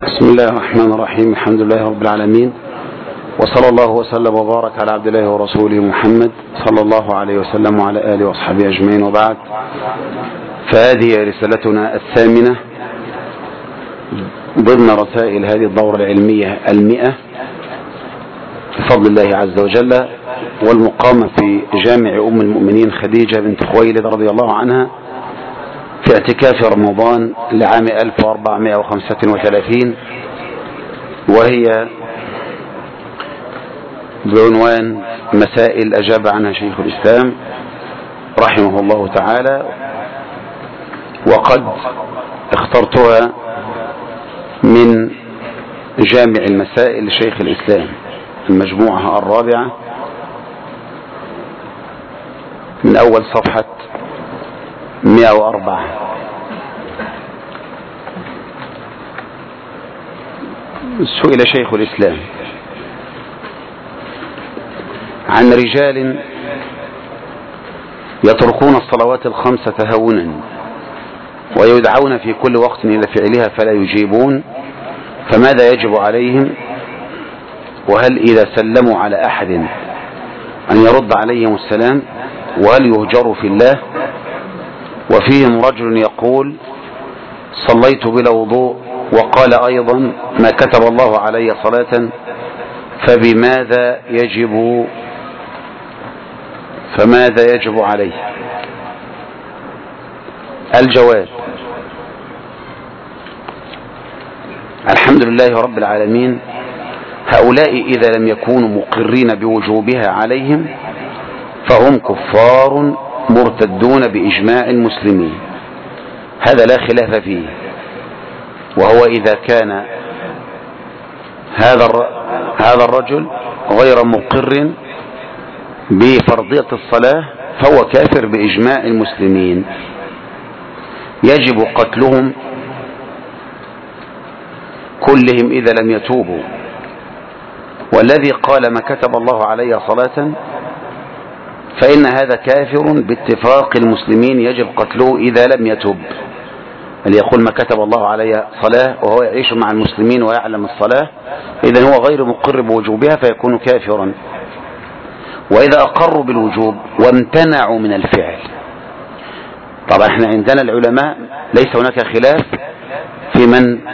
بسم الله الرحمن الرحيم. الحمد لله رب العالمين، وصلى الله وسلم وبارك على عبد الله ورسوله محمد صلى الله عليه وسلم وعلى آله وأصحابه أجمعين، وبعد. فهذه رسالتنا الثامنة ضمن رسائل هذه الدورة العلمية 100 بفضل الله عز وجل، والمقامة في جامع أم المؤمنين خديجة بنت خويلد رضي الله عنها في اعتكاف رمضان لعام 1435، وهي بعنوان مسائل أجاب عنها شيخ الإسلام رحمه الله تعالى. وقد اخترتها من جامع المسائل لشيخ الإسلام، المجموعة الرابعة من أول صفحة 104. سئل شيخ الإسلام عن رجال يتركون الصلوات الخمس تهاونا ويدعون في كل وقت إلى فعلها فلا يجيبون، فماذا يجب عليهم؟ وهل إذا سلموا على أحد أن يرد عليهم السلام؟ وهل يهجروا في الله؟ وفيهم رجل يقول صليت بلا وضوء، وقال أيضا ما كتب الله علي صلاة، فماذا يجب عليه؟ الجواب: الحمد لله رب العالمين، هؤلاء إذا لم يكونوا مقرين بوجوبها عليهم فهم كفار مرتدون بإجماع المسلمين، هذا لا خلاف فيه. وهو إذا كان هذا الرجل غير مقر بفرضية الصلاة فهو كافر بإجماع المسلمين، يجب قتلهم كلهم إذا لم يتوبوا. والذي قال ما كتب الله علي صلاة فإن هذا كافر باتفاق المسلمين، يجب قتله إذا لم يتوب. اللي يقول ما كتب الله علي صلاة وهو يعيش مع المسلمين ويعلم الصلاة، إذن هو غير مقر بوجوبها فيكون كافرا. وإذا أقروا بالوجوب وامتنعوا من الفعل، طبعا احنا عندنا العلماء ليس هناك خلاف في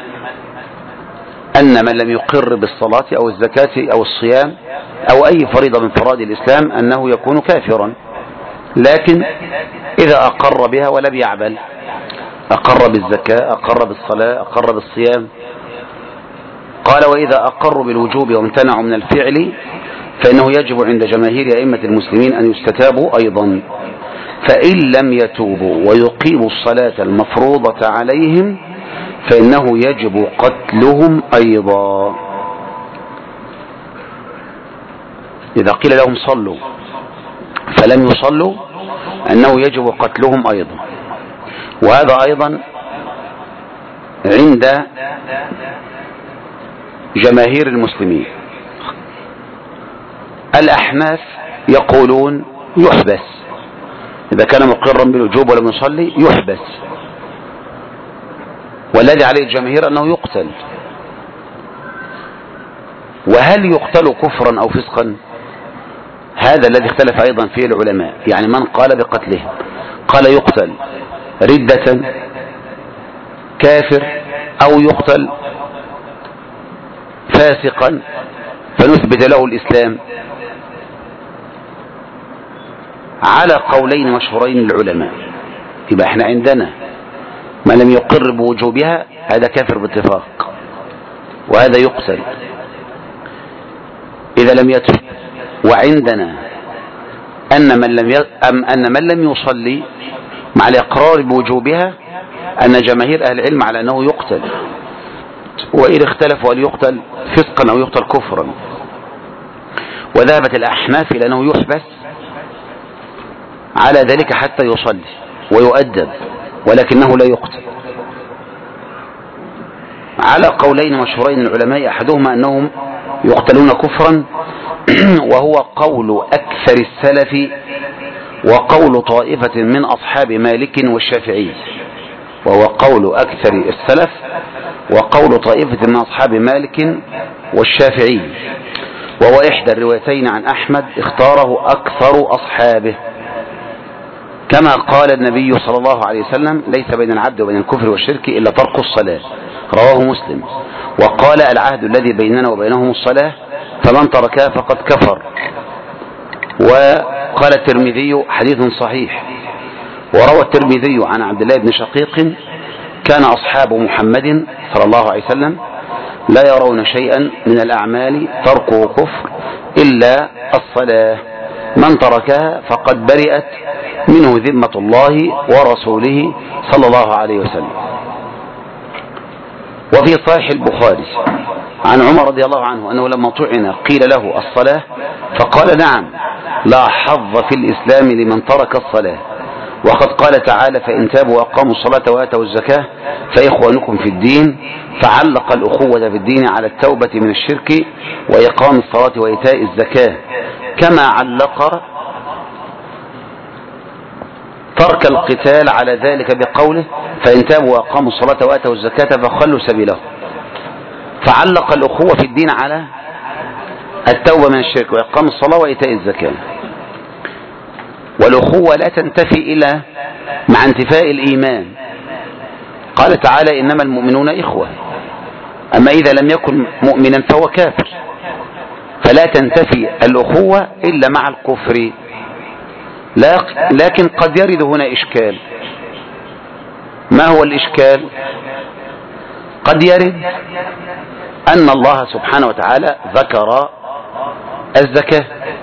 أن من لم يقر بالصلاة أو الزكاة أو الصيام أو أي فريضة من فرائض الإسلام أنه يكون كافرا، لكن إذا أقر بها ولم يعمل، أقر بالزكاة، أقر بالصلاة، أقر بالصيام، قال وإذا أقروا بالوجوب وامتنعوا من الفعل فإنه يجب عند جماهير أئمة المسلمين أن يستتابوا أيضا، فإن لم يتوبوا ويقيموا الصلاة المفروضة عليهم فإنه يجب قتلهم أيضا. إذا قيل لهم صلوا فلم يصلوا أنه يجب قتلهم أيضا. وهذا أيضا عند جماهير المسلمين. الأحناف يقولون يحبس، إذا كان مقرا بالوجوب ولم يصلي يحبس، والذي عليه الجماهير أنه يقتل. وهل يقتل كفرا أو فسقا؟ هذا الذي اختلف أيضا فيه العلماء، يعني من قال بقتله قال يقتل ردة كافر، أو يقتل فاسقا فنثبت له الإسلام، على قولين مشهورين للعلماء. يبقى احنا عندنا من لم يقر بوجوبها هذا كافر باتفاق، وهذا يقتل إذا لم يتب. وعندنا أن من لم يصلي مع الإقرار بوجوبها أن جماهير أهل العلم على أنه يقتل، وإن اختلفوا هل يقتل فسقا أو يقتل كفرا. وذهبت الأحناف إلى أنه يحبس على ذلك حتى يصلي ويؤدب، ولكنه لا يقتل، على قولين مشهورين العلماء، أحدهما أنهم يقتلون كفرا وهو قول أكثر السلف وقول طائفة من أصحاب مالك والشافعي، وهو قول أكثر السلف وقول طائفة من أصحاب مالك والشافعي، وهو إحدى الروايتين عن أحمد اختاره أكثر أصحابه، كما قال النبي صلى الله عليه وسلم: ليس بين العبد وبين الكفر والشرك إلا ترك الصلاة، رواه مسلم. وقال: العهد الذي بيننا وبينهم الصلاة، فمن تركها فقد كفر. وقال الترمذي: حديث صحيح. وروى الترمذي عن عبد الله بن شقيق: كان أصحاب محمد صلى الله عليه وسلم لا يرون شيئا من الأعمال تركه كفر إلا الصلاة، من تركها فقد برئت منه ذمة الله ورسوله صلى الله عليه وسلم. وفي صحيح البخاري عن عمر رضي الله عنه أنه لما طعن قيل له: الصلاة؟ فقال: نعم، لا حظ في الإسلام لمن ترك الصلاة. وقد قال تعالى: فإن تابوا وأقاموا الصلاة وآتوا الزكاة فإخوانكم في الدين. فعلق الأخوة في الدين على التوبة من الشرك وإقام الصلاة وإيتاء الزكاة، كما علق ترك القتال على ذلك بقوله: فإن تابوا وأقاموا الصلاة وآتوا الزكاة فخلوا سبيلهم. فعلق الأخوة في الدين على التوبة من الشرك وإقام الصلاة وإيتاء الزكاة. والأخوة لا تنتفي إلا مع انتفاء الإيمان. قال تعالى: إنما المؤمنون إخوة. أما إذا لم يكن مؤمنا فهو كافر، فلا تنتفي الأخوة إلا مع الكفر. لكن قد يرد هنا إشكال. ما هو الإشكال؟ قد يرد أن الله سبحانه وتعالى ذكر الزكاة،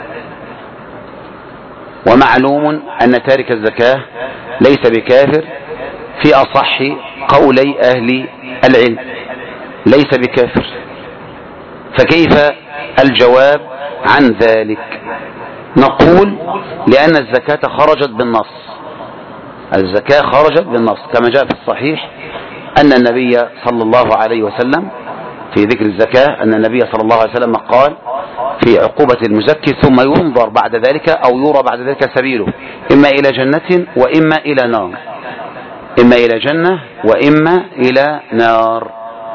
ومعلوم أن تارك الزكاة ليس بكافر في أصح قولي أهل العلم، ليس بكافر. فكيف الجواب عن ذلك؟ نقول: لأن الزكاة خرجت بالنص. الزكاة خرجت بالنص، كما جاء في الصحيح أن النبي صلى الله عليه وسلم في ذكر الزكاة أن النبي صلى الله عليه وسلم قال في عقوبة المزكي: ثم ينظر بعد ذلك أو يرى بعد ذلك سبيله، إما إلى جنة وإما إلى نار، إما إلى جنة وإما إلى نار.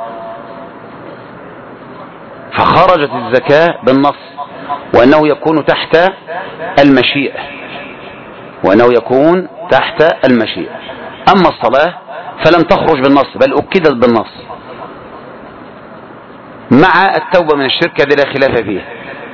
فخرجت الزكاة بالنص، وأنه يكون تحت المشيئة، وأنه يكون تحت المشيئة. أما الصلاة فلم تخرج بالنص، بل أكدت بالنص، مع التوبة من الشرك الذي لا خلاف فيه.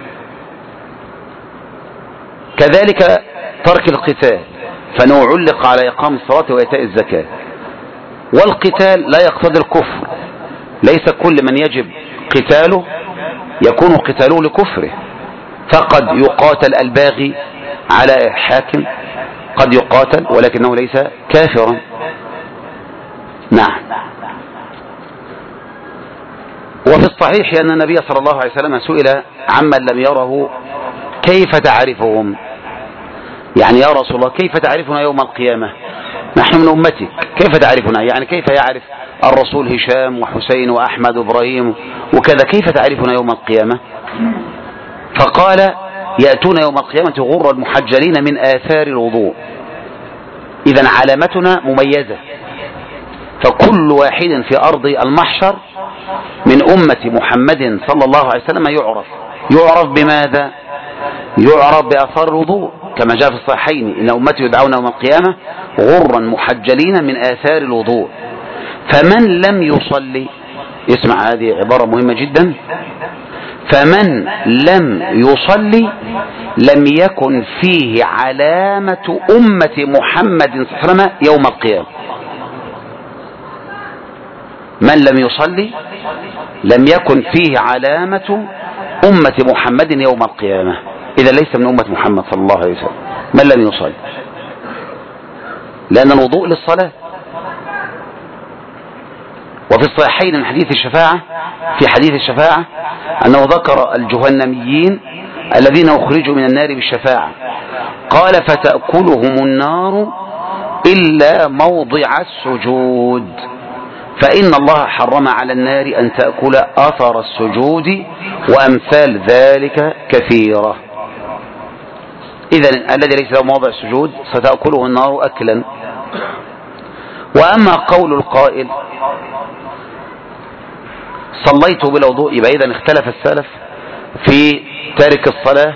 كذلك ترك القتال، فإنه علق على إقام الصلاة وإيتاء الزكاة. والقتال لا يقتضي الكفر، ليس كل من يجب قتاله يكون قتاله لكفره، فقد يقاتل الباغي على حاكم، قد يقاتل ولكنه ليس كافرا. نعم. وفي الصحيح أن النبي صلى الله عليه وسلم سئل عمن لم يره: كيف تعرفهم؟ يعني يا رسول الله كيف تعرفنا يوم القيامة؟ نحن من أمتك، كيف تعرفنا؟ يعني كيف يعرف الرسول هشام وحسين وأحمد وإبراهيم وكذا، كيف تعرفنا يوم القيامة؟ فقال: يأتون يوم القيامة غر المحجلين من آثار الوضوء. إذن علامتنا مميزة، فكل واحد في أرض المحشر من أمة محمد صلى الله عليه وسلم يعرف بماذا؟ يعرف بأثار الوضوء، كما جاء في الصحيحين: إن أمتي يدعون يوم القيامة غرا محجلين من آثار الوضوء. فمن لم يصلي، اسمع هذه عبارة مهمة جدا، فمن لم يصلي لم يكن فيه علامة أمة محمد صلى الله عليه وسلم يوم القيامة. من لم يصلي لم يكن فيه علامة أمة محمد يوم القيامة، إذا ليس من أمة محمد صلى الله عليه وسلم من لم يصلي، لأن الوضوء للصلاة. وفي الصحيحين من حديث الشفاعة، في حديث الشفاعة أنه ذكر الجهنميين الذين أخرجوا من النار بالشفاعة، قال: فتأكلهم النار إلا موضع السجود، فإن الله حرم على النار أن تأكل أثر السجود وأمثال ذلك كثيرة. إذن الذي ليس له موضع السجود ستأكله النار أكلا. وأما قول القائل صليت بلا وضوء، يبقى إذن اختلف السلف في تارك الصلاة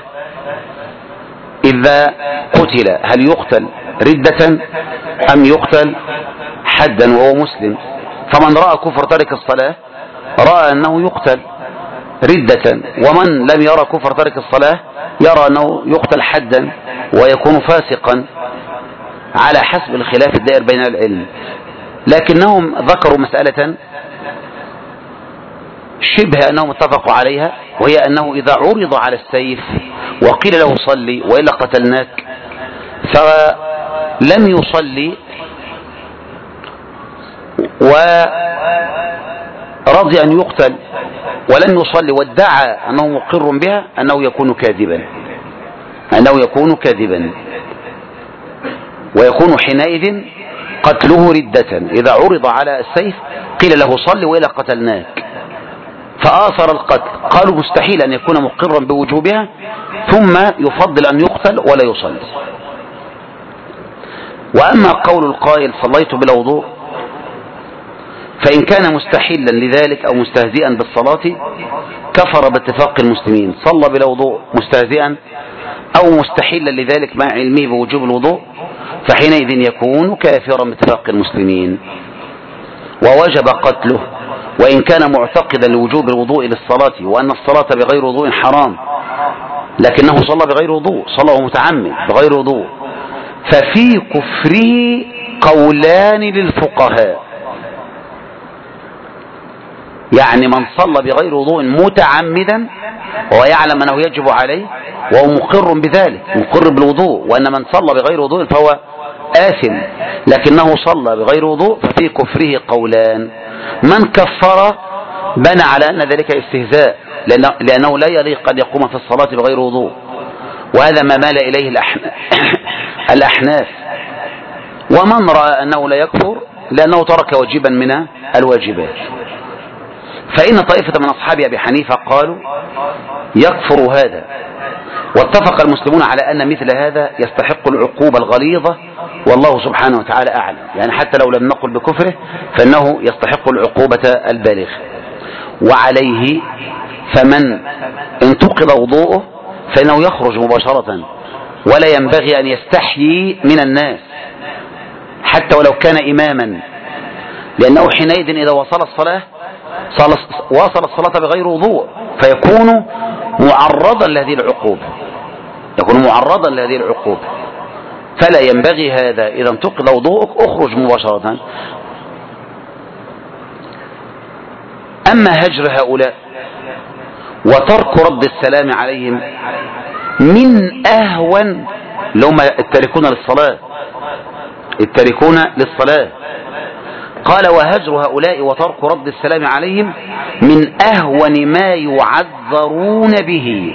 إذا قتل، هل يقتل ردة أم يقتل حدا وهو مسلم؟ فمن رأى كفر تارك الصلاة رأى أنه يقتل ردة، ومن لم يرى كفر تارك الصلاة يرى أنه يقتل حدا ويكون فاسقا، على حسب الخلاف الدائر بين العلم. لكنهم ذكروا مسألة شبه أنهم اتفقوا عليها، وهي أنه إذا عرض على السيف وقيل له صلي وإلا قتلناك فلم يصلي ورضي أن يقتل ولم يصلي وادعى أنه مقر بها، أنه يكون كاذبا ويكون حينئذ قتله ردة. إذا عرض على السيف قيل له صلي وإلا قتلناك فآثر القتل، قالوا مستحيل أن يكون مقرا بوجوبها ثم يفضل أن يقتل ولا يصلي. وأما قول القائل صليت بلا وضوء فإن كان مستحيلا لذلك أو مستهزئا بالصلاة كفر باتفاق المسلمين. صلى بلا وضوء مستهزئا أو مستحيلا لذلك مع علمه بوجوب الوضوء فحينئذ يكون كافرا باتفاق المسلمين ووجب قتله، وإن كان معتقدا لوجوب الوضوء للصلاة وأن الصلاة بغير وضوء حرام، لكنه صلى بغير وضوء، صلى ومتعمد بغير وضوء، ففي كفره قولان للفقهاء. يعني من صلى بغير وضوء متعمدا وهو يعلم أنه يجب عليه وهو مقر بذلك، مقر بالوضوء، وأن من صلى بغير وضوء فهو آثم، لكنه صلى بغير وضوء ففي كفره قولان. من كفر بنى على أن ذلك استهزاء، لأنه لا يليق أن يقوم في الصلاة بغير وضوء، وهذا ما مال إليه الأحناف. ومن رأى أنه لا يكفر لأنه ترك واجبا من الواجبات. فإن طائفة من أصحاب أبي حنيفة قالوا يكفر هذا، واتفق المسلمون على أن مثل هذا يستحق العقوبة الغليظة، والله سبحانه وتعالى أعلم. يعني حتى لو لم نقل بكفره فإنه يستحق العقوبة البالغة. وعليه فمن انتقض وضوءه فإنه يخرج مباشرة، ولا ينبغي أن يستحيي من الناس حتى ولو كان إماما، لأنه حينئذ إذا واصل الصلاة بغير وضوء فيكون معرضا لهذه العقوبة، فلا ينبغي هذا. إذا انتقض وضوءك اخرج مباشرة. أما هجر هؤلاء وترك رد السلام عليهم من أهون لهم التاركون للصلاة. قال وهجر هؤلاء وترك رد السلام عليهم من أهون ما يعذرون به،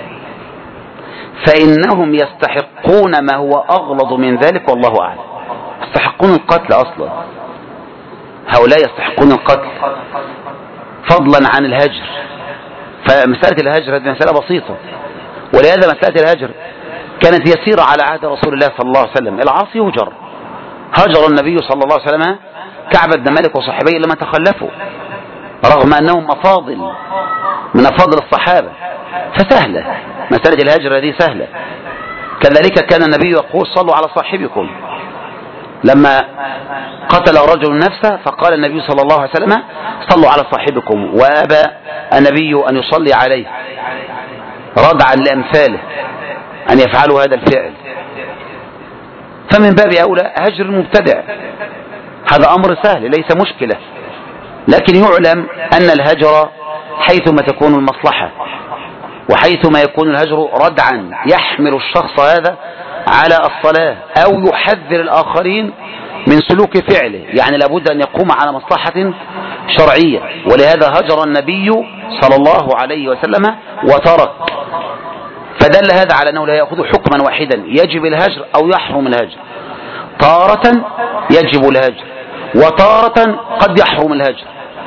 فإنهم يستحقون ما هو أغلظ من ذلك والله أعلم. يستحقون القتل أصلا، هؤلاء يستحقون القتل فضلا عن الهجر. فمسألة الهجر هذه مسألة بسيطة، ولهذا مسألة الهجر كانت يسيرة على عهد رسول الله صلى الله عليه وسلم. العاصي يهجر، هجر النبي صلى الله عليه وسلم كعب بن مالك وصحبيه لما تخلفوا رغم أنهم من أفاضل الصحابة، فسهلة مسألة الهجر هذه سهلة. كذلك كان النبي يقول صلوا على صاحبكم، لما قتل رجل نفسه فقال النبي صلى الله عليه وسلم صلوا على صاحبكم، وأبى النبي أن يصلي عليه ردعا لأمثاله أن يفعلوا هذا الفعل. فمن باب أولى هجر المبتدع، هذا أمر سهل ليس مشكلة، لكن يعلم أن الهجر حيثما تكون المصلحة وحيثما يكون الهجر ردعا يحمل الشخص هذا على الصلاة أو يحذر الآخرين من سلوك فعله، يعني لابد أن يقوم على مصلحة شرعية. ولهذا هجر النبي صلى الله عليه وسلم وترك، فدل هذا على أنه لا يأخذ حكما واحدا يجب الهجر أو يحرم الهجر. تارة يجب الهجر وتارة قد يحرم الهجر،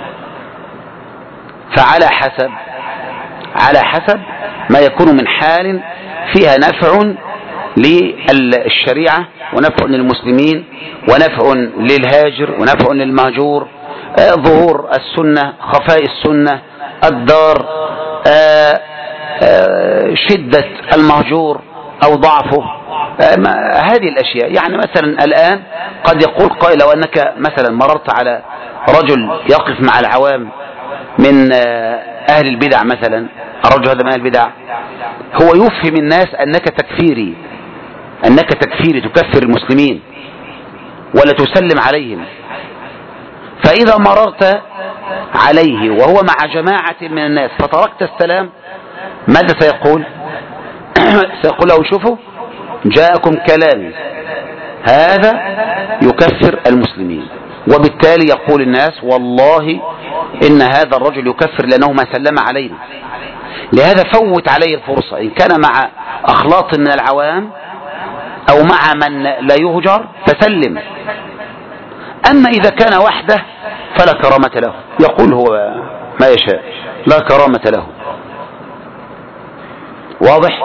فعلى حسب ما يكون من حال فيها نفع للشريعة ونفع للمسلمين ونفع للهاجر ونفع للمهجور ظهور السنة، خفاء السنة، الدار، شدة المهجور أو ضعفه، هذه الأشياء. يعني مثلا الآن قد يقول قائل لو أنك مثلا مررت على رجل يقف مع العوام من أهل البدع مثلا، الرجل هذا من أهل البدع هو يفهم الناس أنك تكفيري، أنك تكفيري تكفر المسلمين ولا تسلم عليهم. فإذا مررت عليه وهو مع جماعة من الناس فتركت السلام، ماذا سيقول؟ سيقول له شوفوا جاءكم كلامي هذا يكفر المسلمين، وبالتالي يقول الناس والله إن هذا الرجل يكفر لأنه ما سلم علينا. لهذا فوت عليه الفرصة، إن كان مع أخلاط من العوام أو مع من لا يهجر فسلم. أما إذا كان وحده فلا كرامة له، يقول هو ما يشاء، لا كرامة له. واضح؟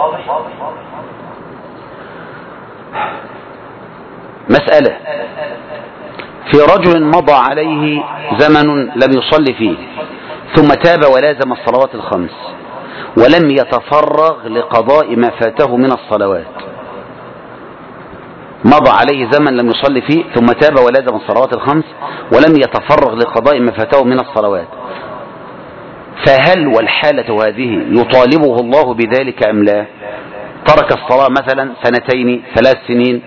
مسألة: في رجل مضى عليه زمن لم يصلي فيه ثم تاب ولازم الصلوات الخمس ولم يتفرغ لقضاء ما فاته من الصلوات. مضى عليه زمن لم يصلي فيه ثم تاب ولازم الصلوات الخمس ولم يتفرغ لقضاء ما فاته من الصلوات، فهل والحالة هذه يطالبه الله بذلك أم لا؟ ترك الصلاة مثلا 2 3 سنين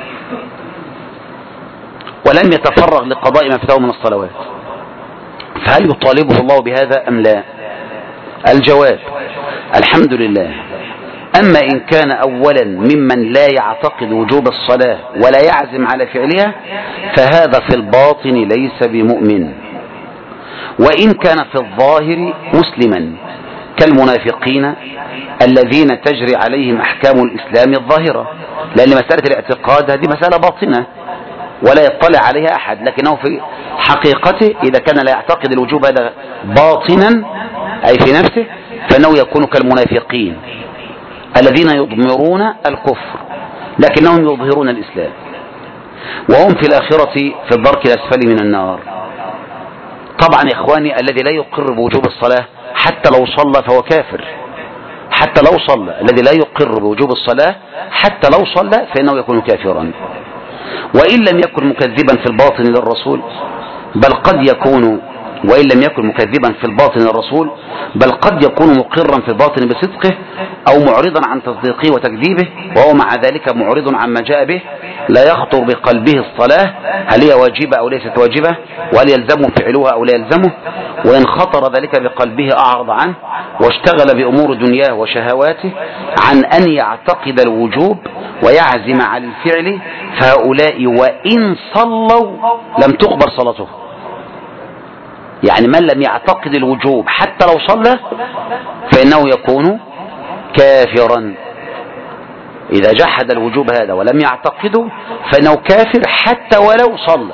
ولم يتفرغ لقضاء ما فاته من الصلوات، فهل يطالبه الله بهذا أم لا؟ الجواب: الحمد لله. أما إن كان أولا ممن لا يعتقد وجوب الصلاة ولا يعزم على فعلها فهذا في الباطن ليس بمؤمن، وإن كان في الظاهر مسلما كالمنافقين الذين تجري عليهم أحكام الإسلام الظاهرة، لأن مسألة الاعتقاد هذه مسألة باطنة ولا يطلع عليها أحد، لكنه في حقيقته إذا كان لا يعتقد الوجوب هذا باطنا أي في نفسه فإنه يكون كالمنافقين الذين يضمرون الكفر لكنهم يظهرون الإسلام، وهم في الآخرة في الدرك الأسفل من النار. طبعا يا إخواني الذي لا يقر بوجوب الصلاة حتى لو صلى فهو كافر، حتى لو صلى، الذي لا يقر بوجوب الصلاة حتى لو صلى فإنه يكون كافرا، وإن لم يكن مكذبا في الباطن للرسول بل قد يكون، وإن لم يكن مكذبا في الباطن للرسول بل قد يكون مقرا في الباطن بصدقه أو معرضا عن تصديقه وتكذيبه، وهو مع ذلك معرض عما جاء به، لا يخطر بقلبه الصلاة هل هي واجبة أو ليست واجبة، وهل يلزمه فعلها أو لا يلزمه، وإن خطر ذلك بقلبه أعرض عنه واشتغل بأمور دنياه وشهواته عن أن يعتقد الوجوب ويعزم على الفعل، فهؤلاء وإن صلوا لم تقبل صلاته. يعني من لم يعتقد الوجوب حتى لو صلى فإنه يكون كافرا. إذا جحد الوجوب هذا ولم يعتقده فإنه كافر حتى ولو صلى.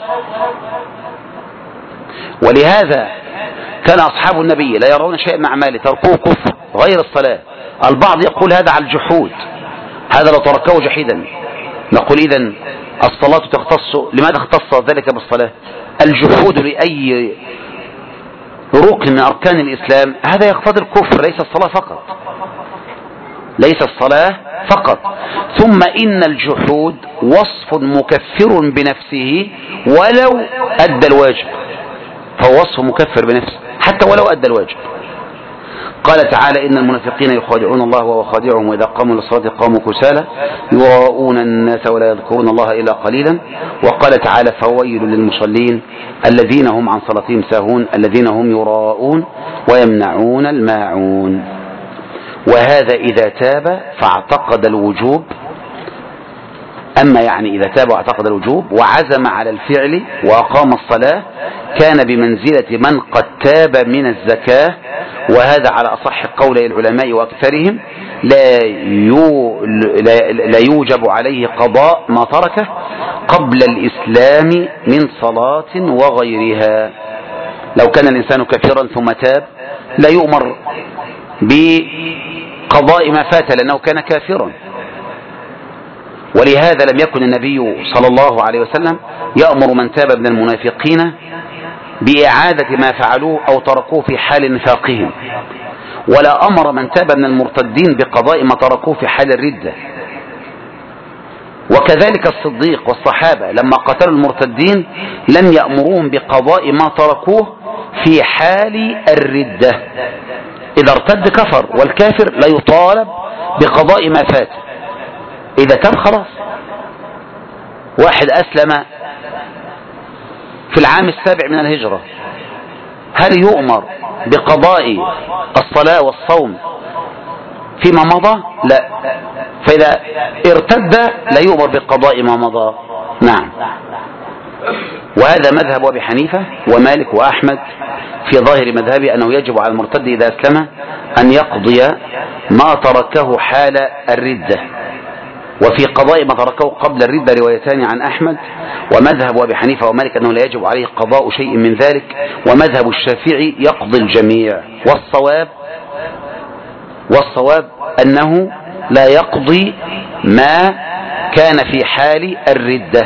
ولهذا كان أصحاب النبي لا يرون شيئا من أعماله تركوه كفر غير الصلاة. البعض يقول هذا على الجحود، هذا لو تركه جحيدا. نقول إذن الصلاة تختص، لماذا اختص ذلك بالصلاة؟ الجحود لأي ركن من أركان الإسلام هذا يقتضي الكفر، ليس الصلاة فقط، ليس الصلاة فقط. ثم إن الجحود وصف مكفر بنفسه ولو أدى الواجب، فهو وصف مكفر بنفسه حتى ولو أدى الواجب. قال تعالى إن المنافقين يخادعون الله وهو خادعهم وإذا قاموا للصلاة قاموا كسالى يراءون الناس ولا يذكرون الله إلا قليلا. وقال تعالى فويل للمصلين الذين هم عن صلاتهم ساهون الذين هم يراءون ويمنعون الماعون. وهذا إذا تاب فاعتقد الوجوب. أما يعني إذا تاب واعتقد الوجوب وعزم على الفعل وأقام الصلاة كان بمنزلة من قد تاب من الزكاة، وهذا على أصح قولي العلماء وأكثرهم لا يوجب عليه قضاء ما تركه قبل الإسلام من صلاة وغيرها. لو كان الإنسان كافرا ثم تاب لا يؤمر بقضاء ما فات لأنه كان كافرا. ولهذا لم يكن النبي صلى الله عليه وسلم يأمر من تاب من المنافقين بإعادة ما فعلوه أو تركوه في حال نفاقهم، ولا أمر من تاب من المرتدين بقضاء ما تركوه في حال الردة. وكذلك الصديق والصحابة لما قتلوا المرتدين لم يأمروهم بقضاء ما تركوه في حال الردة. إذا ارتد كفر، والكافر لا يطالب بقضاء ما فات. إذا تاب خلاص. واحد أسلم في العام 7 من الهجرة، هل يؤمر بقضاء الصلاة والصوم فيما مضى؟ لا. فإذا ارتد لا يؤمر بقضاء ما مضى. نعم. وهذا مذهب أبي حنيفة ومالك وأحمد في ظاهر مذهبه أنه يجب على المرتد إذا أسلم أن يقضي ما تركه حال الردة. وفي قضاء ما تركه قبل الردة روايتان عن أحمد. ومذهب أبي حنيفة ومالك أنه لا يجب عليه قضاء شيء من ذلك. ومذهب الشافعي يقضي الجميع. والصواب أنه لا يقضي ما كان في حال الردة.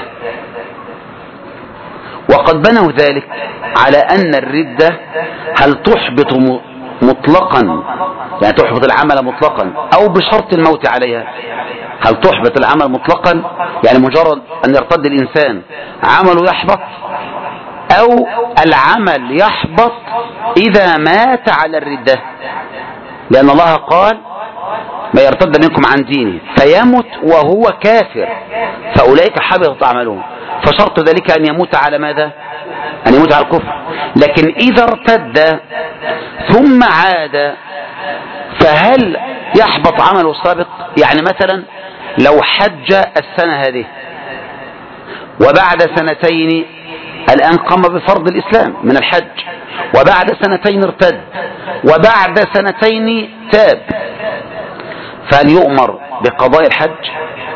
وقد بنوا ذلك على أن الردة هل تحبط مطلقا، يعني تحبط العمل مطلقا، أو بشرط الموت عليها. هل تحبط العمل مطلقا يعني مجرد أن يرتد الإنسان عمله يحبط، أو العمل يحبط إذا مات على الردة، لأن الله قال ما يرتد منكم عن دينه فيمت وهو كافر فأولئك حبطت أعمالهم. فشرط ذلك أن يموت على ماذا؟ أن يموت على الكفر. لكن إذا ارتد ثم عاد فهل يحبط عمله السابق؟ يعني مثلا لو حج السنة هذه وبعد سنتين الآن قام بفرض الإسلام من الحج، وبعد سنتين ارتد، وبعد سنتين تاب، فهل يؤمر بقضاء الحج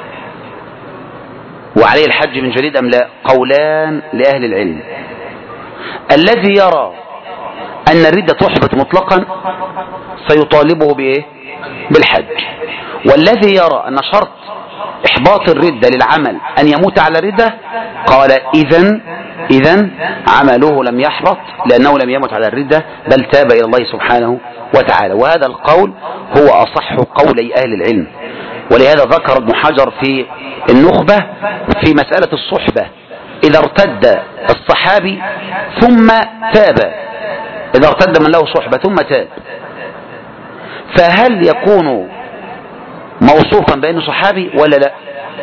وعليه الحج من جديد أم لا؟ قولان لأهل العلم. الذي يرى أن الردة تحبط مطلقا سيطالبه بإيه؟ بالحج. والذي يرى أن شرط إحباط الردة للعمل أن يموت على الردة قال إذن عمله لم يحبط لأنه لم يمت على الردة بل تاب إلى الله سبحانه وتعالى. وهذا القول هو أصح قولي أهل العلم. ولهذا ذكر ابن حجر في النخبة في مسألة الصحبة إذا ارتد الصحابي ثم تاب، إذا ارتد من له صحبة ثم تاب، فهل يكون موصوفا بأنه صحابي ولا لا؟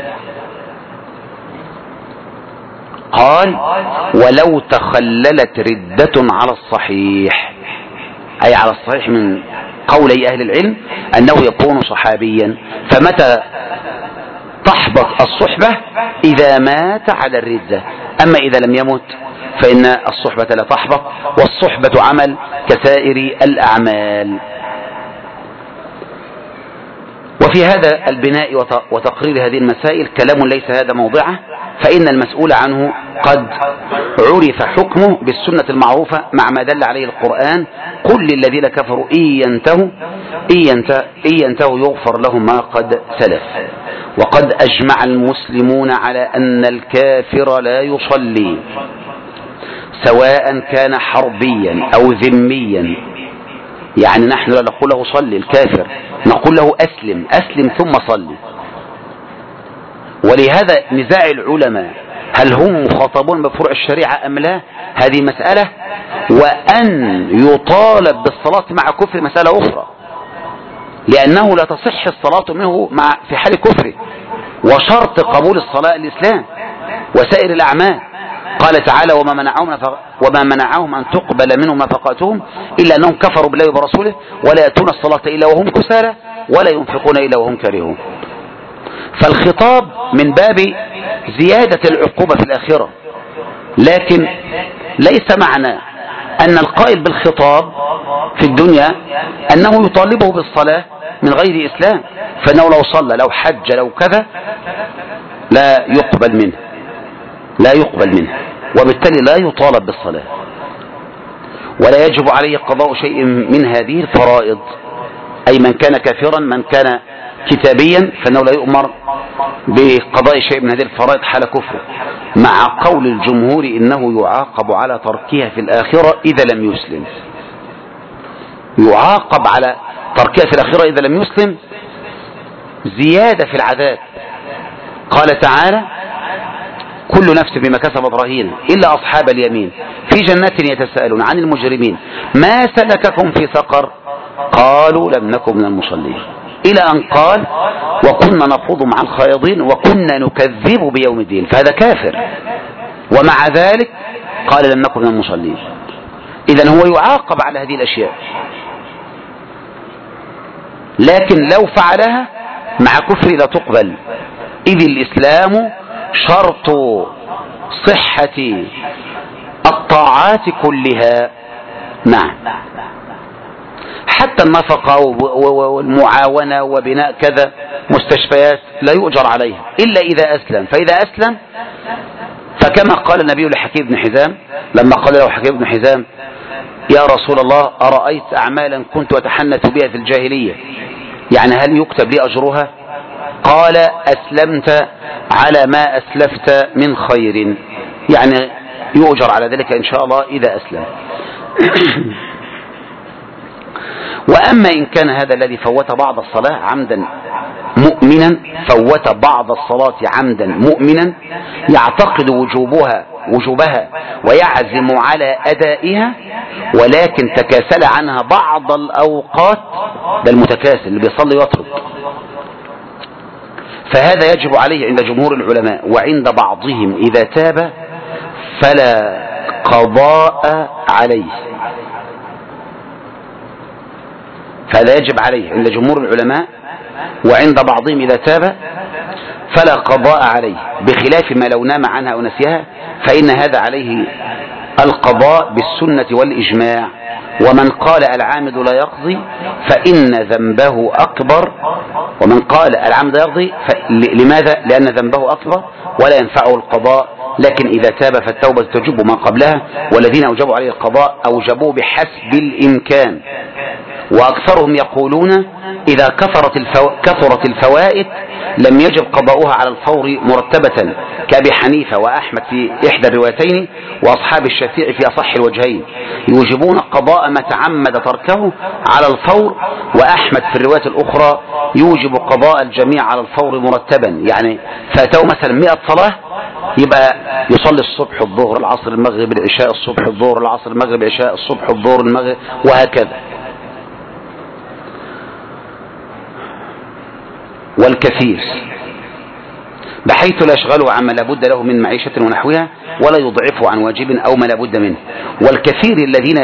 قال ولو تخللت ردة على الصحيح، أي على الصحيح من قولي أهل العلم أنه يكون صحابيا. فمتى تحبط الصحبة؟ إذا مات على الردة. أما إذا لم يمت فإن الصحبة لا تحبط، والصحبة عمل كسائر الأعمال. وفي هذا البناء وتقرير هذه المسائل كلام ليس هذا موضعه، فإن المسؤول عنه قد عرف حكمه بالسنة المعروفة مع ما دل عليه القرآن: قل للذين كفروا إن ينتهوا يغفر لهم ما قد سلف. وقد أجمع المسلمون على أن الكافر لا يصلي سواء كان حربيا أو ذميا. يعني نحن لا نقول له صلي الكافر، نقول له أسلم ثم صلي. ولهذا نزاع العلماء هل هم مخاطبون بفروع الشريعة أم لا، هذه مسألة، وأن يطالب بالصلاة مع كفر مسألة أخرى، لأنه لا تصح الصلاة منه في حال كفره. وشرط قبول الصلاة الإسلام وسائر الأعمال. قال تعالى: وما منعهم أن تقبل منهم نفقاتهم إلا أنهم كفروا بالله وبرسوله ولا يأتون الصلاة إلا وهم كسالى ولا ينفقون إلا وهم كارهون. فالخطاب من باب زيادة العقوبة في الآخرة، لكن ليس معنى أن القائل بالخطاب في الدنيا أنه يطالبه بالصلاة من غير إسلام، فإنه لو صلى لو حج لو كذا لا يقبل منه وبالتالي لا يطالب بالصلاة، ولا يجب عليه قضاء شيء من هذه الفرائض. أي من كان كافرا، من كان كتابيا، فإنه لا يؤمر بقضاء شيء من هذه الفرائض حال كفره، مع قول الجمهور إنه يعاقب على تركها في الآخرة إذا لم يسلم. يعاقب على تركها في الآخرة إذا لم يسلم زيادة في العذاب. قال تعالى: كل نفس بما كسبت رهينة إلا أصحاب اليمين في جنات يتساءلون عن المجرمين ما سلككم في سقر قالوا لم نكن من المصلين، إلى أن قال: وكنا نخوض مع الخائضين وكنا نكذب بيوم الدين. فهذا كافر، ومع ذلك قال لم نكن من المصلين. إذن هو يعاقب على هذه الأشياء، لكن لو فعلها مع كفر لا تقبل، إذ الإسلام شرط صحة الطاعات كلها. نعم، حتى النفقة والمعاونة وبناء كذا مستشفيات لا يؤجر عليها إلا إذا أسلم. فإذا أسلم فكما قال النبي لحكيم بن حزام لما قال له حكيم بن حزام: يا رسول الله، أرأيت أعمالا كنت أتحنث بها في الجاهلية، يعني هل يكتب لي أجرها؟ قال: أسلمت على ما أسلفت من خير، يعني يؤجر على ذلك إن شاء الله إذا أسلم. وأما إن كان هذا الذي فوت بعض الصلاة عمدا مؤمنا، فوت بعض الصلاة عمدا مؤمنا يعتقد وجوبها ويعزم على أدائها، ولكن تكاسل عنها بعض الأوقات، ده المتكاسل اللي بيصلي ويترك، فهذا يجب عليه عند جمهور العلماء، وعند بعضهم إذا تاب فلا قضاء عليه. فهذا يجب عليه عند جمهور العلماء، وعند بعضهم إذا تاب فلا قضاء عليه، بخلاف ما لو نام عنها أو نسيها فإن هذا عليه القضاء بالسنة والإجماع. ومن قال العامد لا يقضي فإن ذنبه أكبر، ومن قال العامد يقضي لماذا؟ لأن ذنبه أكبر ولا ينفعه القضاء، لكن إذا تاب فالتوبة تجب ما قبلها، والذين أوجبوا عليه القضاء أوجبوه بحسب الإمكان. وأكثرهم يقولون إذا كثرت الفوائد لم يجب قضاؤها على الفور مرتبة، كأبي حنيفة وأحمد في إحدى الروايتين، وأصحاب الشافعي في أصح الوجهين، يوجبون قضاء ما تعمد تركه على الفور، وأحمد في الرواية الأخرى يوجب قضاء الجميع على الفور مرتبا. يعني فاتوا مثلا 100 صلاة يبقى يصلي الصبح الظهر العصر المغرب العشاء الصبح الظهر العصر المغرب العشاء الصبح الظهر المغرب، وهكذا. والكثير بحيث لا يشغله عما لا بد له من معيشة ونحوها، ولا يضعفه عن واجب أو ما لا بد منه. والكثير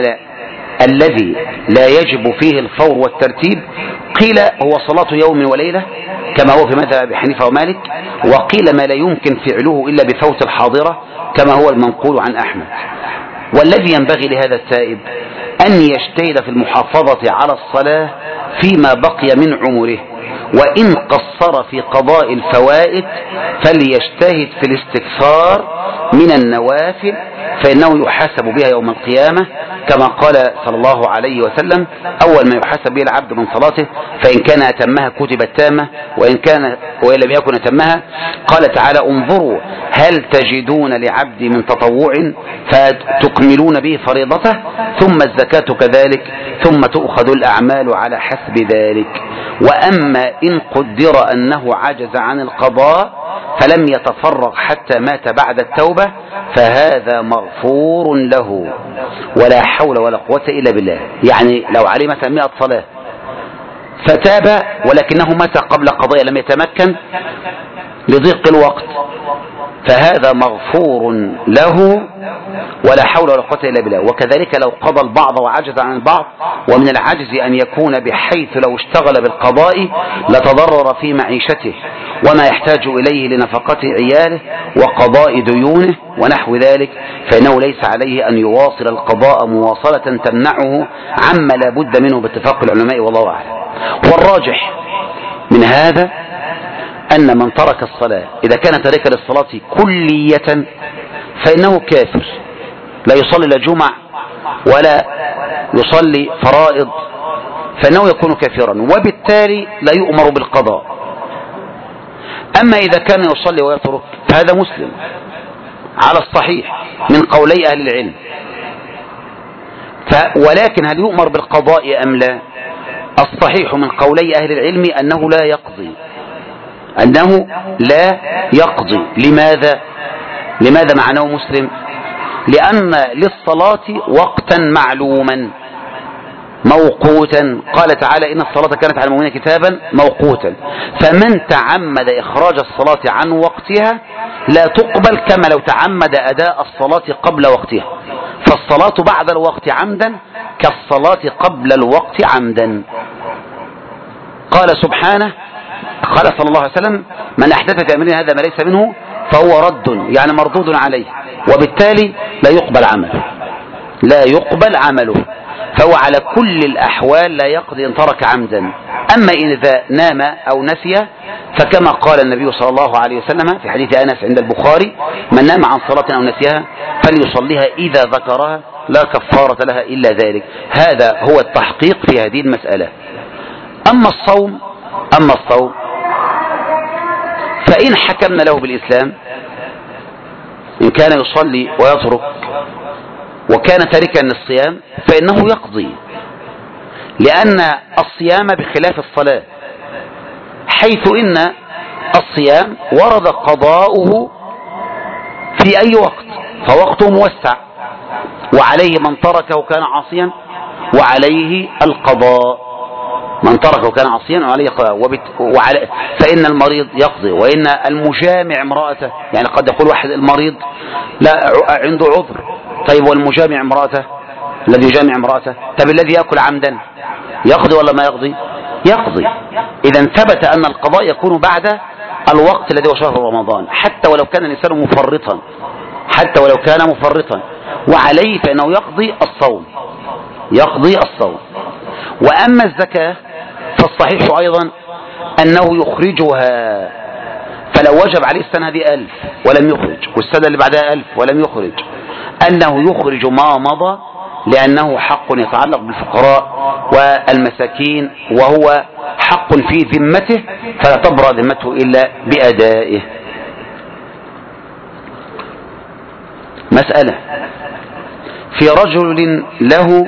الذي لا يجب فيه الفور والترتيب قيل هو صلاة يوم وليلة كما هو في مذهب أبي حنيفة ومالك، وقيل ما لا يمكن فعله إلا بفوت الحاضرة كما هو المنقول عن أحمد. والذي ينبغي لهذا التائب أن يجتهد في المحافظة على الصلاة فيما بقي من عمره، وإن قصر في قضاء الفوائد فليجتهد في الاستكثار من النوافل، فإنه يحاسب بها يوم القيامة، كما قال صلى الله عليه وسلم: أول ما يحاسب به العبد من صلاته فإن كان أتمها كتبت تامة، وإن لم يكن أتمها قال تعالى: انظروا هل تجدون لعبد من تطوع فتكملون به فريضته، ثم الزكاة كذلك، ثم تؤخذ الأعمال على حسب ذلك. وأما إن قدر أنه عجز عن القضاء فلم يتفرغ حتى مات بعد التوبة فهذا مغفور له، ولا حول ولا قوة إلا بالله. يعني لو عليه مثلا 100 صلاة فتاب ولكنه مات قبل قضاء لم يتمكن لضيق الوقت فهذا مغفور له ولا حول ولا قوة إلا بالله. وكذلك لو قضى البعض وعجز عن البعض، ومن العجز أن يكون بحيث لو اشتغل بالقضاء لتضرر في معيشته وما يحتاج إليه لنفقة عياله وقضاء ديونه ونحو ذلك، فإنه ليس عليه أن يواصل القضاء مواصلة تمنعه عما لا بد منه باتفاق العلماء، والله أعلم. والراجح من هذا أن من ترك الصلاة إذا كان تاركا للصلاة كلية فإنه كافر، لا يصلي لا جمع ولا يصلي فرائض، فإنه يكون كافرا، وبالتالي لا يؤمر بالقضاء. أما إذا كان يصلي ويترك فهذا مسلم على الصحيح من قولي أهل العلم. ولكن هل يؤمر بالقضاء أم لا؟ الصحيح من قولي أهل العلم أنه لا يقضي، أنه لا يقضي. لماذا معناه مسلم؟ لأن للصلاة وقتا معلوما موقوتا، قال تعالى إن الصلاة كانت على المؤمنين كتابا موقوتا، فمن تعمد إخراج الصلاة عن وقتها لا تقبل كما لو تعمد أداء الصلاة قبل وقتها، فالصلاة بعد الوقت عمدا كالصلاة قبل الوقت عمدا. قال سبحانه، قال صلى الله عليه وسلم من أحدث في أمرنا هذا ما ليس منه فهو رد، يعني مردود عليه، وبالتالي لا يقبل عمله، فهو على كل الأحوال لا يقضي إن ترك عمدا. أما إذا نام أو نسي فكما قال النبي صلى الله عليه وسلم في حديث أنس عند البخاري من نام عن صلاة أو نسيها فليصليها إذا ذكرها لا كفارة لها إلا ذلك. هذا هو التحقيق في هذه المسألة. أما الصوم فإن حكمنا له بالإسلام إن كان يصلي ويترك وكان تاركا للصيام فإنه يقضي، لأن الصيام بخلاف الصلاة، حيث إن الصيام ورد قضاؤه في أي وقت فوقته موسع، وعليه من تركه كان عاصيا وعليه القضاء، من تركه كان عاصيا وعليه قضاء. فإن المريض يقضي، وإن المجامع امرأته، يعني قد يقول واحد المريض لا عنده عذر، طيب والمجامع امرأته، الذي يجامع امرأته، طب الذي يأكل عمدا يقضي ولا ما يقضي؟ يقضي. إذا ثبت أن القضاء يكون بعد الوقت الذي هو شهر رمضان، حتى ولو كان الإنسان مفرطا، وعليه فإنه يقضي الصوم. وأما الزكاة فالصحيح أيضا أنه يخرجها، فلو وجب عليه السنة هذه 1000 ولم يخرج، والسنة اللي بعدها 1000 ولم يخرج، أنه يخرج ما مضى، لأنه حق يتعلق بالفقراء والمساكين، وهو حق في ذمته فلا تبرأ ذمته إلا بأدائه. مسألة في رجل له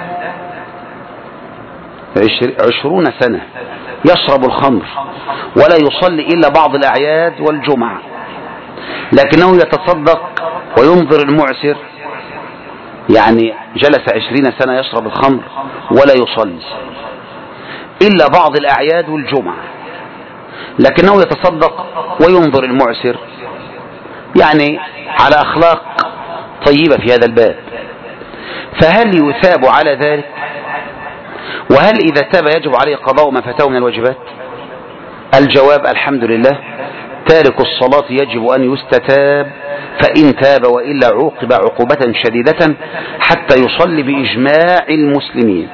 20 سنة يشرب الخمر ولا يصلي إلا بعض الأعياد والجمعة، لكنه يتصدق وينظر المعسر، يعني جلس 20 سنة يشرب الخمر ولا يصلي إلا بعض الأعياد والجمعة، لكنه يتصدق وينظر المعسر، يعني على أخلاق طيبة في هذا الباب، فهل يثاب على ذلك؟ وهل إذا تاب يجب عليه قضاء ما فاته من الواجبات؟ الجواب الحمد لله، تارك الصلاة يجب أن يستتاب، فإن تاب وإلا عوقب عقوبة شديدة حتى يصلي بإجماع المسلمين.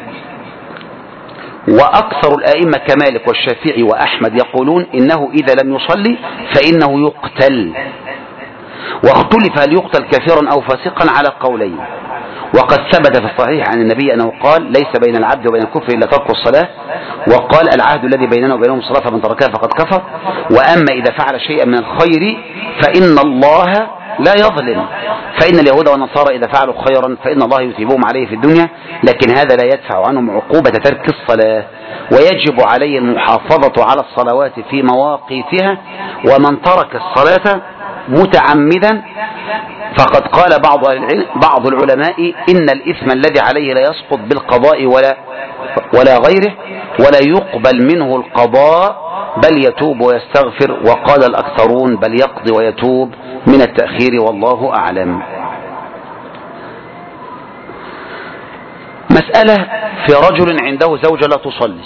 وأكثر الآئمة كمالك والشافعي وأحمد يقولون إنه إذا لم يصلي فإنه يقتل، واختلف هل يقتل كافرا أو فاسقا على قولين. وقد ثبت في الصحيح عن النبي أنه قال ليس بين العبد وبين الكفر إلا ترك الصلاة، وقال العهد الذي بيننا وبينهم الصلاة فمن تركها فقد كفر. وأما إذا فعل شيئا من الخير فإن الله لا يظلم، فإن اليهود والنصارى إذا فعلوا خيرا فإن الله يثيبهم عليه في الدنيا، لكن هذا لا يدفع عنهم عقوبة ترك الصلاة، ويجب عليه المحافظة على الصلوات في مواقيتها. ومن ترك الصلاة متعمدا فقد قال بعض العلماء إن الإثم الذي عليه لا يسقط بالقضاء ولا غيره، ولا يقبل منه القضاء بل يتوب ويستغفر، وقال الأكثرون بل يقضي ويتوب من التأخير، والله أعلم. مسألة في رجل عنده زوجة لا تصلي،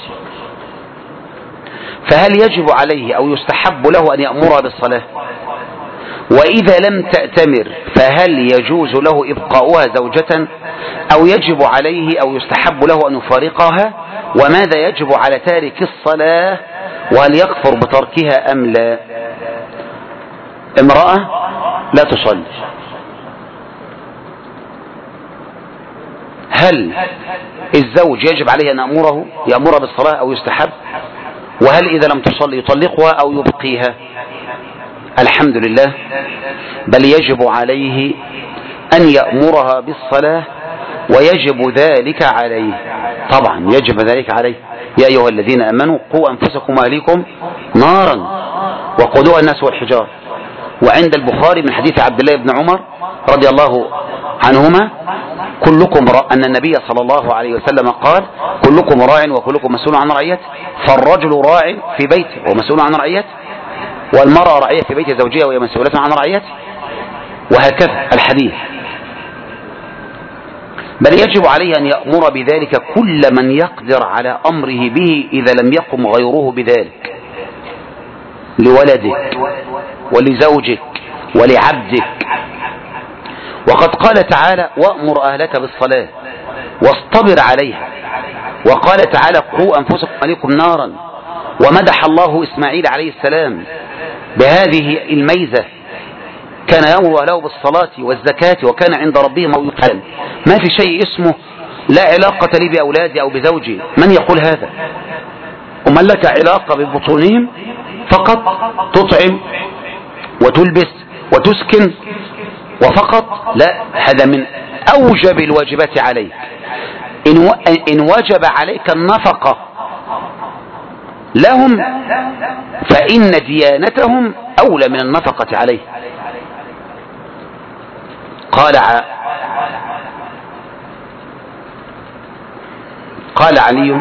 فهل يجب عليه أو يستحب له أن يأمرها بالصلاة؟ وإذا لم تأتمر فهل يجوز له إبقاؤها زوجة أو يجب عليه أو يستحب له أن يفارقها؟ وماذا يجب على تارك الصلاة؟ وهل يكفر بتركها أم لا؟ امرأة لا تصلي، هل الزوج يجب عليه أن يأمرها بالصلاة أو يستحب؟ وهل إذا لم تصلي يطلقها أو يبقيها؟ الحمد لله، بل يجب عليه أن يأمرها بالصلاة، ويجب ذلك عليه. طبعا يجب ذلك عليه. يا أيها الذين آمنوا قوا أنفسكم وأهليكم نارا وقودها الناس والحجار. وعند البخاري من حديث عبد الله بن عمر رضي الله عنهما أن النبي صلى الله عليه وسلم قال: كلكم راع وكلكم مسؤول عن رعيته، فالرجل راع في بيته ومسؤول عن رعيته، والمرأة راعية في بيت زوجها وهي مسؤولة عن رعيته، وهكذا الحديث. بل يجب عليه أن يأمر بذلك كل من يقدر على أمره به إذا لم يقم غيره بذلك، لولدك ولزوجك ولعبدك. وقد قال تعالى: وأمر أهلك بالصلاة واصطبر عليها. وقال تعالى: قوا أنفسكم وأهليكم نارا. ومدح الله إسماعيل عليه السلام بهذه الميزة، كان يأمر أهله بالصلاة والزكاة وكان عند ربه موضوعا. ما في شيء اسمه لا علاقة لي بأولادي أو بزوجي. من يقول هذا؟ ومن لك علاقة ببطونهم فقط تطعم وتلبس وتسكن وفقط؟ لا، هذا من أوجب الواجبات عليك. إن وجب عليك النفقة لهم فإن ديانتهم أولى من النفقة عليه. قال علي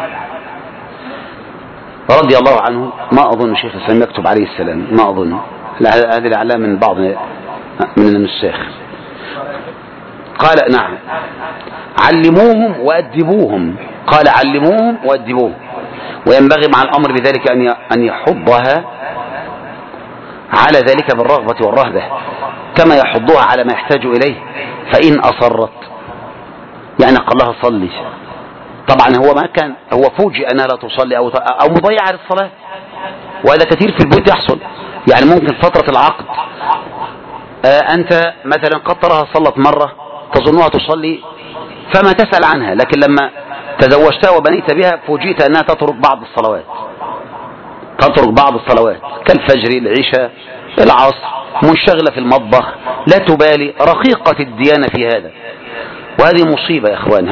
رضي الله عنه، ما أظن شيخ الإسلام يكتب عليه السلام، ما أظن، هذه الأعلام من بعض من النساخ. قال: نعم، علموهم وأدبوهم. قال: علموهم وأدبوهم. وينبغي مع الأمر بذلك أن يحضها على ذلك بالرغبة والرهبة، كما يحضها على ما يحتاج إليه. فإن أصرت، يعني قال لها صلي، طبعا هو فوجئ أنها لا تصلي أو مضيعة للصلاة، وهذا كثير في البيوت يحصل. يعني ممكن فترة العقد أنت مثلا قد تراها صلت مرة تظنها تصلي فما تسأل عنها، لكن لما تزوجتها وبنيت بها فوجئت أنها تترك بعض الصلوات كالفجر، العشاء، العصر، منشغلة في المطبخ، لا تبالي، رقيقة الديانة في هذا. وهذه مصيبة يا أخوان،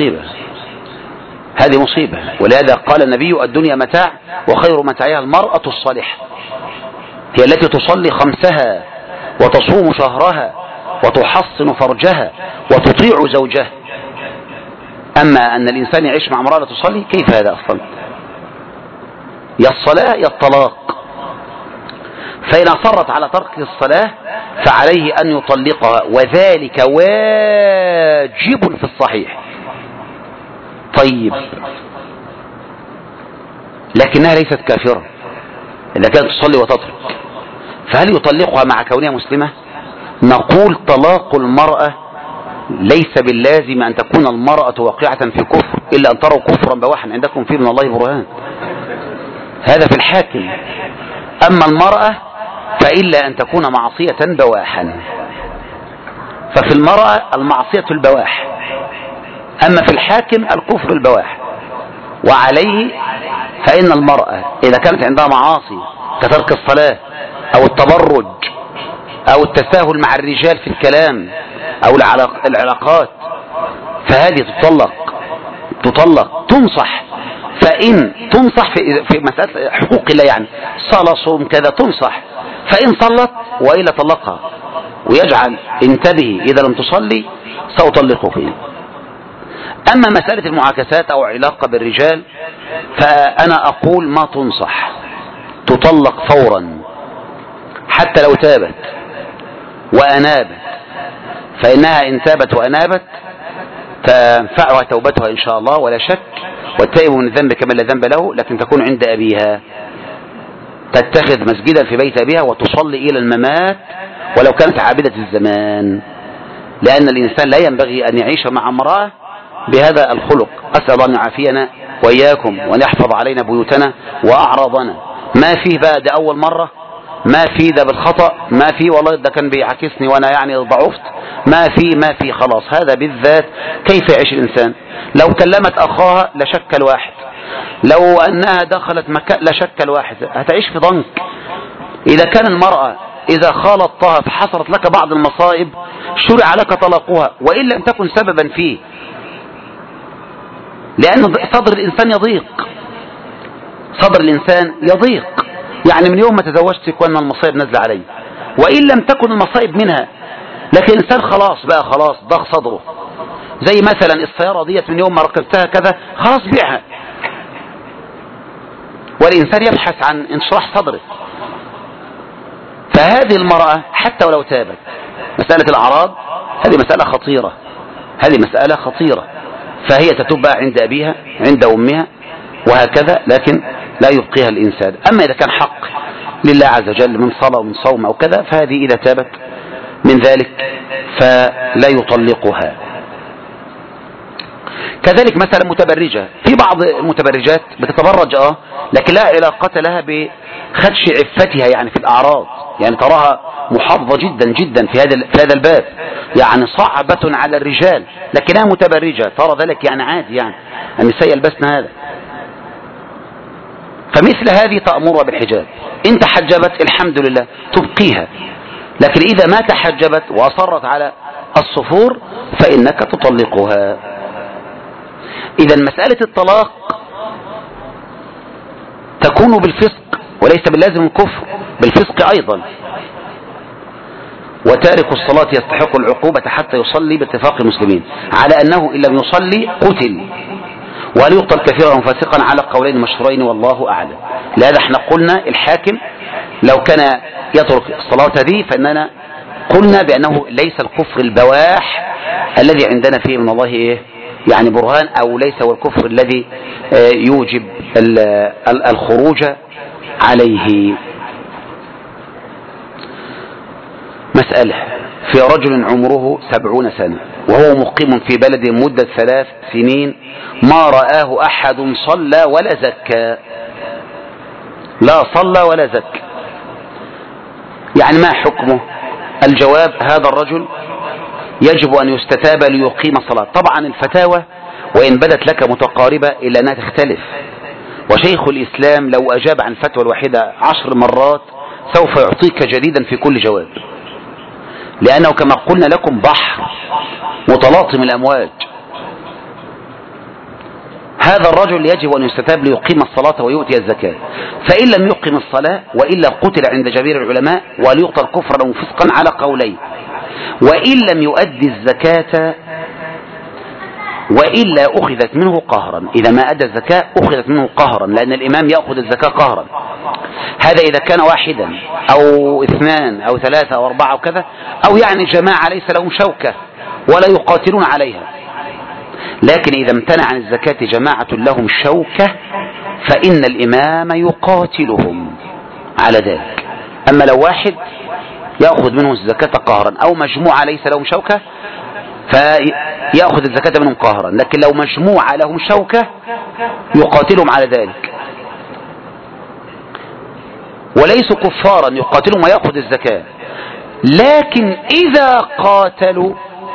هذه مصيبة. ولهذا قال النبي: الدنيا متاع وخير متاعها المرأة الصالحة، هي التي تصلي خمسها وتصوم شهرها وتحصن فرجها وتطيع زوجها. أما أن الإنسان يعيش مع امرأة لا تصلي، كيف هذا أصلا؟ يا الصلاة يا الطلاق. فإن أصرت على ترك الصلاة فعليه أن يطلقها، وذلك واجب في الصحيح. طيب، لكنها ليست كافرة إذا كانت تصلي وتترك، فهل يطلقها مع كونها مسلمة؟ نقول: طلاق المرأة ليس باللازم أن تكون المرأة واقعة في كفر، إلا أن تروا كفرا بواحا عندكم فيه من الله برهان، هذا في الحاكم. أما المرأة فإلا أن تكون معصية بواحا، ففي المرأة المعصية البواح، أما في الحاكم الكفر البواح. وعليه فإن المرأة إذا كانت عندها معاصي كترك الصلاة أو التبرج أو التساهل مع الرجال في الكلام أو العلاقات، فهذه تطلق تنصح. فإن تنصح في مسألة حقوق الله، يعني صلاة صوم كذا، تنصح. فإن صلت وإلا طلقها، ويجعل: انتبهي إذا لم تصلي سأطلقك. أما مسألة المعاكسات أو علاقة بالرجال فأنا أقول: ما تنصح، تطلق فورا حتى لو تابت وأنابت، فإنها إن تابت وأنابت تنفعها توبتها إن شاء الله ولا شك، والتائب من الذنب كما لا ذنب له. لكن تكون عند أبيها، تتخذ مسجدا في بيت أبيها وتصلي إلى الممات ولو كانت عابدة الزمان، لأن الإنسان لا ينبغي أن يعيش مع امرأة بهذا الخلق. أسأل الله أن يعافينا وإياكم وأن يحفظ علينا بيوتنا وأعراضنا. ما فيه بقى ده أول مرة، ما فيه ده بالخطأ، ما فيه والله ده كان بيعكسني وأنا يعني ضعفت، ما فيه خلاص. هذا بالذات كيف يعيش الإنسان؟ لو كلمت أخاها لشك الواحد، لو أنها دخلت مكان لشك الواحد، هتعيش في ضنك. إذا كان المرأة إذا خالطتها فحصلت لك بعض المصائب شرع لك طلاقها وإن لم تكن سببا فيه، لأن صدر الإنسان يضيق، صدر الإنسان يضيق. يعني من يوم ما تزوجتك وأن المصائب نزل علي، وإن لم تكن المصائب منها، لكن الإنسان خلاص بقى، خلاص ضاق صدره. زي مثلا السيارة ديت من يوم ما ركبتها كذا خلاص بيعها، والإنسان يبحث عن انشراح صدره. فهذه المرأة حتى ولو تابت، مسألة الأعراض هذه مسألة خطيرة، هذه مسألة خطيرة، فهي تتوب عند أبيها عند أمها وهكذا، لكن لا يبقيها الإنسان. أما إذا كان حق لله عز وجل من صلاة ومن صوم أو كذا، فهذه إذا تابت من ذلك فلا يطلقها. كذلك مثلا متبرجة، في بعض المتبرجات بتتبرج لكن لا علاقة لها بخدش عفتها يعني في الأعراض، يعني تراها محافظة جدا جدا في هذا الباب، يعني صعبة على الرجال لكنها متبرجة، ترى ذلك يعني عادي، يعني النساء يلبسن هذا. فمثل هذه تأمرها بالحجاب، إن تحجبت الحمد لله تبقيها، لكن إذا ما تحجبت وأصرت على الصفور فإنك تطلقها. إذا مسألة الطلاق تكون بالفسق وليس باللازم الكفر، بالفسق أيضا. وتارك الصلاة يستحق العقوبة حتى يصلي باتفاق المسلمين على أنه إن لم يصلي قتل، وهل يقتل كثيرا وفاسقا على قولين مشهورين والله أعلم. لهذا احنا قلنا الحاكم لو كان يترك الصلاة هذه فإننا قلنا بأنه ليس الكفر البواح الذي عندنا فيه من الله يعني برهان، أو ليس هو الكفر الذي يوجب الخروج عليه. مسألة: في رجل عمره 70 سنة وهو مقيم في بلد مدة 3 سنين ما رآه أحد صلى ولا زكى، لا صلى ولا زكى، يعني ما حكمه؟ الجواب: هذا الرجل يجب أن يستتاب ليقيم الصلاة. طبعا الفتاوى وإن بدت لك متقاربة إلا أنها تختلف، وشيخ الإسلام لو أجاب عن الفتوى الواحدة 10 مرات سوف يعطيك جديدا في كل جواب، لأنه كما قلنا لكم بحر متلاطم الأمواج. هذا الرجل يجب أن يستتاب ليقيم الصلاة ويؤتي الزكاة، فإن لم يقيم الصلاة وإلا قتل عند جماهير العلماء، وليقتل كفرا وفسقا على قولين. وإن لم يؤدي الزكاة وإلا أخذت منه قهرا، إذا ما أدى الزكاة أخذت منه قهرا، لأن الإمام يأخذ الزكاة قهرا. هذا إذا كان واحدا أو 2 أو 3 أو 4 أو كذا، أو يعني جماعة ليس لهم شوكة ولا يقاتلون عليها. لكن إذا امتنع عن الزكاة جماعة لهم شوكة فإن الإمام يقاتلهم على ذلك. أما لو واحد يأخذ منه الزكاة قهرا، أو مجموعة ليس لهم شوكة فيأخذ الزكاة منهم قهرا، لكن لو مجموعة لهم شوكة يقاتلهم على ذلك. وليسوا كفارا يقاتلهم ويأخذ الزكاة، لكن إذا قاتلوا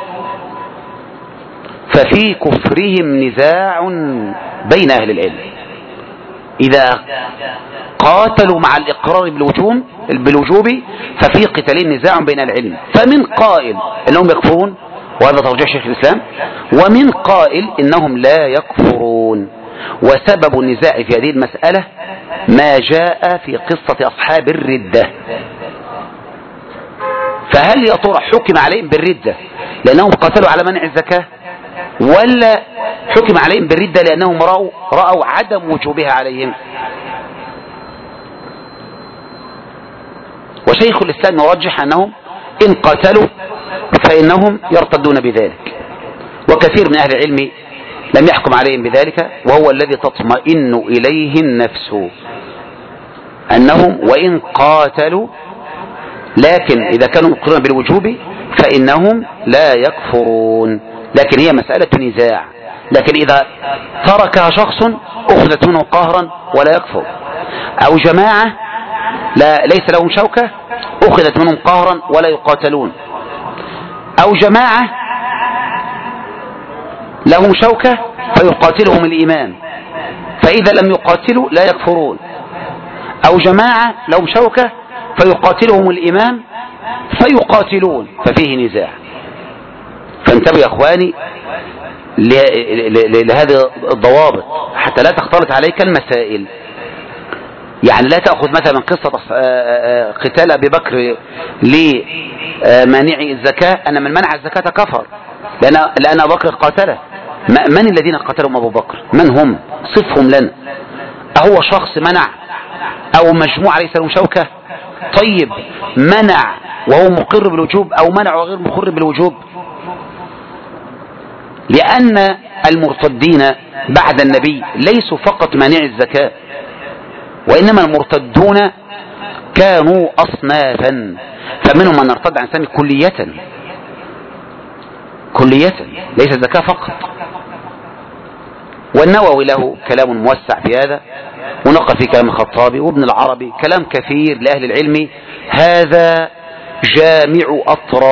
ففي كفرهم نزاع بين أهل العلم. إذا قاتلوا مع الإقرار بالوجوب ففي قتالين نزاع بين العلم، فمن قائل إنهم يكفرون وهذا ترجيح شيخ الإسلام، ومن قائل إنهم لا يكفرون. وسبب النزاع في هذه المسألة ما جاء في قصة أصحاب الردة. فهل يا ترى حكم عليهم بالردة لأنهم قاتلوا على منع الزكاة، ولا حكم عليهم بالردة لأنهم رأوا عدم وجوبها عليهم؟ وشيخ الإسلام يرجح أنهم إن قاتلوا فإنهم يرتدون بذلك، وكثير من أهل العلم لم يحكم عليهم بذلك، وهو الذي تطمئن إليه النفس، أنهم وإن قاتلوا لكن إذا كانوا مقرون بالوجوب فإنهم لا يكفرون، لكن هي مسألة نزاع. لكن إذا تركها شخص أخذت منه قهرا ولا يكفر، أو جماعة ليس لهم شوكة أخذت منهم قهرا ولا يقاتلون، أو جماعة لهم شوكة فيقاتلهم الإمام فإذا لم يقاتلوا لا يكفرون، أو جماعة لهم شوكة فيقاتلهم الإمام فيقاتلون، ففيه نزاع. فانتبهوا يا اخواني لهذه الضوابط حتى لا تختلط عليك المسائل. يعني لا تأخذ مثلا قصة قتال أبي بكر لمانعي الزكاة أن من منع الزكاة كفر، لأن أبو بكر قاتله. من الذين قتلهم أبو بكر؟ من هم؟ صفهم لنا. أهو شخص منع أو مجموعة ليس لهم شوكة؟ طيب منع وهو مقر بالوجوب أو منع وغير مقر بالوجوب؟ لأن المرتدين بعد النبي ليسوا فقط مانعي الزكاة، وإنما المرتدون كانوا أصنافا، فمنهم من ارتد عن الإسلام كلية ليس الزكاة فقط. والنووي له كلام موسع في هذا، ونقل في كلام الخطابي وابن العربي كلام كثير لأهل العلم. هذا جامع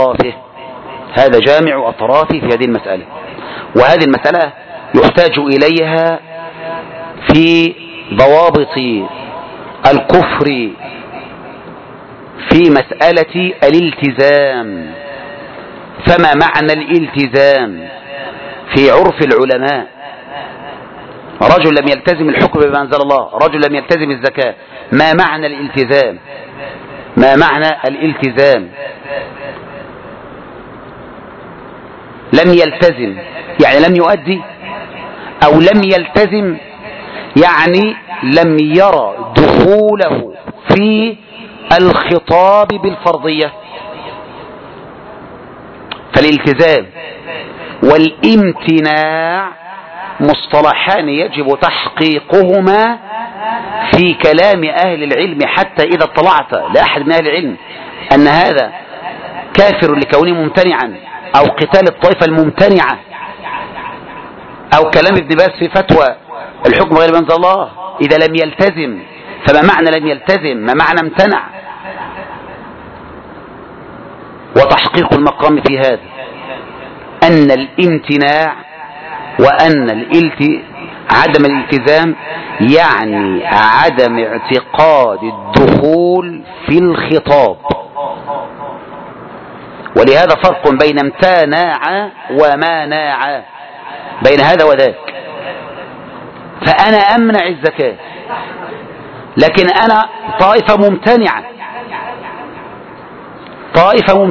أطرافه في هذه المسألة. وهذه المسألة يحتاج إليها في ضوابط الكفر في مسألة الالتزام. فما معنى الالتزام في عرف العلماء؟ رجل لم يلتزم الحكم بما أنزل الله، رجل لم يلتزم الزكاة، ما معنى الالتزام؟ ما معنى الالتزام؟ لم يلتزم يعني لم يؤدي، أو لم يلتزم يعني لم يرى دخوله في الخطاب بالفرضية. فالالتزام والامتناع مصطلحان يجب تحقيقهما في كلام أهل العلم. حتى إذا اطلعت لأحد من أهل العلم أن هذا كافر لكونه ممتنعا، أو قتال الطائفة الممتنعة، أو كلام ابن باز في فتوى الحكم غير ما أنزل الله، إذا لم يلتزم فما معنى لم يلتزم؟ ما معنى امتنع؟ وتحقيق المقام في هذا أن الامتناع وأن عدم الالتزام يعني عدم اعتقاد الدخول في الخطاب. ولهذا فرق بين امتنع ومانع، بين هذا وذاك. فأنا أمنع الزكاة لكن أنا طائفة ممتنعة. طائفة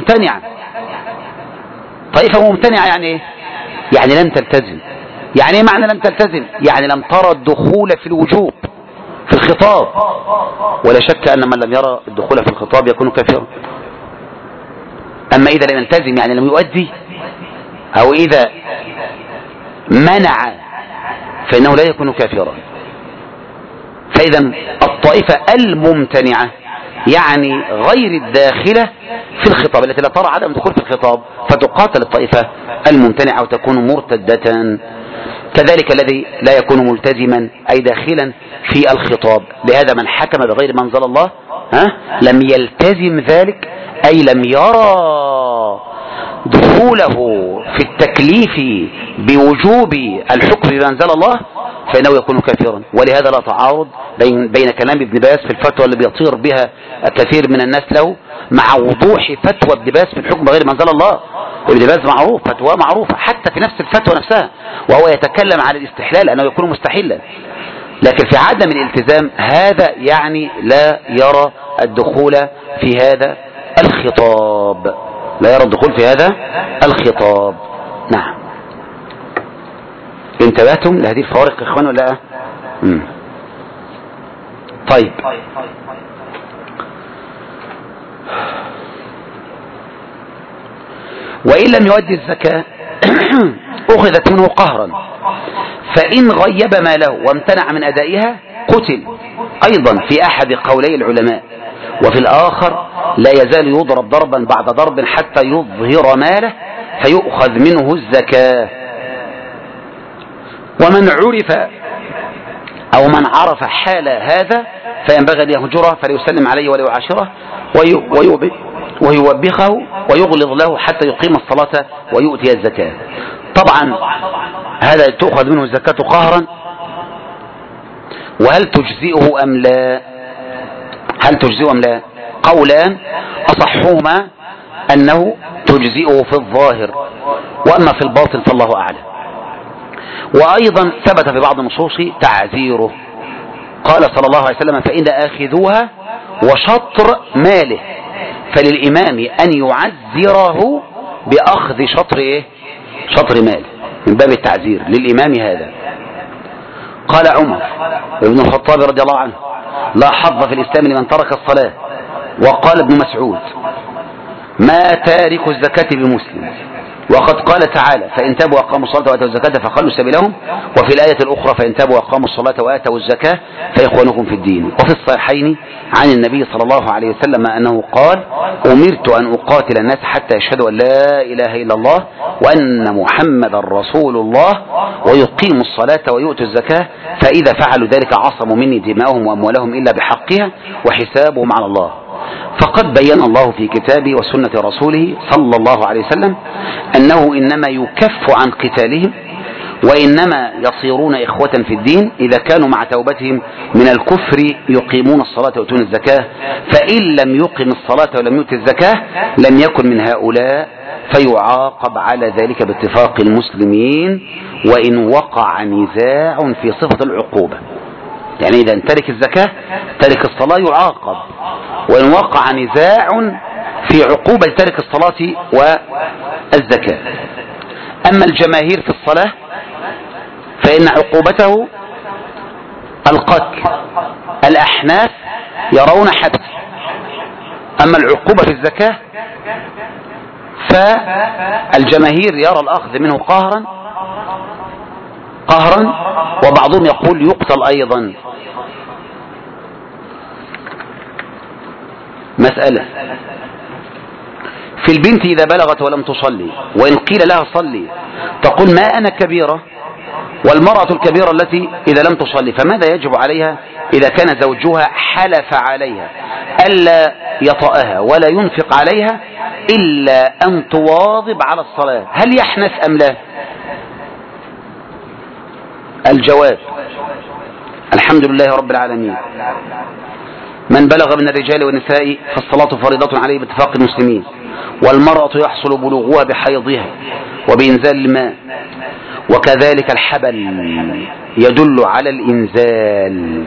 ممتنعة يعني إيه؟ يعني لم تلتزم. يعني إيه معنى لم تلتزم؟ يعني لم ترى الدخول في الوجوب في الخطاب. ولا شك أن من لم يرى الدخول في الخطاب يكون كافرا. أما إذا لم يلتزم يعني لم يؤدي، أو إذا منع فإنه لا يكون كافرا. فإذا الطائفة الممتنعة يعني غير الداخلة في الخطاب، التي لا ترى عدم دخول في الخطاب، فتقاتل الطائفة الممتنعة وتكون مرتدة. كذلك الذي لا يكون ملتزما أي داخلا في الخطاب. لهذا من حكم بغير ما أنزل الله لم يلتزم ذلك، أي لم يرى دخوله في التكليف بوجوب الحكم بما أنزل الله، فإنه يكون كافرا. ولهذا لا تعارض بين كلام ابن باز في الفتوى اللي بيطير بها كثير من الناس له مع وضوح فتوى ابن باز في الحكم بغير ما أنزل الله. ابن باز معروف، فتوى معروفة حتى في نفس الفتوى نفسها، وهو يتكلم عن الاستحلال أنه يكون مستحلا. لكن في عدم الالتزام هذا يعني لا يرى الدخول في هذا الخطاب، لا يرى الدخول في هذا الخطاب. نعم. انتبهتم لهذه الفوارق يا اخوان ولا لا؟ طيب، وإن لم يؤدي الزكاة أخذت منه قهرا، فإن غيب ماله وامتنع من أدائها قتل، أيضا في أحد قولي العلماء. وفي الآخر لا يزال يضرب ضربا بعد ضرب حتى يظهر ماله فيؤخذ منه الزكاة. ومن عرف أو من عرف حال هذا فينبغي أن يهجره، فليسلم عليه ولا يعاشره ويوبخه ويغلظ له حتى يقيم الصلاة ويؤتي الزكاة. طبعا هذا تؤخذ منه الزكاة قهرا. وهل تجزئه أم لا؟ هل تجزئه أم لا؟ قولان أصحهما أنه تجزئه في الظاهر، وأما في الباطن فالله أعلم. وأيضا ثبت في بعض النصوص تعزيره، قال صلى الله عليه وسلم: فإن آخذوها وشطر ماله، فللإمام أن يعزره بأخذ شطر ماله، من باب التعزير للإمام هذا. قال عمر بن الخطاب رضي الله عنه: لا حظ في الإسلام لمن ترك الصلاة. وقال ابن مسعود: ما تارك الزكاة بمسلم. وقد قال تعالى: فإن تابوا وأقاموا الصلاة وآتوا الزكاة فخلوا سبيلهم. وفي الآية الأخرى: فإن تابوا وأقاموا الصلاة وآتوا الزكاة فإخوانكم في الدين. وفي الصحيحين عن النبي صلى الله عليه وسلم أنه قال: أمرت أن أقاتل الناس حتى يشهدوا أن لا إله إلا الله وأن محمدا رسول الله ويقيموا الصلاة ويؤتوا الزكاة، فإذا فعلوا ذلك عصموا مني دماءهم وأموالهم إلا بحقها وحسابهم على الله. فقد بين الله في كتابه وسنة رسوله صلى الله عليه وسلم أنه إنما يكف عن قتالهم، وإنما يصيرون إخوة في الدين إذا كانوا مع توبتهم من الكفر يقيمون الصلاة ويؤتون الزكاة. فإن لم يقم الصلاة ولم يؤت الزكاة لم يكن من هؤلاء، فيعاقب على ذلك باتفاق المسلمين، وإن وقع نزاع في صفة العقوبة. يعني إذا ترك الزكاة ترك الصلاة يعاقب، وإن وقع نزاع في عقوبة ترك الصلاة والزكاة. أما الجماهير في الصلاة فإن عقوبته القتل، الأحناف يرون حبس. أما العقوبة في الزكاة فالجماهير يرى الأخذ منه قهرا، وبعضهم يقول يقتل أيضا. مسألة في البنت إذا بلغت ولم تصلي، وإن قيل لها صلي تقول ما أنا كبيرة، والمرأة الكبيرة التي إذا لم تصلي فماذا يجب عليها إذا كان زوجها حلف عليها ألا يطأها ولا ينفق عليها إلا أن تواظب على الصلاة؟ هل يحنث أم لا؟ الجواب: الحمد لله رب العالمين. من بلغ من الرجال والنساء فالصلاة فريضة عليه باتفاق المسلمين، والمرأة يحصل بلوغها بحيضها وبإنزال الماء، وكذلك الحبل يدل على الإنزال،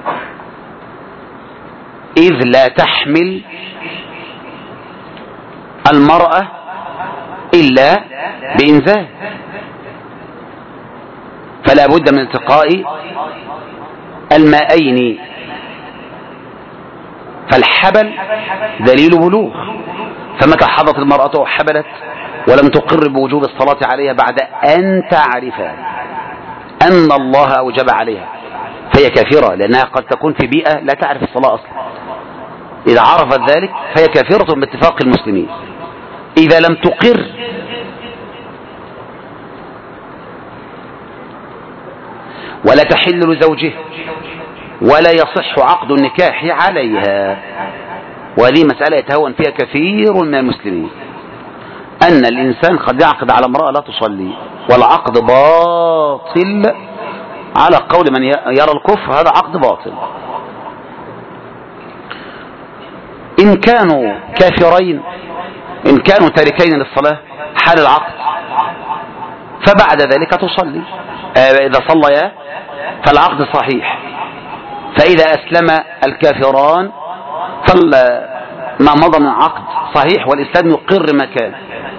إذ لا تحمل المرأة إلا بإنزال، فلا بد من التقاء الماءين، فالحبل دليل بلوغ. فمتى حضت المرأة وحبلت ولم تقر بوجوب الصلاة عليها بعد أن تعرف أن الله أوجب عليها فهي كافرة، لأنها قد تكون في بيئة لا تعرف الصلاة أصلا. إذا عرفت ذلك فهي كافرة باتفاق المسلمين. إذا لم تقر ولا تحل لزوجه ولا يصح عقد النكاح عليها، وهذه مسألة يتهون فيها كثير من المسلمين، أن الإنسان قد يعقد على امرأة لا تصلي والعقد باطل، على قول من يرى الكفر هذا عقد باطل. إن كانوا كافرين، إن كانوا تاركين للصلاة حال العقد فبعد ذلك تصلي، إذا صليا فالعقد صحيح، فإذا أسلم الكافران فما مضى من عقد صحيح والإسلام يقر مكان.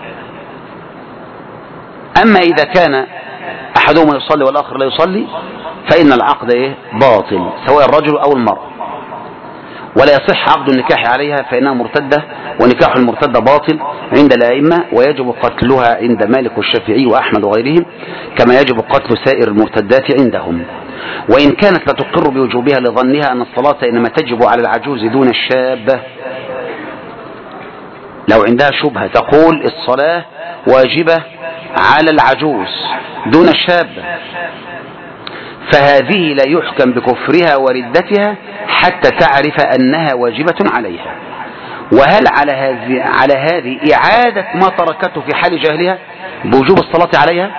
أما إذا كان أحدهما يصلي والآخر لا يصلي فإن العقد باطل سواء الرجل أو المرأة، ولا يصح عقد النكاح عليها فإنها مرتدة، ونكاح المرتدة باطل عند الأئمة، ويجب قتلها عند مالك والشافعي وأحمد وغيرهم، كما يجب قتل سائر المرتدات عندهم. وإن كانت لا تقر بوجوبها لظنها أن الصلاة إنما تجب على العجوز دون الشابة، لو عندها شبهة تقول الصلاة واجبة على العجوز دون الشابة، فهذه لا يحكم بكفرها وردتها حتى تعرف أنها واجبة عليها. وهل على هذه إعادة ما تركته في حال جاهلها بوجوب الصلاة عليها؟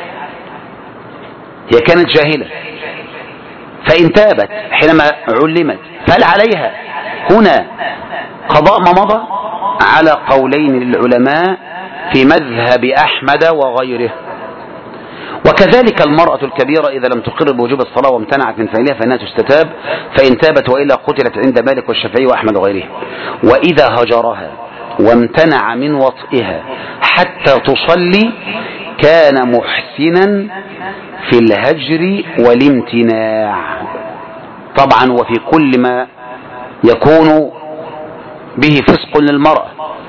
هي كانت جاهلة فإن تابت حينما علمت فهل عليها هنا قضاء ما مضى على قولين للعلماء في مذهب أحمد وغيره. وكذلك المرأة الكبيرة إذا لم تقر بوجوب الصلاة وامتنعت من فعلها فإنها تستتاب، فإن تابت وإلا قتلت عند مالك والشافعي وأحمد وغيره. وإذا هجرها وامتنع من وطئها حتى تصلي كان محسنا في الهجر والامتناع. طبعا وفي كل ما يكون به فسق للمرأة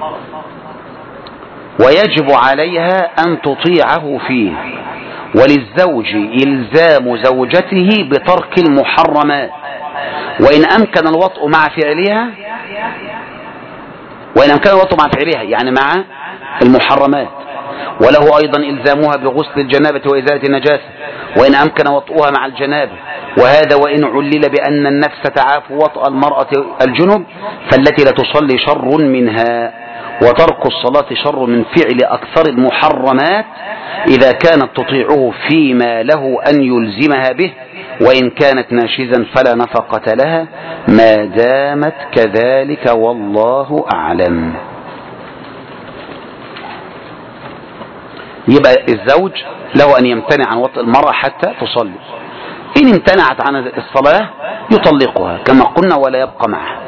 ويجب عليها أن تطيعه فيه. وللزوج إلزام زوجته بترك المحرمات وإن أمكن الوطء مع فعلها، يعني مع المحرمات. وله أيضا إلزامها بغسل الجنابة وإزالة النجاسة وإن أمكن وطئها مع الجنابة، وهذا وإن علل بأن النفس تعاف وطأ المرأة الجنب فالتي لا تصلي شر منها. وترك الصلاة شر من فعل أكثر المحرمات إذا كانت تطيعه فيما له أن يلزمها به، وإن كانت ناشزا فلا نفقة لها ما دامت كذلك والله أعلم. يبقى الزوج له أن يمتنع عن وطء المرأة حتى تصلي، إن امتنعت عن الصلاة يطلقها كما قلنا ولا يبقى معها.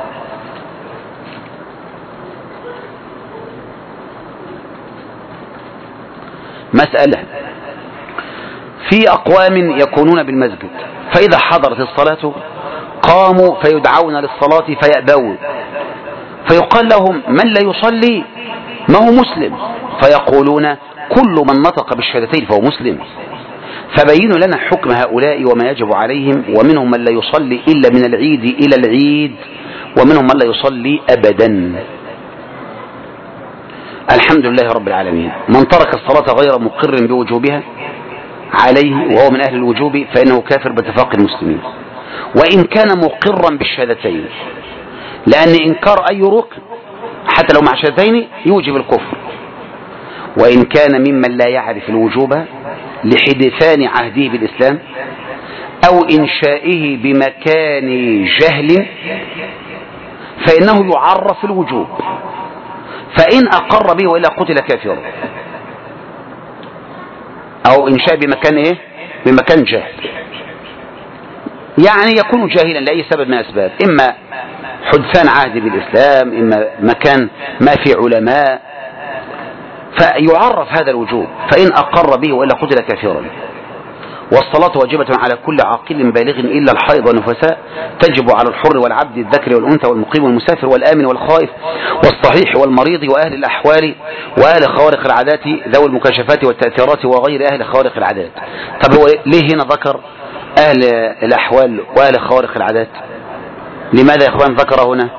مسألة: في أقوام يكونون بالمسجد فإذا حضرت الصلاة قاموا فيدعون للصلاة فيأبون، فيقال لهم: من لا يصلي ما هو مسلم، فيقولون: كل من نطق بالشهادتين فهو مسلم. فبينوا لنا حكم هؤلاء وما يجب عليهم. ومنهم من لا يصلي إلا من العيد إلى العيد، ومنهم من لا يصلي أبدا. الحمد لله رب العالمين. من ترك الصلاة غير مقر بوجوبها عليه وهو من أهل الوجوب فإنه كافر باتفاق المسلمين، وإن كان مقرا بالشهادتين، لأن إنكار أي ركن حتى لو مع شهادتين يوجب الكفر. وإن كان ممن لا يعرف الوجوب لحدثان عهده بالإسلام أو إنشائه بمكان جهل فإنه يعرف الوجوب، فإن أقر به وإلا قتل كافرا. أو إنشاء بمكان إيه؟ بمكان جهل، يعني يكون جاهلا لأي سبب من الأسباب، إما حدثان عهد بالإسلام، إما مكان ما في علماء، فيعرف هذا الوجوب، فإن أقر به وإلا قتل كافرا. والصلاة واجبة على كل عاقل بالغ إلا الحائض والنفساء، تجب على الحر والعبد الذكر والأنثى والمقيم والمسافر والآمن والخائف والصحيح والمريض وأهل الأحوال وأهل خوارق العادات ذوي المكاشفات والتأثيرات وغير أهل خوارق العادات. طب هو ليه هنا ذكر أهل الأحوال وأهل خوارق العادات؟ لماذا يا إخوان ذكر هنا؟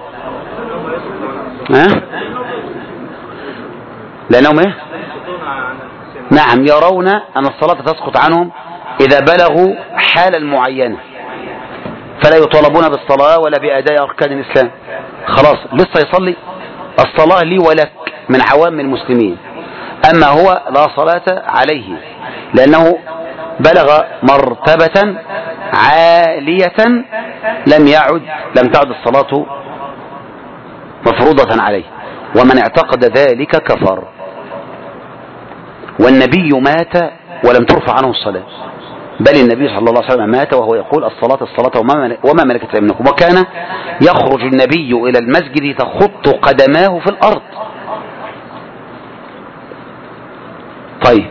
لأنهم إيه؟ نعم، يرون أن الصلاة تسقط عنهم إذا بلغوا حالا معينة، فلا يطالبون بالصلاة ولا بأداء أركان الإسلام. خلاص لسه يصلي، الصلاة لي ولك من عوام المسلمين، أما هو لا صلاة عليه لأنه بلغ مرتبة عالية لم تعد الصلاة مفروضة عليه، ومن اعتقد ذلك كفر. والنبي مات ولم ترفع عنه الصلاة، بل النبي صلى الله عليه وسلم مات وهو يقول: الصلاة وما ملكت أيمانكم. وكان يخرج النبي إلى المسجد تخط قدماه في الأرض. طيب،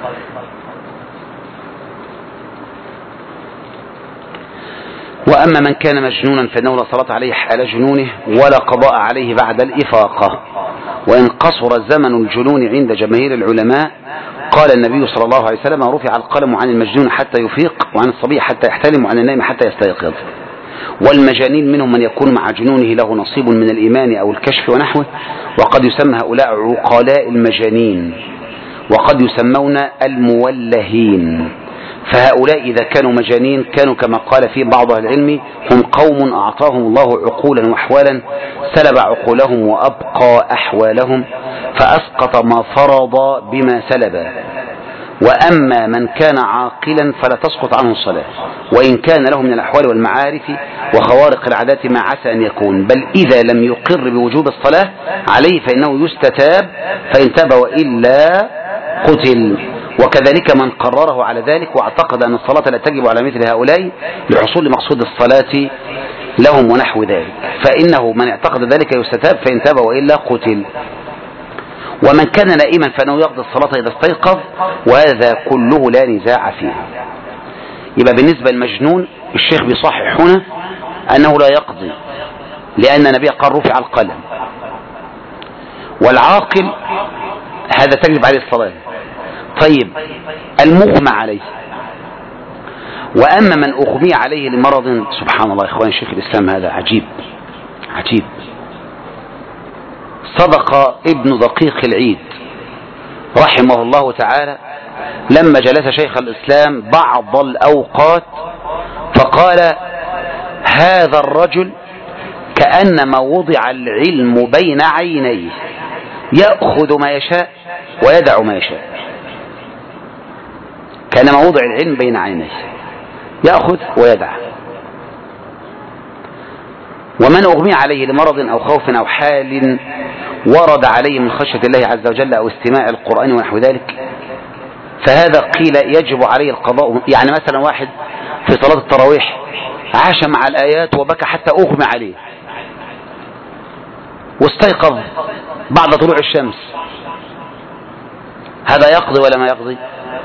وأما من كان مجنونا فإنه لا صلاة عليه حال جنونه ولا قضاء عليه بعد الإفاقة. وإن قصر زمن الجنون عند جماهير العلماء قال النبي صلى الله عليه وسلم: رفع القلم عن المجنون حتى يفيق، وعن الصبي حتى يحتلم، وعن النائم حتى يستيقظ. والمجانين منهم من يكون مع جنونه له نصيب من الإيمان أو الكشف ونحوه، وقد يسمى هؤلاء عقلاء المجانين، وقد يسمون المولهين. فهؤلاء إذا كانوا مجانين كانوا كما قال في بعض العلم: هم قوم أعطاهم الله عقولا وأحوالا سلب عقولهم وأبقى أحوالهم، فأسقط ما فرض بما سلب. وأما من كان عاقلا فلا تسقط عنه الصلاة، وإن كان له من الأحوال والمعارف وخوارق العادات ما عسى أن يكون، بل إذا لم يقر بوجوب الصلاة عليه فإنه يستتاب، فإن تاب وإلا قتل. وكذلك من قرره على ذلك واعتقد أن الصلاة لا تجب على مثل هؤلاء لحصول مقصود الصلاة لهم ونحو ذلك، فإنه من اعتقد ذلك يستتاب، فإن تاب وإلا قتل. ومن كان نائما فإنه يقضي الصلاة إذا استيقظ، وهذا كله لا نزاع فيه. يبقى بالنسبة للمجنون الشيخ بيصحح هنا أنه لا يقضي، لأن النبي قال رفع القلم. والعاقل هذا تجب عليه الصلاة. طيب المغمى عليه، وأما من أغمي عليه لمرض، سبحان الله إخوان، شيخ الإسلام هذا عجيب عجيب. صدق ابن دقيق العيد رحمه الله تعالى لما جلس شيخ الإسلام بعض الأوقات فقال: هذا الرجل كأنما وضع العلم بين عينيه، يأخذ ما يشاء ويدع ما يشاء. كأنما وضع العلم بين عينيه، يأخذ ويدع. ومن أغمي عليه لمرض أو خوف أو حال ورد عليه من خشية الله عز وجل أو استماع القرآن ونحو ذلك، فهذا قيل يجب عليه القضاء. يعني مثلا واحد في صلاة التراويح عاش مع الآيات وبكى حتى أغمى عليه، واستيقظ بعد طلوع الشمس، هذا يقضي ولا ما يقضي؟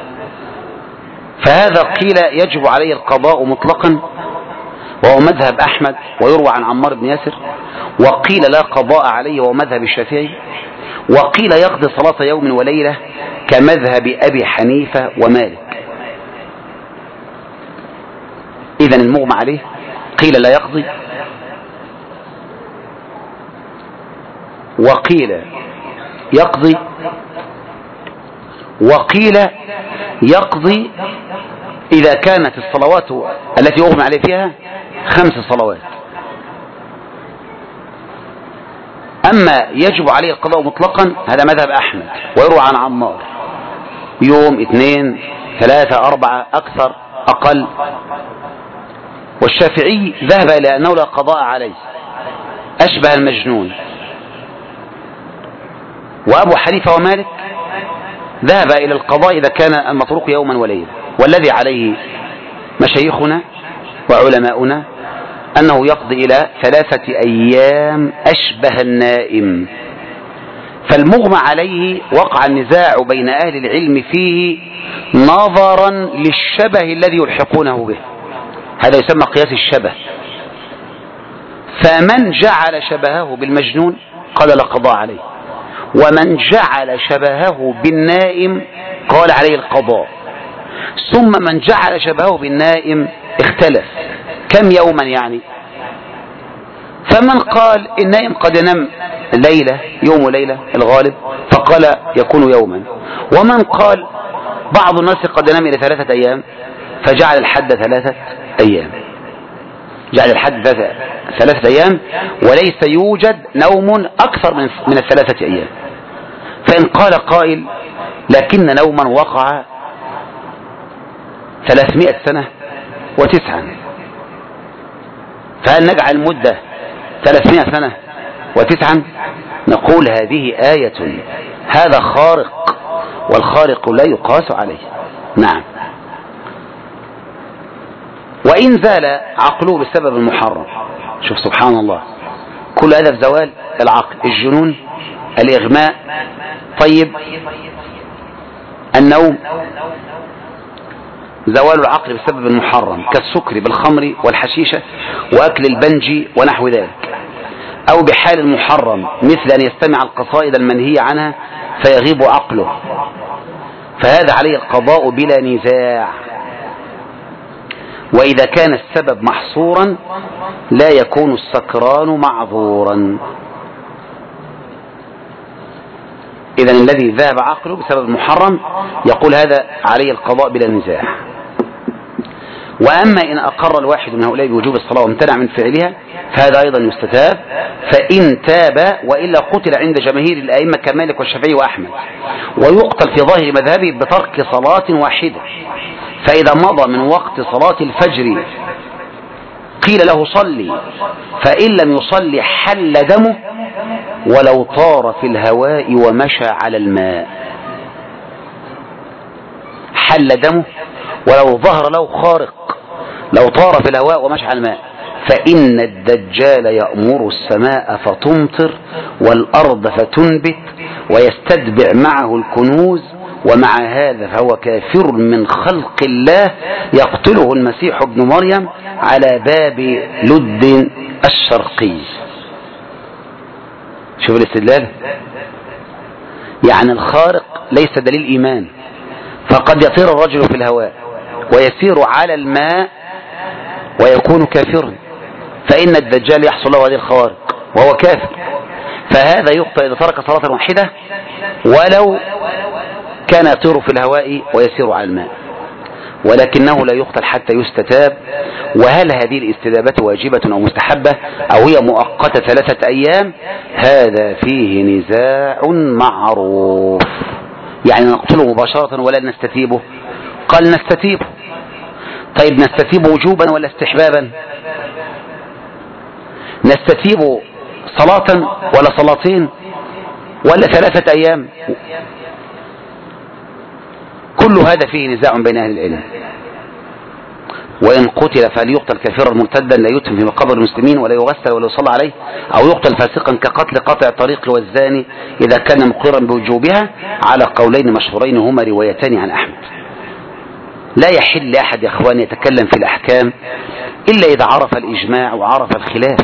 فهذا قيل يجب عليه القضاء مطلقا، وهو مذهب أحمد ويروى عن عمار بن ياسر. وقيل لا قضاء عليه وهو مذهب الشافعي. وقيل يقضي صلاة يوم وليلة كمذهب أبي حنيفة ومالك. إذن المغمى عليه قيل لا يقضي، وقيل يقضي، وقيل يقضي إذا كانت الصلوات التي أغمى عليه فيها 5 صلوات. أما يجب عليه القضاء مطلقا هذا مذهب أحمد ويروى عن عمار، يوم 2 3 4 أكثر أقل. والشافعي ذهب إلى أنه لا قضاء عليه، أشبه المجنون. وأبو حنيفة ومالك ذهب إلى القضاء إذا كان المتروك يوما وليلة. والذي عليه مشايخنا وعلماؤنا أنه يقضي إلى 3 أيام أشبه النائم. فالمغمى عليه وقع النزاع بين أهل العلم فيه نظرا للشبه الذي يلحقونه به، هذا يسمى قياس الشبه. فمن جعل شبهه بالمجنون قال لا قضاء عليه، ومن جعل شبهه بالنائم قال عليه القضاء. ثم من جعل شبهه بالنائم اختلف كم يوما يعني. فمن قال النائم قد ينام ليلة، يوم وليلة الغالب، فقال يكون يوما. ومن قال بعض الناس قد ينام إلى 3 أيام فجعل الحد 3 أيام، جعل الحد 3 أيام، وليس يوجد نوم أكثر من 3 أيام. فإن قال قائل لكن نوما وقع 300 سنة و9، فهل نجعل المدة 300 سنة و9؟ نقول هذه آية، هذا خارق، والخارق لا يقاس عليه. نعم. وإن زال عقله بسبب المحرم، شوف سبحان الله، كل هذا في زوال العقل، الجنون، الإغماء. طيب النوم زوال العقل بسبب المحرم كالسكر بالخمر والحشيشة وأكل البنج ونحو ذلك، أو بحال المحرم مثل أن يستمع القصائد المنهية عنها فيغيب عقله، فهذا عليه القضاء بلا نزاع. وإذا كان السبب محصورا لا يكون السكران معذورا. إذن الذي ذهب عقله بسبب المحرم يقول هذا عليه القضاء بلا نزاع. وأما إن أقر الواحد من هؤلاء بوجوب الصلاة وامتنع من فعلها فهذا أيضا يستتاب، فإن تاب وإلا قتل عند جماهير الأئمة كمالك والشافعي وأحمد، ويقتل في ظاهر مذهبه بترك صلاة واحدة. فإذا مضى من وقت صلاة الفجر قيل له صلي، فإن لم يصلي حل دمه ولو طار في الهواء ومشى على الماء. حل دمه ولو ظهر له خارق، لو طار في الهواء ومشى على الماء. فإن الدجال يأمر السماء فتمطر والأرض فتنبت ويستتبع معه الكنوز، ومع هذا فهو كافر من خلق الله يقتله المسيح ابن مريم على باب لد الشرقي. شوف الاستدلال، يعني الخارق ليس دليل إيمان، فقد يطير الرجل في الهواء ويسير على الماء ويكون كافرا، فإن الدجال يحصل له هذه الخوارق وهو كافر، فهذا يقتل إذا ترك صلاة واحدة ولو كان يطير في الهواء ويسير على الماء، ولكنه لا يقتل حتى يستتاب. وهل هذه الاستتابة واجبة أو مستحبة أو هي مؤقتة 3 أيام؟ هذا فيه نزاع معروف. يعني نقتله مباشرة ولا نستتيبه؟ قال نستتيبه. طيب نستتيبه وجوبا ولا استحبابا؟ نستتيبه صلاة ولا صلاتين ولا 3 أيام؟ كل هذا فيه نزاع بين أهل العلم. وإن قتل فهل يقتل كافرا مرتدا لا يتم في مقابر المسلمين ولا يغسل ولا يصلى عليه، أو يقتل فاسقا كقتل قطع الطريق والزاني إذا كان مقرا بوجوبها؟ على قولين مشهورين هما روايتان عن أحمد. لا يحل لأحد يا أخوان يتكلم في الأحكام إلا إذا عرف الإجماع وعرف الخلاف.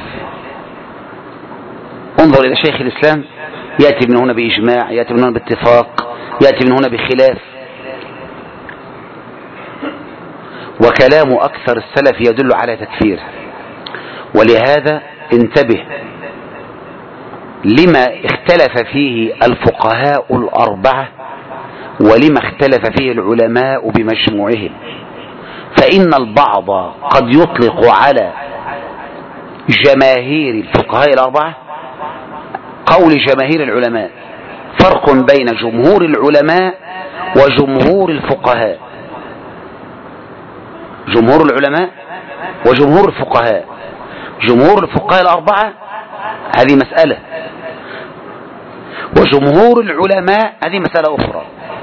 انظر إلى شيخ الإسلام، يأتي من هنا بإجماع، يأتي من هنا باتفاق، يأتي من هنا بخلاف. وكلام أكثر السلف يدل على تكفيره. ولهذا انتبه لما اختلف فيه الفقهاء الأربعة ولما اختلف فيه العلماء بمجموعهم. فإن البعض قد يطلق على جماهير الفقهاء الأربعة قول جماهير العلماء. فرق بين جمهور العلماء وجمهور الفقهاء. جمهور العلماء وجمهور الفقهاء. جمهور الفقهاء الأربعة هذه مسألة، وجمهور العلماء هذه مسألة أخرى.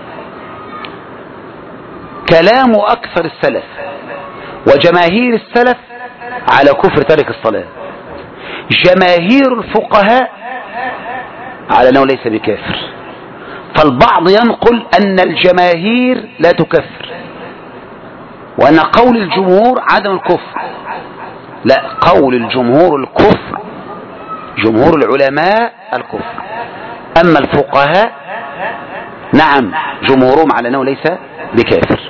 كلام أكثر السلف وجماهير السلف على كفر تارك الصلاة. جماهير الفقهاء على أنه ليس بكافر. فالبعض ينقل أن الجماهير لا تكفر وأن قول الجمهور عدم الكفر. لا، قول الجمهور الكفر، جمهور العلماء الكفر. أما الفقهاء نعم جمهورهم على أنه ليس بكافر.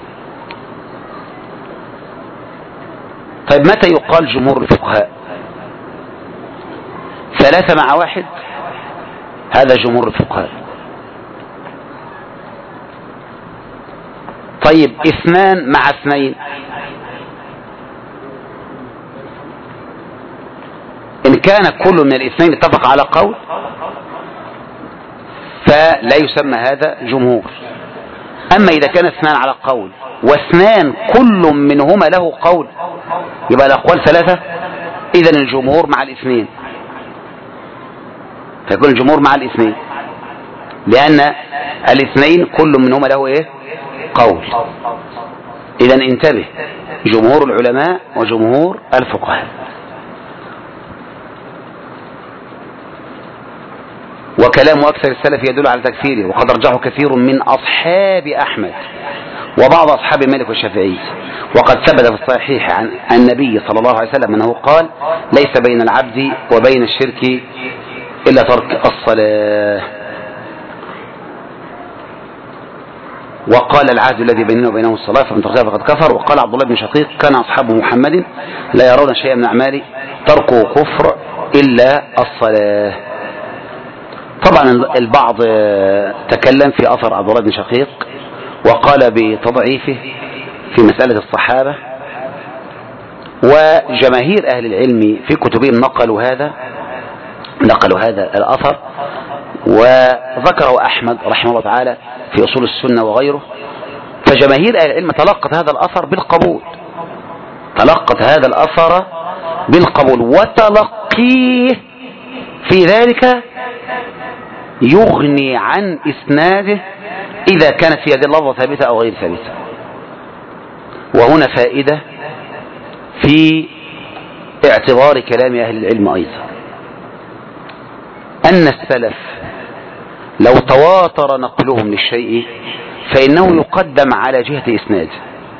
طيب متى يقال جمهور الفقهاء؟ 3 مع 1 هذا جمهور الفقهاء. طيب 2 مع 2 إن كان كل من الاثنين اتفق على قول فلا يسمى هذا جمهور. أما إذا كان 2 على قول و2 كل منهما له قول يبقى الأقوال 3. إذن الجمهور مع الاثنين، فيكون الجمهور مع الاثنين لأن الاثنين كل منهما له إيه؟ قول. إذن انتبه، جمهور العلماء وجمهور الفقهاء. وكلام أكثر السلف يدل على تكفيره، وقد رجحه كثير من أصحاب أحمد وبعض أصحاب مالك والشافعي. وقد ثبت في الصحيح عن النبي صلى الله عليه وسلم أنه قال: ليس بين العبد وبين الشرك إلا ترك الصلاة. وقال: العهد الذي بيننا وبينه الصلاة فمن تركها فقد كفر. وقال عبد الله بن شقيق: كان أصحاب محمد لا يرون شيئا من أعمال تركه كفر إلا الصلاة. طبعا البعض تكلم في أثر عبد الله بن شقيق وقال بتضعيفه في مسألة الصحابة وجماهير أهل العلم في كتبهم نقلوا هذا الأثر، وذكره أحمد رحمه الله تعالى في أصول السنة وغيره. فجماهير أهل العلم تلقت هذا الأثر بالقبول، وتلقيه في ذلك يغني عن إسناده إذا كانت في هذه اللفظة ثابتة أو غير ثابتة. وهنا فائدة في اعتبار كلام أهل العلم أيضا، أن السلف لو تواتر نقلهم للشيء فإنه يقدم على جهة إسناده.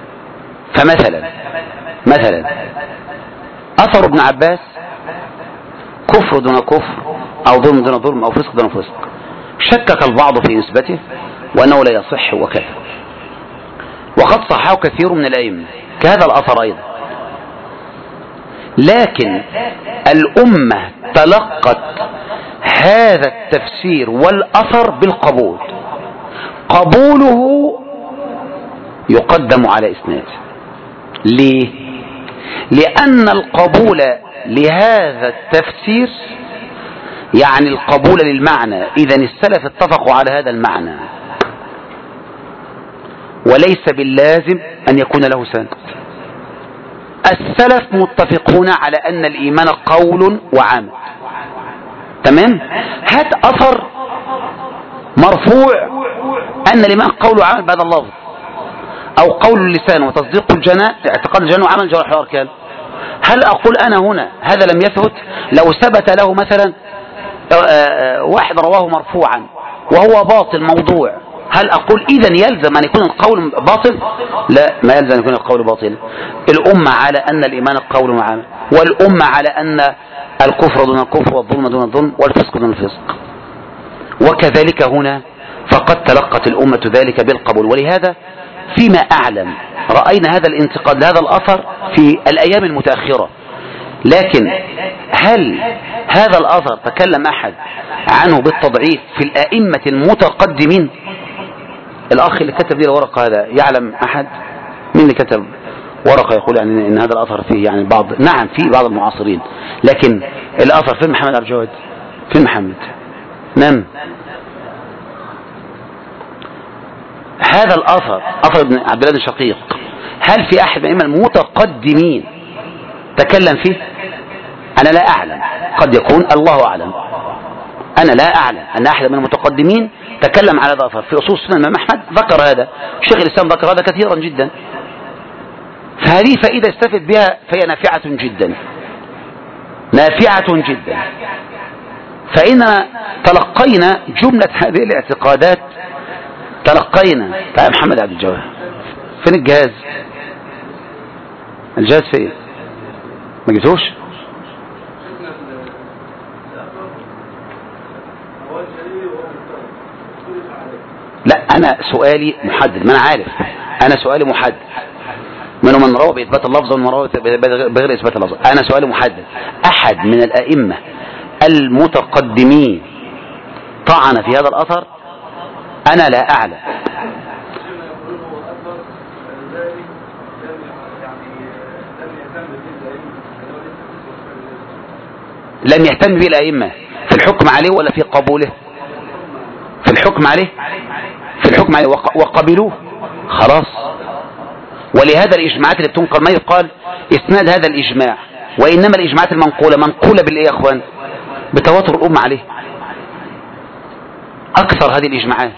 فمثلا أثر ابن عباس كفر دون كفر أو ظلم دون ظلم أو فسق دون فسق، شكك البعض في نسبته وأنه لا يصح وكذا، وقد صححه كثير من الأئمة كهذا الأثر أيضا. لكن الأمة تلقت هذا التفسير والأثر بالقبول، قبوله يقدم على إسناده. ليه؟ لأن القبول لهذا التفسير يعني القبول للمعنى، إذن السلف اتفقوا على هذا المعنى، وليس باللازم أن يكون له سند. السلف متفقون على أن الإيمان قول وعمل، تمام؟ هات أثر مرفوع أن الإيمان قول وعمل بهذا اللفظ، أو قول اللسان وتصديق الجنان اعتقاد الجنان وعمل جوارح الأركان. هل أقول أنا هنا هذا لم يثبت؟ لو ثبت له مثلا واحد رواه مرفوعا وهو باطل موضوع، هل أقول إذن يلزم أن يكون القول باطل؟ لا، ما يلزم أن يكون القول باطل. الأمة على أن الإيمان قول وعمل، والأمة على أن الكفر دون الكفر والظلم دون الظلم والفسق دون الفسق. وكذلك هنا فقد تلقت الأمة ذلك بالقبول. ولهذا فيما أعلم رأينا هذا الانتقاد لهذا الأثر في الأيام المتأخرة، لكن هل هذا الأثر تكلم أحد عنه بالتضعيف في الأئمة المتقدمين؟ الأخ اللي كتب لي الورقة هذا يعلم أحد؟ مين اللي كتب ورقة يقول يعني إن هذا الأثر فيه يعني نعم في بعض المعاصرين، لكن الأثر فين؟ محمد عبد الجواد فين؟ محمد نعم. هذا الأثر أثر ابن عبد الله بن شقيق، هل في أحد من الأئمة المتقدمين تكلم فيه؟ أنا لا أعلم، قد يكون الله أعلم، أنا لا أعلم أن أحد من المتقدمين تكلم على هذا الأثر. في أصول السنة الإمام أحمد ذكر هذا، شيخ الإسلام ذكر هذا كثيرا جدا. فهذه فائدة استفد بها، فهي نافعة جدا، فإننا تلقينا جملة هذه الاعتقادات. تلقينا. تعال محمد عبد الجواد، فين الجهاز؟ الجهاز فين؟ ما جبتوش؟ لا أنا سؤالي محدد، ما أنا عارف، أنا سؤالي محدد، منهم من روى بإثبات اللفظ ومن روى بغير إثبات اللفظ. أنا سؤالي محدد، أحد من الأئمة المتقدمين طعن في هذا الأثر؟ أنا لا أعلم. لم يهتم به الأئمة في الحكم عليه ولا في قبوله؟ في الحكم عليه، وقبلوه خلاص. ولهذا الإجماعات اللي بتنقل ما يقال إسناد هذا الإجماع، وإنما الإجماعات المنقولة منقولة بالإيه يا أخوان؟ بتواتر الأمة عليه. أكثر هذه الإجماعات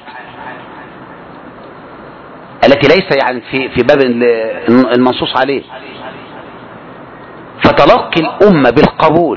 التي ليس يعني في باب المنصوص عليه. فتلقي الأمة بالقبول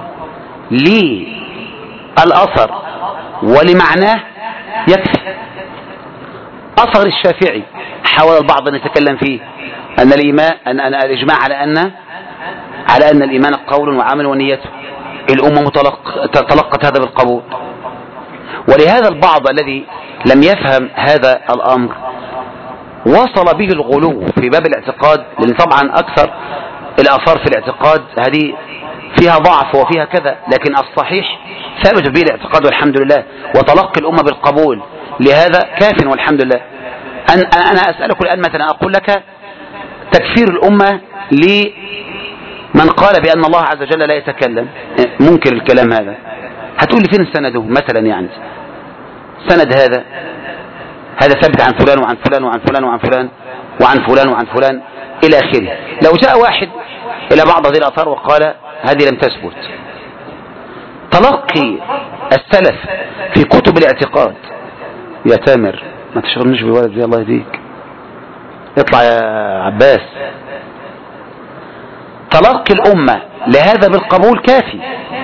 للأثر ولمعناه يكفي. أثر الشافعي حاول البعض أن يتكلم فيه أن الإجماع على أن الإيمان قول وعمل ونيته. الأمة تلقت هذا بالقبول. ولهذا البعض الذي لم يفهم هذا الأمر وصل به الغلو في باب الاعتقاد، لأن طبعا أكثر الآثار في الاعتقاد هذه فيها ضعف وفيها كذا، لكن الصحيح ثابت به الاعتقاد والحمد لله، وتلقي الأمة بالقبول لهذا كاف والحمد لله. أنا أسألك الآن مثلا، أقول لك تكفير الأمة من قال بأن الله عز وجل لا يتكلم منكر الكلام هذا، هتقول لي فين سنده مثلا؟ يعني سند هذا ثبت عن فلان وعن فلان وعن فلان وعن فلان وعن فلان وعن فلان إلى آخره. لو جاء واحد إلى بعض هذه الآثار وقال هذه لم تثبت، تلقي السلف في كتب الاعتقاد، يا تامر ما تشغلنيش بالولد دي الله يهديك، اطلع يا عباس. تلقي الأمة لهذا بالقبول كافي،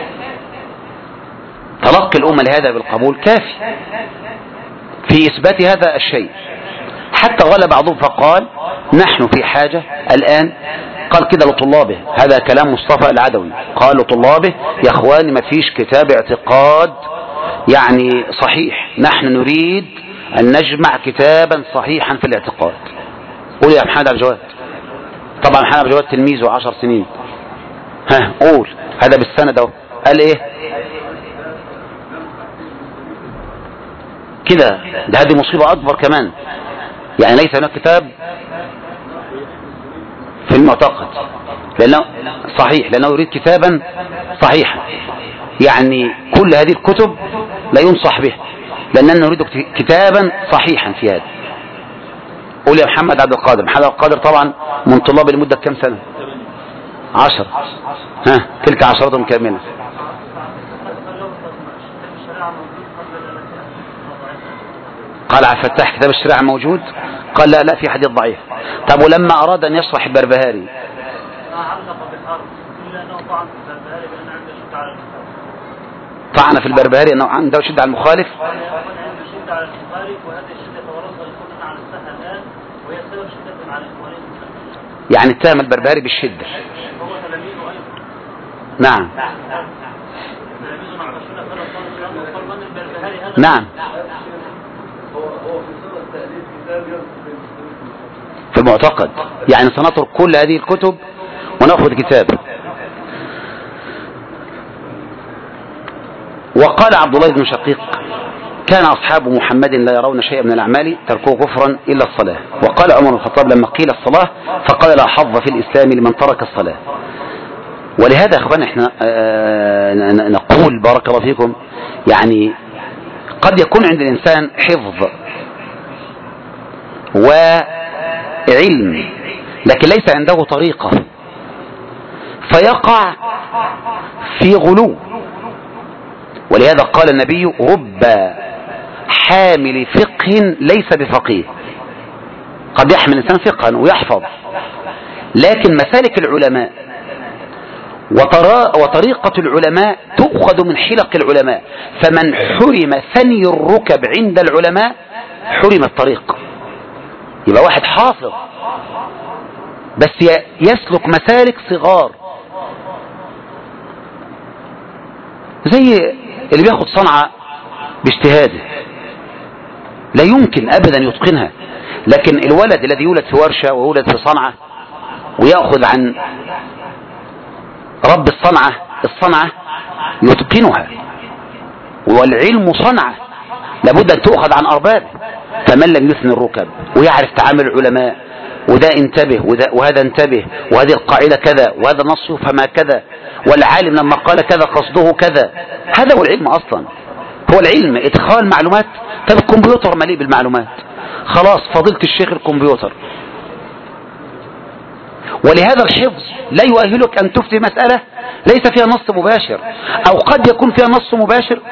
تلقي الأمة لهذا بالقبول كافي في إثبات هذا الشيء. حتى غلى بعضهم فقال نحن في حاجة الآن، قال كده لطلابه، هذا كلام مصطفى العدوي، قال لطلابه يا اخواني ما فيش كتاب اعتقاد يعني صحيح، نحن نريد أن نجمع كتابا صحيحا في الاعتقاد. قول يا محمد عبد الجواد. طبعا محمد عبد الجواد تلميذه 10 سنين. ها قول هذا بالسند اهو. قال ايه كده؟ ده هذه مصيبة اكبر كمان، يعني ليس هناك كتاب في المعتقد لأنه صحيح، لأنه يريد كتابا صحيحا، يعني كل هذه الكتب لا ينصح به لأننا نريد كتابا صحيحا في هذا. قول يا محمد عبد القادر. محمد عبد القادر طبعا من طلاب لمدة كم سنة؟ 10. ها تلك 10 كاملة. قال عبد الفتاح كتاب الشريعة موجود؟ قال لا في حديث ضعيف. طب ولما أراد أن يشرح البربهاري طعن في البربهاري أنه عنده شدة على المخالف، يعني اتهم البربهاري بالشدة. نعم نعم في المعتقد، يعني سنترك كل هذه الكتب ونأخذ كتاب. وقال عبد الله بن شقيق كان أصحاب محمد لا يرون شيئا من الأعمال تركوه كفرا إلا الصلاة. وقال عمر بن الخطاب لما قيل الصلاة فقال لا حظ في الإسلام لمن ترك الصلاة. ولهذا يا اخوان احنا نقول بارك الله فيكم، يعني قد يكون عند الإنسان حفظ وعلم لكن ليس عنده طريقة، فيقع في غلو. ولهذا قال النبي رب حامل فقه ليس بفقيه. قد يحمل الإنسان فقها ويحفظ، لكن مسالك العلماء وطريقة العلماء تؤخذ من حلق العلماء، فمن حرم ثني الركب عند العلماء حرم الطريق. يبقى واحد حافظ بس يسلك مسالك صغار، زي اللي بياخد صنعة باجتهاده لا يمكن أبدا يتقنها. لكن الولد الذي يولد في ورشة ويولد في صنعة ويأخذ عن رب الصنعة يتقنها، والعلم صنعة لابد أن تؤخذ عن أرباب. فمن لم يثني الركب ويعرف تعامل العلماء، وده انتبه وهذا انتبه، وهذه القاعدة كذا وهذا نص فما كذا، والعالم لما قال كذا قصده كذا، هذا هو العلم أصلا. هو العلم إدخال معلومات. طب الكمبيوتر مليء بالمعلومات، خلاص فضيلة الشيخ الكمبيوتر. ولهذا الحفظ لا يؤهلك أن تفتي مسألة ليس فيها نص مباشر، أو قد يكون فيها نص مباشر.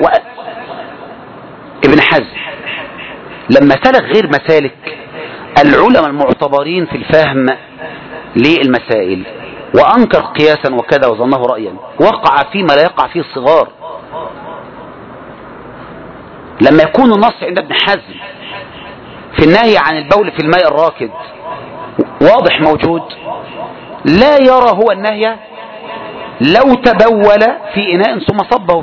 ابن حزم لما سلك غير مسالك العلماء المعتبرين في الفهم للمسائل وأنكر قياسا وكذا وظنه رأيا، وقع فيما لا يقع فيه الصغار. لما يكون النص عند ابن حزم في النهي عن البول في الماء الراكد واضح موجود، لا يرى هو النهي لو تبول في إناء ثم صبه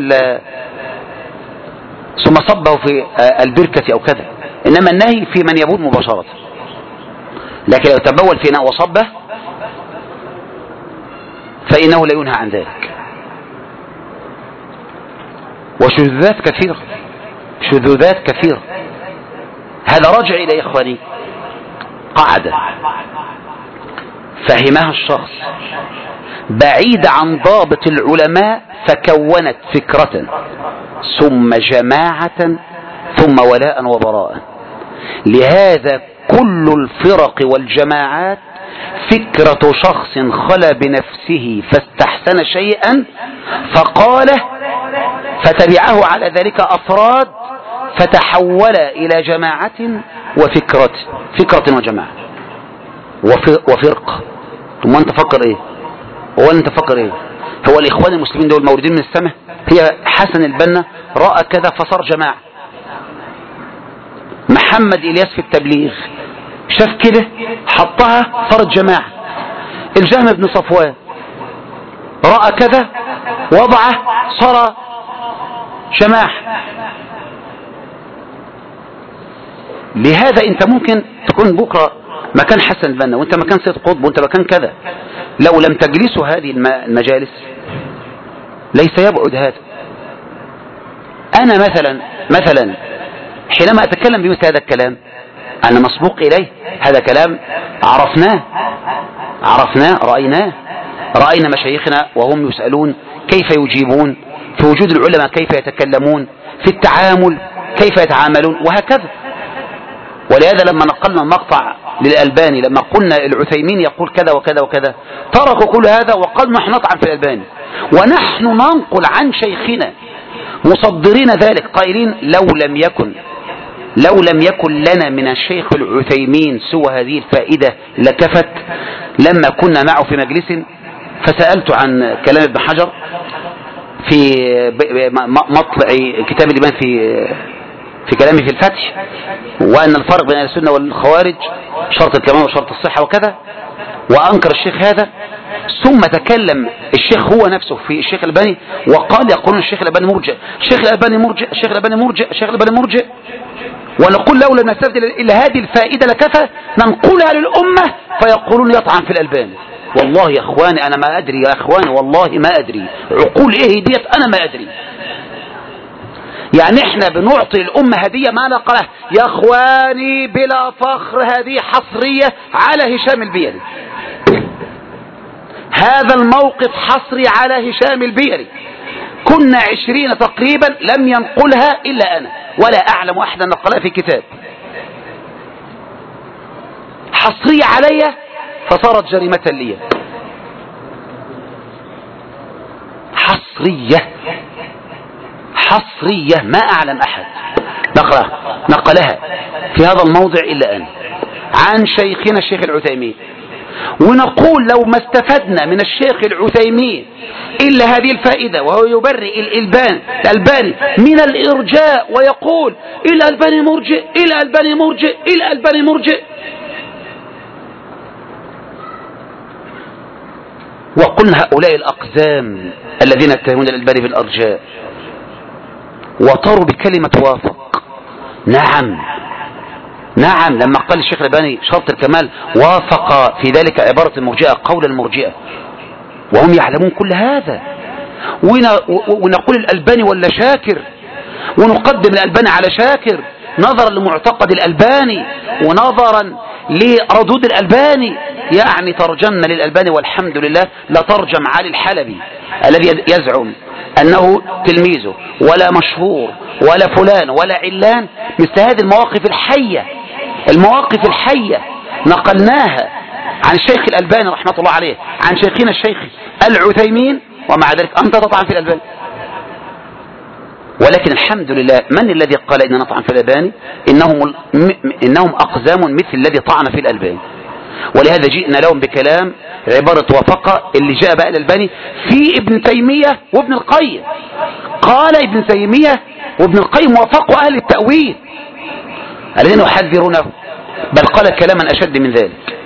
في البركة أو كذا، إنما النهي في من يبول مباشرة. لكن لو تبول في إناء وصبه فإنه لا ينهى عن ذلك. وشذوذات كثيرة. هذا راجع إلى إخواني قاعدة فهمها الشخص بعيد عن ضابط العلماء فكونت فكرة ثم جماعة ثم ولاء وبراء. لهذا كل الفرق والجماعات فكرة شخص خلا بنفسه فاستحسن شيئا فقاله فتبعه على ذلك أفراد فتحول إلى جماعة فكرة وجماعة وفرقة. ثم أنت فكر إيه؟ هو الإخوان المسلمين دول موردين من السماء؟ هي حسن البنا رأى كذا فصار جماعة. محمد إلياس في التبليغ شاف كده حطها صارت جماعة. الجهم بن صفوان رأى كذا وضعه صار جماعة. لهذا انت ممكن تكون بكرة مكان حسن البنا وانت مكان سيد قطب وانت مكان كذا. لو لم تجلسوا هذه المجالس ليس يبعد هذا. انا مثلا حينما اتكلم بمثل هذا الكلام انا مسبوق اليه. هذا كلام عرفناه رأينا مشايخنا وهم يسألون كيف يجيبون، في وجود العلماء كيف يتكلمون، في التعامل كيف يتعاملون وهكذا. ولهذا لما نقلنا المقطع للألباني لما قلنا العثيمين يقول كذا وكذا وكذا تركوا كل هذا وقال نحن نطعن في الألباني، ونحن ننقل عن شيخنا مصدرين ذلك قائلين لو لم يكن لنا من الشيخ العثيمين سوى هذه الفائدة لكفت. لما كنا معه في مجلس فسألت عن كلام ابن حجر في مطلع كتاب الإيمان في كلامه في الفتح، وأن الفرق بين السنة والخوارج شرط الكمال وشرط الصحة وكذا، وأنكر الشيخ هذا. ثم تكلم الشيخ هو نفسه في الشيخ الألباني وقال يقولون الشيخ الألباني مرجئ، الشيخ الألباني مرجئ، الشيخ الألباني مرجئ، الشيخ الألباني مرجئ. ونقول لو لم نستفد إلا هذه الفائدة لكفى ننقلها للأمة فيقولون يطعن في الألباني. والله يا أخواني أنا ما أدري، يا أخواني والله ما أدري عقول إيه ديت، أنا ما أدري. يعني احنا بنعطي الأمة هدية ما نقله يا أخواني بلا فخر. هذه حصرية على هشام البيري، هذا الموقف حصري على هشام البيري. كنا 20 تقريبا لم ينقلها إلا أنا، ولا أعلم أحدا نقلها في كتاب. حصرية علي فصارت جريمة لي. حصرية ما أعلم أحد نقلها في هذا الموضع إلا أنا عن شيخنا الشيخ العثيمين. ونقول لو ما استفدنا من الشيخ العثيمين إلا هذه الفائدة، وهو يبرئ الألباني من الإرجاء ويقول الألباني مرجئ، الألباني مرجئ، الألباني مرجئ. وقلنا هؤلاء الأقزام الذين يتهمون الألباني بالأرجاء وطاروا بكلمة وافق. نعم لما قال الشيخ الألباني شرط الكمال وافق في ذلك عبارة المرجئة قول المرجئة وهم يعلمون كل هذا. ونقول الألباني ولا شاكر، ونقدم الألباني على شاكر نظرا لمعتقد الألباني ونظرا لردود الألباني. يعني ترجمنا للألباني والحمد لله لا ترجم علي الحلبي الذي يزعم أنه تلميذه ولا مشهور ولا فلان ولا علان. مثل هذه المواقف الحية نقلناها عن الشيخ الألباني رحمة الله عليه عن شيخنا الشيخ العثيمين، ومع ذلك أنت تطعن في الألباني. ولكن الحمد لله من الذي قال إن نطعن في الألباني؟ إنهم أقزام مثل الذي طعن في الألباني. ولهذا جئنا لهم بكلام عبارة وفقة اللي جاء بقى الألباني في ابن تيمية وابن القيم. قال ابن تيمية وابن القيم وفقوا أهل التأويل الذين يحذرونه، بل قال كلاما أشد من ذلك.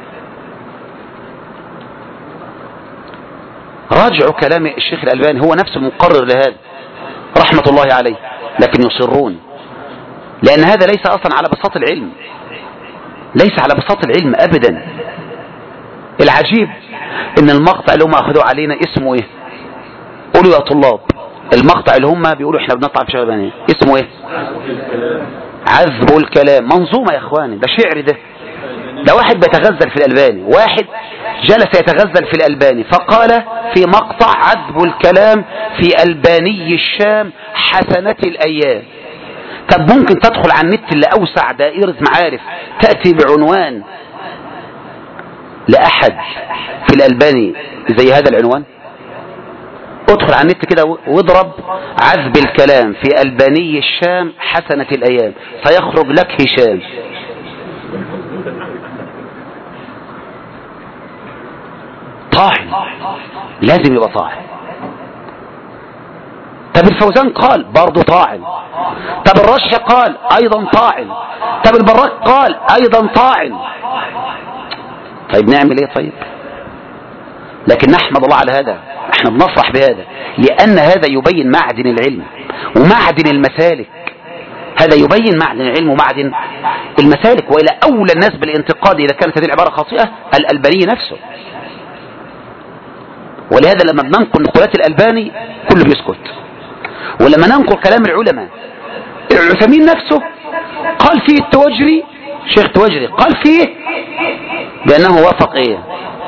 راجعوا كلام الشيخ الألباني هو نفسه مقرر لهذا رحمة الله عليه، لكن يصرون لأن هذا ليس أصلا على بساط العلم، ليس على بساط العلم أبدا. العجيب ان المقطع اللي هم أخذوا علينا اسمه ايه؟ قولوا يا طلاب، المقطع اللي هم بيقولوا احنا بنطعن في شيخ الألباني اسمه ايه؟ عذب الكلام. منظومة يا اخواني، ده شعر، ده واحد بيتغزل في الألباني، واحد جلس يتغزل في الألباني فقال في مقطع: عذب الكلام في ألباني الشام حسنة الأيام. طب ممكن تدخل على النت اللي أوسع دائرة معارف تأتي بعنوان لأحد في الألباني زي هذا العنوان؟ ادخل على النت كده واضرب عذب الكلام في ألباني الشام حسنة الأيام فيخرج لك هشام. طاعن، لازم يبقى طاعن. طب الفوزان قال برضه طاعن. طب الرشح قال ايضا طاعن. طب البراك قال ايضا طاعن. طيب نعمل ايه؟ طيب لكن نحمد الله على هذا، احنا بنفرح بهذا لان هذا يبين معدن العلم ومعدن المسالك. هذا يبين معدن العلم ومعدن المسالك. والى اولى الناس بالانتقاد اذا كانت هذه العبارة خاطئة الألباني نفسه. ولهذا لما بننقل نقولات الألباني كله بيسكت، ولما ننقل كلام العلماء العثيمين نفسه قال فيه التوجري، شيخ توجري قال فيه بأنه وافق ايه؟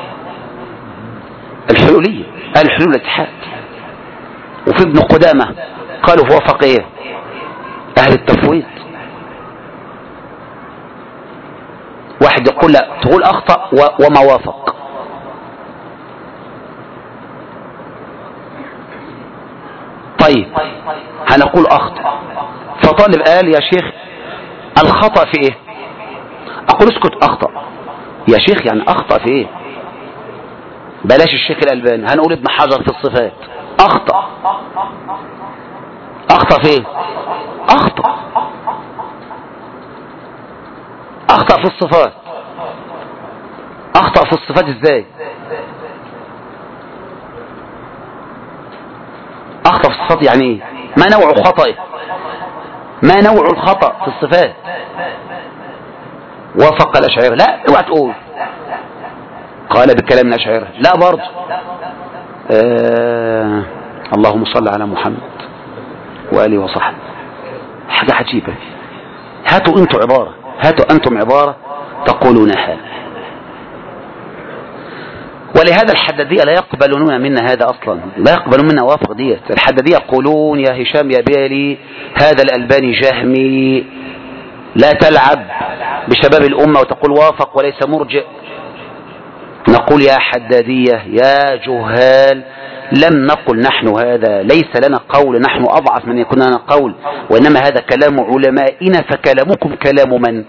الحلولية، قال الحلول الاتحاد. وفي ابن قدامة قالوا وافق ايه؟ اهل التفويض. واحد يقول لا تقول اخطأ وما وافق. طيب هنقول اخطأ، فطالب قال يا شيخ الخطأ في ايه؟ اقول اسكت، اخطأ يا شيخ يعني اخطأ في ايه؟ بلاش الشيخ الألباني، هنقول ابن حجر في الصفات اخطأ. اخطأ في ايه؟ اخطأ في الصفات. اخطأ في الصفات ازاي؟ اخطأ في الصفات يعني ايه؟ ما نوع خطأه؟ ما نوع الخطأ في الصفات؟ وافق الأشاعرة؟ لا اوعى تقول قال بكلام الأشاعرة، لا برضه. اللهم صل على محمد وآله وصحبه. حاجة عجيبة. هاتوا أنتم عبارة تقولونها. ولهذا الحدادية لا يقبلون منا هذا أصلا، لا يقبلون منا وافق ديت. الحدادية يقولون يا هشام يا بيلي هذا الألباني جهمي، لا تلعب بشباب الأمة وتقول وافق وليس مرجئ. نقول يا حدادية يا جهال لم نقل نحن هذا، ليس لنا قول، نحن أضعف من يكون لنا قول، وإنما هذا كلام علمائنا، فكلامكم كلام من؟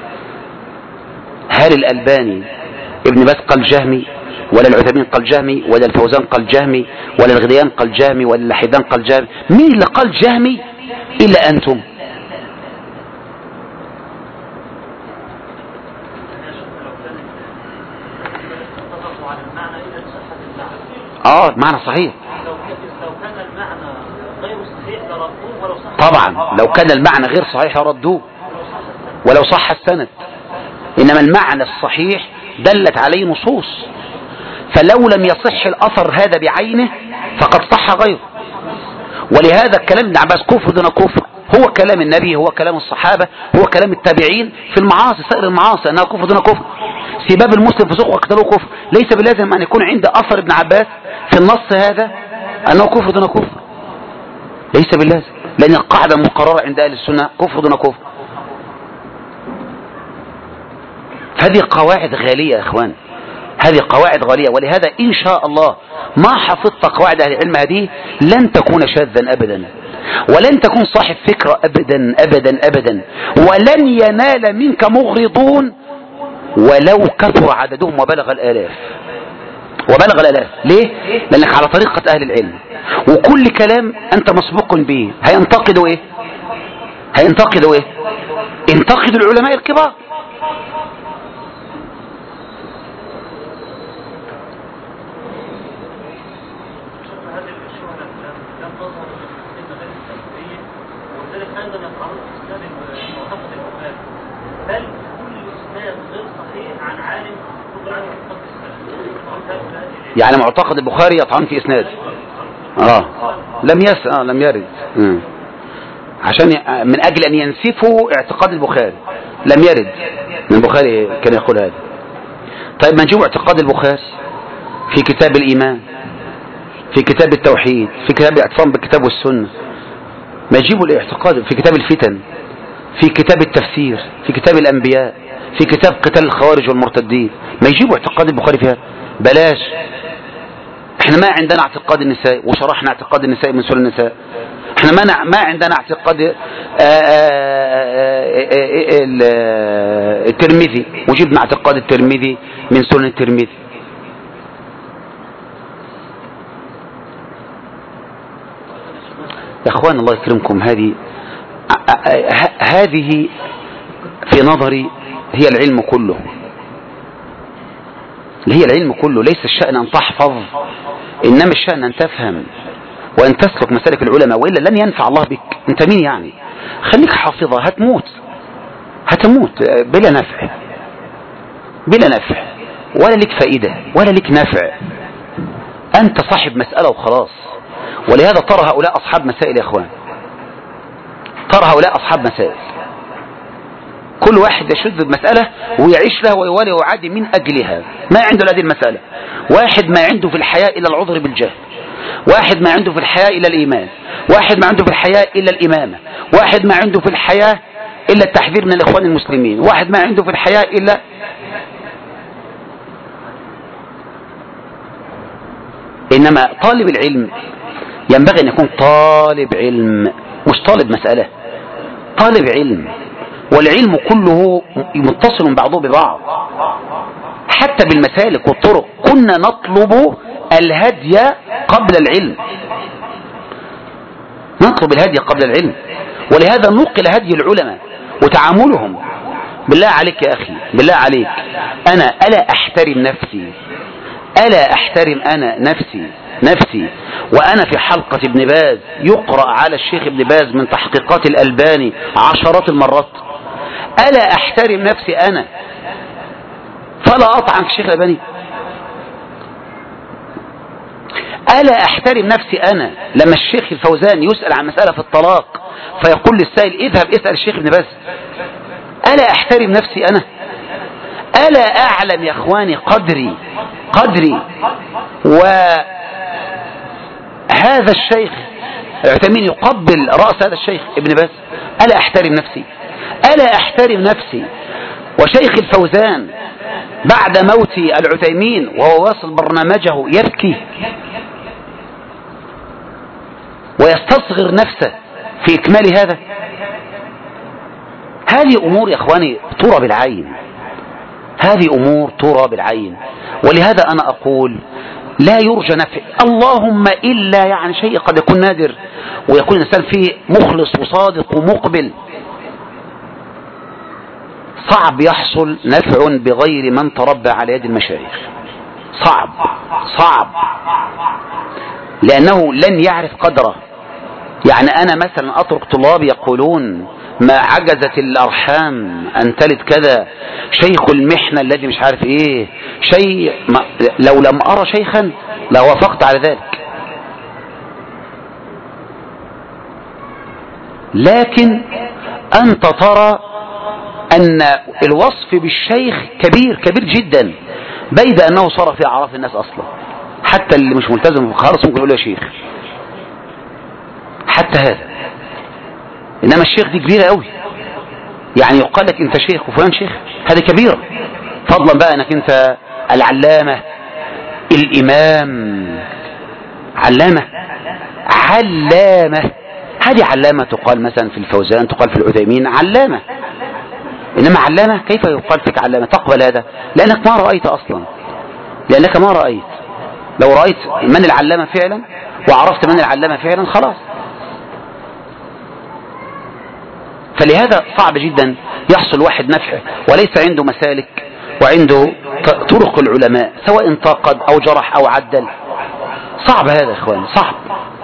هل الألباني ابن باز قال جهمي، ولا العثيمين قال جهمي، ولا الفوزان قال جهمي، ولا الغديان قال جهمي، ولا اللحيدان قال جهمي؟ مين اللي قال جهمي إلا أنتم؟ معنى صحيح. طبعا لو كان المعنى غير صحيح ردوه ولو صح السند، إنما المعنى الصحيح دلت عليه نصوص، فلو لم يصح الأثر هذا بعينه فقد صح غيره. ولهذا الكلام ابن عباس كفر دون كفر، هو كلام النبي، هو كلام الصحابة، هو كلام التابعين في المعاصي، سائر المعاصي أنها كفر دون كفر. سباب المسلم فسوق وقتله كفر، ليس بلازم أن يكون عند أثر ابن عباس في النص هذا أنه كفر دون كفر، ليس بلازم، لأن القاعدة مقررة عند أهل السنة كفر دون كفر. هذه قواعد غالية يا إخوان، هذه قواعد غالية. ولهذا إن شاء الله ما حفظت قواعد أهل العلم هذه لن تكون شاذا أبدا، ولن تكون صاحب فكرة أبدا أبدا أبدا، ولن ينال منك مغرضون ولو كثر عددهم وبلغ الآلاف. ليه؟ لأنك على طريقة أهل العلم، وكل كلام أنت مسبوق به هينتقدوا إيه؟ انتقدوا العلماء الكبار. يعني معتقد البخاري يطعن في اسناد لم يرد عشان من اجل ان ينسفوا اعتقاد البخاري، لم يرد من البخاري كان يقول هذا. طيب ما نجيب اعتقاد البخاري في كتاب الإيمان، في كتاب التوحيد، في كتاب الاعتصام بالكتاب والسنة. ما يجيبوا الاعتقاد في كتاب الفتن، في كتاب التفسير، في كتاب الأنبياء، في كتاب قتال الخوارج والمرتدين. ما يجيبوا اعتقاد البخاري فيها. بلاش. احنا ما عندنا اعتقاد النساء وشرحنا اعتقاد النساء من سنن النساء. احنا ما عندنا اعتقاد الترمذي وجبنا اعتقاد الترمذي من سنن الترمذي. يا اخوان الله يكرمكم، هذه في نظري هي العلم كله. هي العلم كله. ليس الشأن أن تحفظ، إنما الشأن أن تفهم وأن تسلك مسالك العلماء، وإلا لن ينفع الله بك. أنت مين يعني؟ خليك حافظة، هتموت بلا نفع، بلا نفع، ولا لك فائدة ولا لك نفع. أنت صاحب مسألة وخلاص. ولهذا ترى هؤلاء أصحاب مسائل يا أخوان، ترى هؤلاء أصحاب مسائل، كل واحد يشذ بمسألة ويعيش لها ويوالي ويعادي من أجلها. ما عنده هذه المسألة. واحد ما عنده في الحياة إلا العذر بالجهل، واحد ما عنده في الحياة إلا الإيمان، واحد ما عنده في الحياة إلا الإمامة، واحد ما عنده في الحياة إلا التحذير من الإخوان المسلمين، واحد ما عنده في الحياة إلا. إنما طالب العلم ينبغي أن يكون طالب علم، مش طالب مسألة، طالب علم. والعلم كله متصل بعضه ببعض، حتى بالمسالك والطرق. كنا نطلب الهدي قبل العلم، نطلب الهدي قبل العلم. ولهذا ننقل هدي العلماء وتعاملهم. بالله عليك يا أخي، بالله عليك، أنا ألا أحترم نفسي، ألا أحترم أنا نفسي وأنا في حلقة ابن باز يقرأ على الشيخ ابن باز من تحقيقات الألباني عشرات المرات؟ ألا أحترم نفسي أنا فلا أطعن الشيخ الألباني؟ ألا أحترم نفسي أنا لما الشيخ الفوزان يسأل عن مسألة في الطلاق فيقول للسائل اذهب اسأل الشيخ ابن باز؟ ألا أحترم نفسي أنا؟ ألا أعلم يا أخواني قدري وهذا الشيخ العثيمين يقبل رأس هذا الشيخ ابن باز؟ ألا أحترم نفسي؟ ألا أحترم نفسي؟ وشيخ الفوزان بعد موت العثيمين وهو واصل برنامجه يبكي ويستصغر نفسه في إكمال هذا. هذه أمور يا أخواني ترى بالعين، هذه أمور ترى بالعين. ولهذا أنا أقول لا يرجى نفع، اللهم إلا يعني شيء قد يكون نادر ويكون الإنسان فيه مخلص وصادق ومقبل. صعب يحصل نفع بغير من تربى على يد المشايخ، صعب لأنه لن يعرف قدره. يعني أنا مثلا أترك طلاب يقولون ما عجزت الأرحام أن تلد كذا، شيخ المحنة الذي مش عارف إيه شيء، لو لم أرى شيخا لوافقت على ذلك. لكن أنت ترى أن الوصف بالشيخ كبير جدا، بيد أنه صار في أعراف الناس أصلا. حتى اللي مش ملتزم خالص ممكن يقول له يا شيخ، حتى هذا. إنما الشيخ دي كبيرة قوي، يعني يقال لك أنت شيخ وفلان شيخ، هذه كبيرة. فضلا بقى أنك أنت العلامة الإمام، علامة، هذه علامة تقال مثلا في الفوزان، تقال في العثيمين علامة. إنما علامة كيف يقال فيك علامة؟ تقبل هذا لأنك ما رأيت أصلا، لأنك ما رأيت. لو رأيت من العلامة فعلا وعرفت من العلامة فعلا خلاص. فلهذا صعب جدا يحصل واحد نفع وليس عنده مسالك وعنده طرق العلماء، سواء انتقد أو جرح أو عدل. صعب هذا يا إخوان، صعب.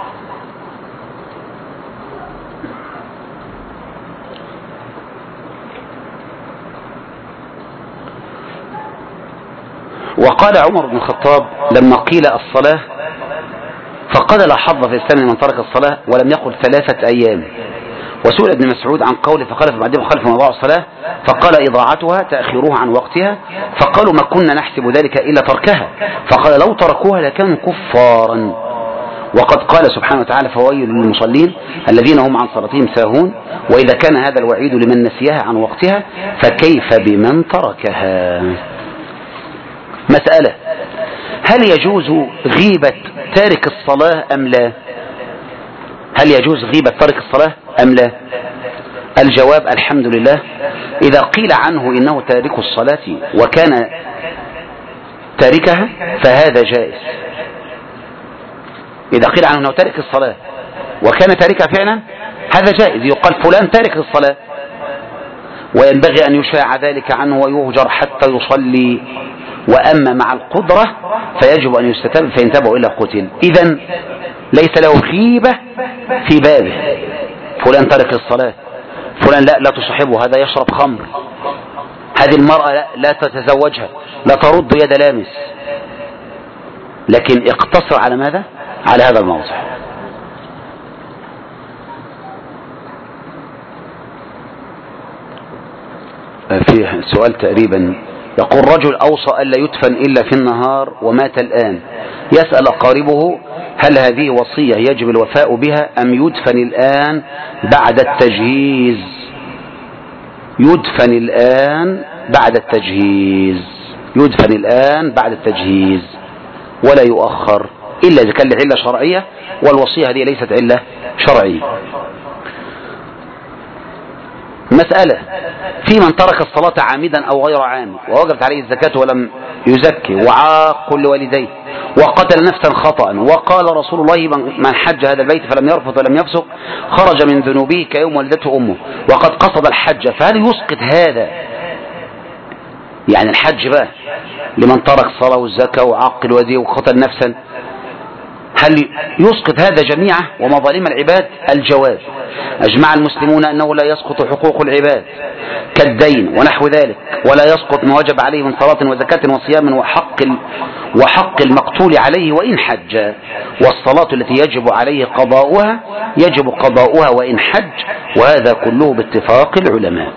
وقال عمر بن الخطاب لما قيل الصلاة فقال لا حظ في الإسلام لمن ترك الصلاة، ولم يقل 3 أيام، وسئل ابن مسعود عن قوله فخلف بعدهم خلف أضاعوا الصلاة فقال إضاعتها تأخيرها عن وقتها، فقالوا ما كنا نحسب ذلك إلا تركها، فقال لو تركوها لكانوا كفارا. وقد قال سبحانه وتعالى فويل للمصلين الذين هم عن صلاتهم ساهون، وإذا كان هذا الوعيد لمن نسيها عن وقتها فكيف بمن تركها. مسألة: هل يجوز غيبة تارك الصلاة أم لا؟ هل يجوز غيبة تارك الصلاة أم لا؟ الجواب: الحمد لله. إذا قيل عنه إنه تارك الصلاة وكان تاركها فهذا جائز. إذا قيل عنه أنه تارك الصلاة وكان تاركها فعلا هذا جائز، يقال فلان تارك الصلاة، وينبغي أن يشاع ذلك عنه ويهجر حتى يصلي. وأما مع القدرة فيجب أن يستتاب، فإن تابوا إلا قتل. إذن ليس له غيبة في بابه. فلان تارك الصلاة، فلان لا تصحبه، هذا يشرب خمر، هذه المرأة لا تتزوجها، لا ترد يد لامس. لكن اقتصر على ماذا؟ على هذا الموضوع. فيه سؤال تقريبا يقول: رجل أوصى ألا يدفن إلا في النهار ومات الآن، يسأل أقاربه هل هذه وصية يجب الوفاء بها أم يدفن الآن بعد التجهيز؟ يدفن الآن بعد التجهيز، يدفن الآن بعد التجهيز ولا يؤخر إلا إذا كان لعلة شرعية، والوصية هذه ليست علة شرعية. مسألة: في من ترك الصلاة عامدا أو غير عامد ووجبت عليه الزكاة ولم يزكي وعاق لوالديه وقتل نفسا خطأ، وقال رسول الله من حج هذا البيت فلم يرفث ولم يفسق خرج من ذنوبه كيوم ولدته أمه، وقد قصد الحج، فهل يسقط هذا؟ يعني الحج بقى لمن ترك الصلاة والزكاة وعاق لوالديه وقتل نفسا، هل يسقط هذا جميعا ومظالم العباد؟ الجواب: أجمع المسلمون أنه لا يسقط حقوق العباد كالدين ونحو ذلك، ولا يسقط ما وجب عليه من صلاة وزكاة وصيام وحق المقتول عليه وإن حج، والصلاة التي يجب عليه قضاؤها يجب قضاؤها وإن حج، وهذا كله باتفاق العلماء.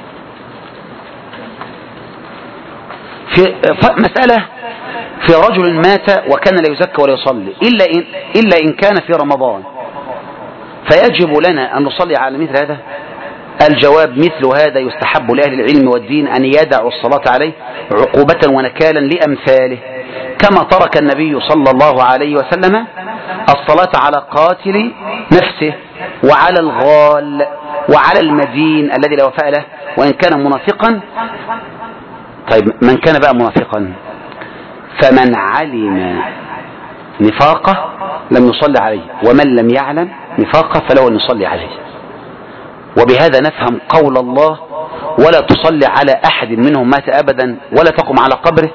في مسألة: في رجل مات وكان لا يزكى ولا يصلي إلا إن كان في رمضان، فيجب لنا أن نصلي على مثل هذا؟ الجواب: مثل هذا يستحب لأهل العلم والدين أن يدعوا الصلاة عليه عقوبة ونكالا لأمثاله، كما ترك النبي صلى الله عليه وسلم الصلاة على قاتل نفسه وعلى الغال وعلى المدين الذي لا وفاء له وإن كان منافقا. طيب من كان بقى منافقا؟ فمن علم نفاقه لم يصلي عليه، ومن لم يعلم نفاقه فله أن يصلي عليه. وبهذا نفهم قول الله: ولا تصلي على أحد منهم مات أبدا ولا تقم على قبره،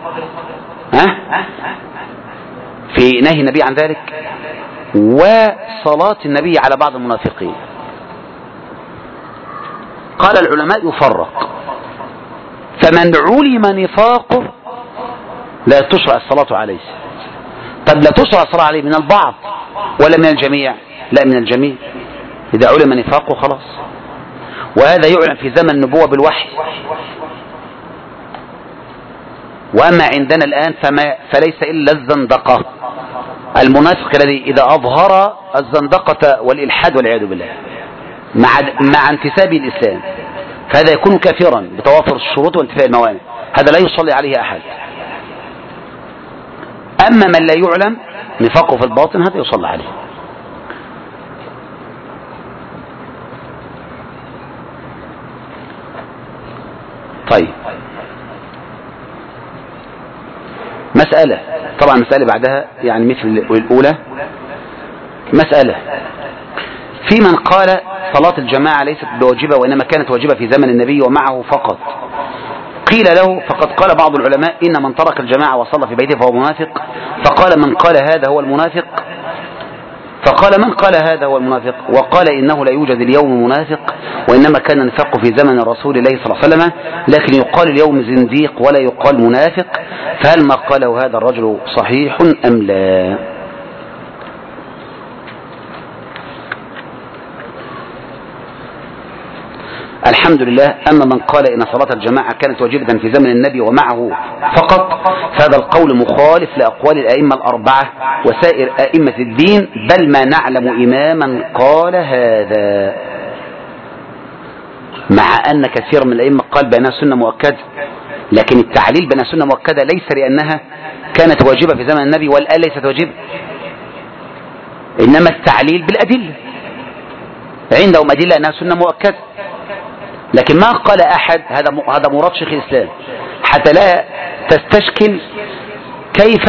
في نهي النبي عن ذلك، وصلاة النبي على بعض المنافقين. قال العلماء: يفرق، فمن علم نفاقه لا تشرع الصلاة عليه. طب لا تشرع الصلاة عليه من البعض ولا من الجميع؟ لا، من الجميع. إذا علم نفاقه خلاص. وهذا يعلم في زمن النبوة بالوحي. وأما عندنا الآن فليس إلا الزندقة، المنافق الذي إذا أظهر الزندقة والإلحاد والعياذ بالله مع انتساب الإسلام، فهذا يكون كافرا بتوافر الشروط وانتفاء الموانع، هذا لا يصلي عليه أحد. أما من لا يعلم نفاقه في الباطن هذا يصلى عليه. طيب، مسألة، طبعا مسألة بعدها يعني مثل الأولى. مسألة: في من قال صلاة الجماعة ليست بواجبة وإنما كانت واجبة في زمن النبي ومعه فقط. قيل له: فقد قال بعض العلماء إن من ترك الجماعة وصلى في بيته فهو منافق. فقال من قال هذا هو المنافق، وقال إنه لا يوجد اليوم منافق، وإنما كان النفاق في زمن رسول الله صلى الله عليه وسلم، لكن يقال اليوم زنديق ولا يقال منافق، فهل ما قاله هذا الرجل صحيح أم لا؟ الحمد لله أن من قال إن صلاة الجماعة كانت واجبة في زمن النبي ومعه فقط، فهذا القول مخالف لأقوال الأئمة الأربعة وسائر أئمة الدين، بل ما نعلم إماما قال هذا، مع أن كثير من الأئمة قال بأنها سنة مؤكدة، لكن التعليل بأنها سنة مؤكدة ليس لأنها كانت واجبة في زمن النبي والآن ليست واجبة، إنما التعليل بالأدلة، عندهم أدلة أنها سنة مؤكدة. لكن ما قال أحد هذا مراد شيخ الإسلام حتى لا تستشكل كيف،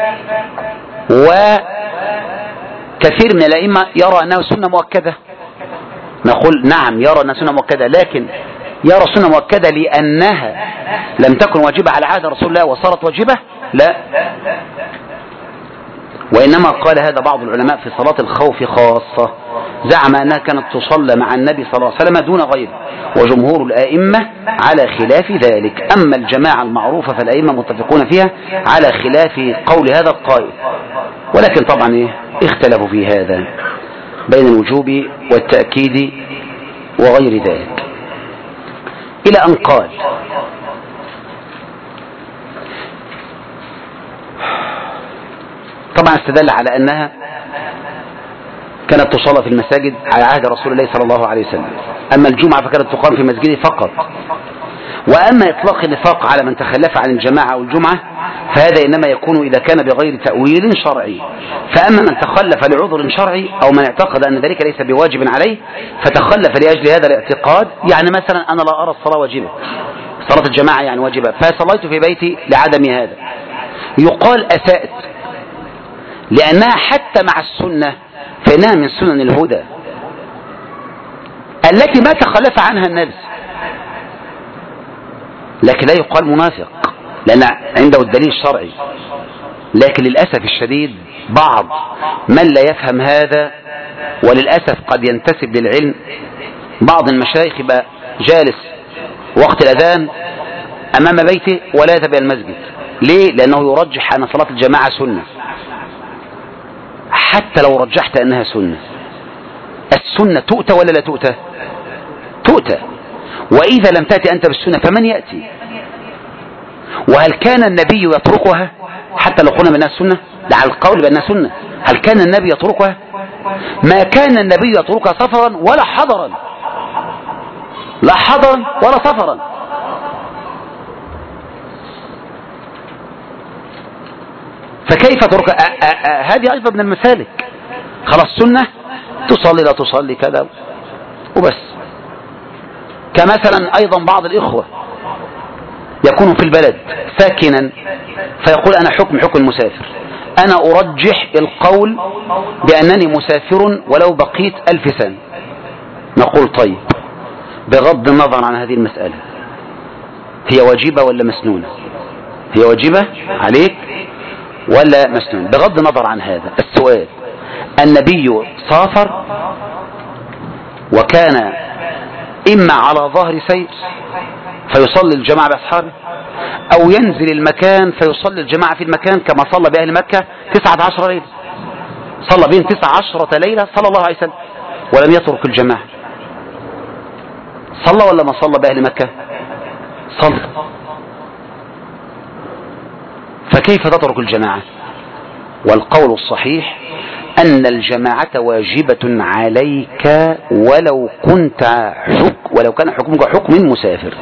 وكثير من الأئمة يرى أنها سنة مؤكدة، نقول نعم يرى أنها سنة مؤكدة، لكن يرى سنة مؤكدة لأنها لم تكن واجبة على عهد رسول الله وصارت واجبة؟ لا، وإنما قال هذا بعض العلماء في صلاة الخوف خاصة، زعم أنها كانت تصلى مع النبي صلى الله عليه وسلم دون غيره، وجمهور الآئمة على خلاف ذلك. أما الجماعة المعروفة فالآئمة متفقون فيها على خلاف قول هذا القائل، ولكن طبعا اختلفوا في هذا بين الوجوب والتأكيد وغير ذلك، إلى أن قال طبعا استدل على أنها كانت تصلى في المساجد على عهد رسول الله صلى الله عليه وسلم، أما الجمعة فكانت تقام في مسجده فقط. وأما إطلاق النفاق على من تخلف عن الجماعة أو الجمعة فهذا إنما يكون إذا كان بغير تأويل شرعي، فأما من تخلف لعذر شرعي أو من اعتقد أن ذلك ليس بواجب عليه فتخلف لأجل هذا الاعتقاد، يعني مثلا أنا لا أرى الصلاة واجبة، صلاة الجماعة يعني واجبة، فصليت في بيتي لعدم هذا، يقال أساءت، لأنها حتى مع السنة فإنها من سنن الهدى التي ما تخلف عنها النبي، لكن لا يقال منافق لأن عنده الدليل الشرعي. لكن للأسف الشديد بعض من لا يفهم هذا، وللأسف قد ينتسب للعلم، بعض المشايخ يبقى جالس وقت الأذان أمام بيته ولا يذهب إلى المسجد، ليه؟ لأنه يرجح أن صلاة الجماعة سنة، حتى لو رجحت أنها سنة، السنة تؤتى ولا لا تؤتى؟ تؤتى، وإذا لم تأتي أنت بالسنة فمن يأتي؟ وهل كان النبي يتركها حتى لو قلنا بأنها سنة؟ على القول بأنها سنة، هل كان النبي يتركها؟ ما كان النبي يتركها سفرا ولا حضرا، لا حضرا ولا سفرا. فكيف ترك؟ هذه أيضا من المسالك، خلاص سنة تصلي لا تصلي كذا وبس. كمثلا أيضا بعض الإخوة يكون في البلد ساكنا فيقول أنا حكم المسافر، أنا أرجح القول بأنني مسافر ولو بقيت 1000 سنة. نقول طيب بغض النظر عن هذه المسألة هي واجبة ولا مسنونة؟ هي واجبة عليك ولا مسنون؟ بغض النظر عن هذا السؤال، النبي سافر وكان إما على ظهر سير فيصلي الجماعة بأصحابه، أو ينزل المكان فيصلي الجماعة في المكان كما صلى بأهل مكة 19 ليلة، صلى بهم 19 ليلة صلى الله عليه وسلم ولم يترك الجماعة. صلى ولا ما صلى بأهل مكة؟ صلى. فكيف تترك الجماعة؟ والقول الصحيح أن الجماعة واجبة عليك ولو كان حكمك حكم مسافر،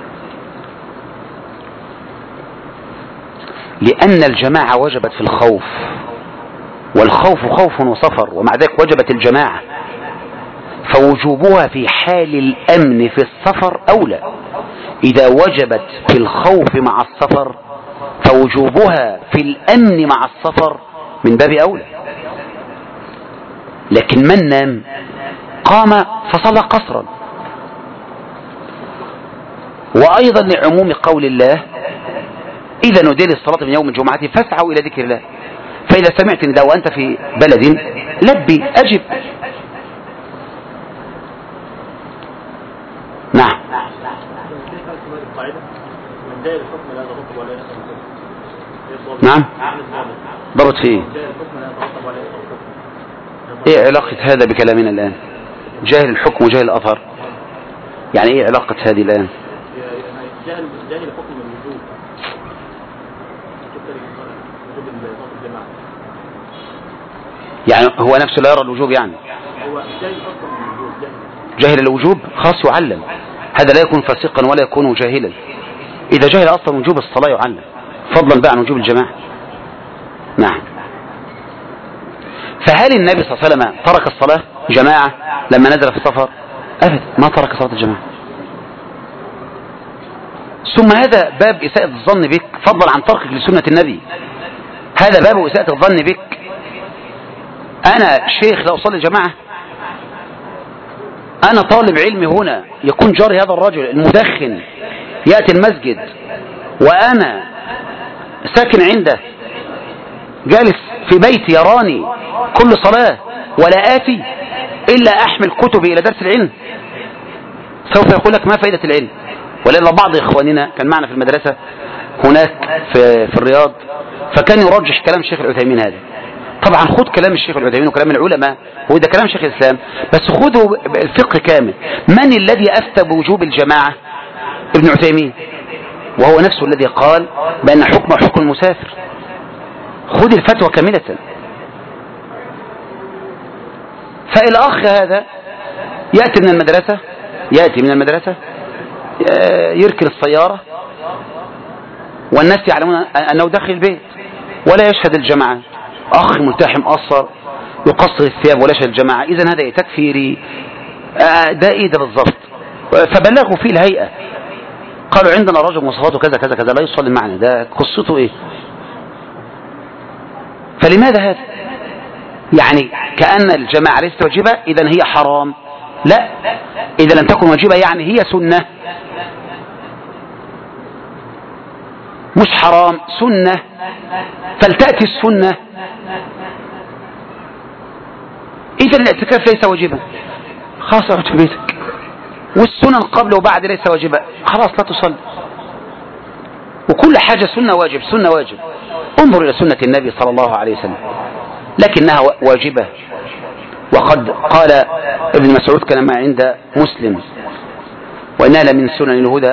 لأن الجماعة وجبت في الخوف، والخوف خوف وسفر، ومع ذلك وجبت الجماعة، فوجوبها في حال الأمن في السفر أولى. إذا وجبت في الخوف مع السفر فوجوبها في الأمن مع السفر من باب أولى. لكن من نام قام فصلى قصرا. وأيضا لعموم قول الله إذا نودي للصلاة من يوم الجمعة فاسعوا إلى ذكر الله، فإذا سمعت نداء وأنت في بلد لبي أجب. نعم. نعم ضبط فيه. ايه علاقة هذا بكلامنا الآن؟ جاهل الحكم وجاهل الأثر، يعني ايه علاقة هذه الآن؟ جاهل حكم الوجوب يعني هو نفسه لا يرى الوجوب، يعني هو جاهل اصلا من الوجوب، جاهل الوجوب خاص يعلم، هذا لا يكون فاسقا ولا يكون جاهلا. إذا جاهل أصلا وجوب الصلاة يعلم، فضلا بقى عن وجوب الجماعة. نعم. فهل النبي صلى الله عليه وسلم ترك الصلاة جماعة لما نزل في السفر؟ أبدا، ما ترك صلاة الجماعة. ثم هذا باب إساءة الظن بك، فضلا عن تركك لسنة النبي. هذا باب إساءة الظن بك. أنا شيخ لا أصلي جماعة؟ أنا طالب علم هنا، يكون جاري هذا الرجل المدخن يأتي المسجد وأنا ساكن عنده، جالس في بيتي يراني كل صلاة ولا آتي إلا أحمل كتبي إلى درس العلم، سوف يقول لك ما فائدة العلم. ولأن بعض إخواننا كان معنا في المدرسة هناك في الرياض، فكان يرجح كلام الشيخ العثيمين هذا. طبعا خذ كلام الشيخ العثيمين وكلام العلماء، هو ده كلام شيخ الإسلام، بس خذه الفقه كامل. من الذي أفتى بوجوب الجماعة؟ ابن عثيمين، وهو نفسه الذي قال بأن حكم المسافر. خذ الفتوى كاملة. فالأخ هذا يأتي من المدرسة يركن السيارة والناس يعلمون أنه داخل البيت ولا يشهد الجماعة. أخ ملتحم أصر يقصر الثياب ولا يشهد الجماعة، إذن هذا تكفيري. ده إيه ده بالضبط؟ فبلغوا فيه الهيئة، قالوا عندنا رجل مواصفاته كذا كذا كذا لا يصلي معنا، ده قصته إيه؟ فلماذا هذا؟ يعني كأن الجماعة ليست واجبة إذن هي حرام. لا، إذا لم تكن واجبة يعني هي سنة، مش حرام، سنة. فلتأتي السنة. إذا الاعتكاف ليس واجبا، خلاص اقعد في بيتك. والسنن قبل وبعد ليس واجبا، خلاص لا تصلي. وكل حاجة سنة واجب، سنة واجب. انظر إلى سنة النبي صلى الله عليه وسلم، لكنها واجبة. وقد قال ابن مسعود كما عند مسلم: وإنها لمن سنن الهدى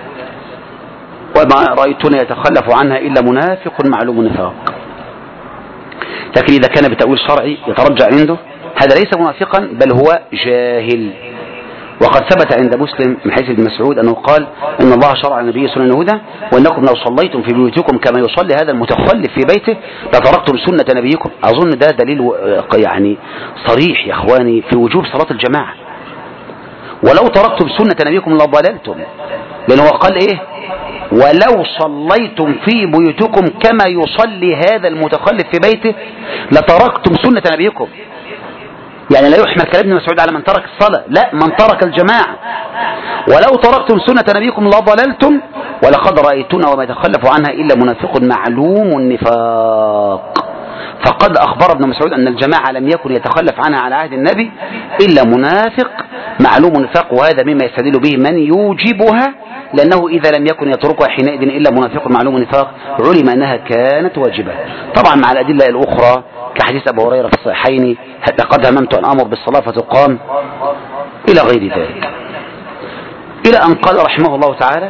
وما رأيتنا يتخلف عنها إلا منافق معلوم النفاق. لكن إذا كان بتأويل شرعي يترجع عنده، هذا ليس منافقا بل هو جاهل. وقد ثبت عند مسلم من حديث ابن مسعود أنه قال: إن الله شرع النبي سنن الهدى وإنكم لو صليتم في بيوتكم كما يصلي هذا المتخلف في بيته لتركتم سنة نبيكم. أظن ده دليل يعني صريح يا إخواني في وجوب صلاة الجماعة. ولو تركتم سنة نبيكم لضللتم، لأنه قال إيه؟ ولو صليتم في بيوتكم كما يصلي هذا المتخلف في بيته لتركتم سنة نبيكم. يعني لا يحمل كلام ابن مسعود على من ترك الصلاة، لا، من ترك الجماعة. ولو تركتم سنة نبيكم لضللتم ولقد رأيتنا وما يتخلف عنها إلا منافق معلوم النفاق. فقد أخبر ابن مسعود أن الجماعة لم يكن يتخلف عنها على عهد النبي إلا منافق معلوم النفاق، وهذا مما يستدل به من يوجبها، لأنه إذا لم يكن يتركها حينئذ إلا منافق معلوم النفاق علم أنها كانت واجبة. طبعا مع الأدلة الأخرى كحديث أبو هريرة في الصحيحين: لقد هممت أن أمر بالصلاة فتقام، إلى غير ذلك، إلى أن قال رحمه الله تعالى: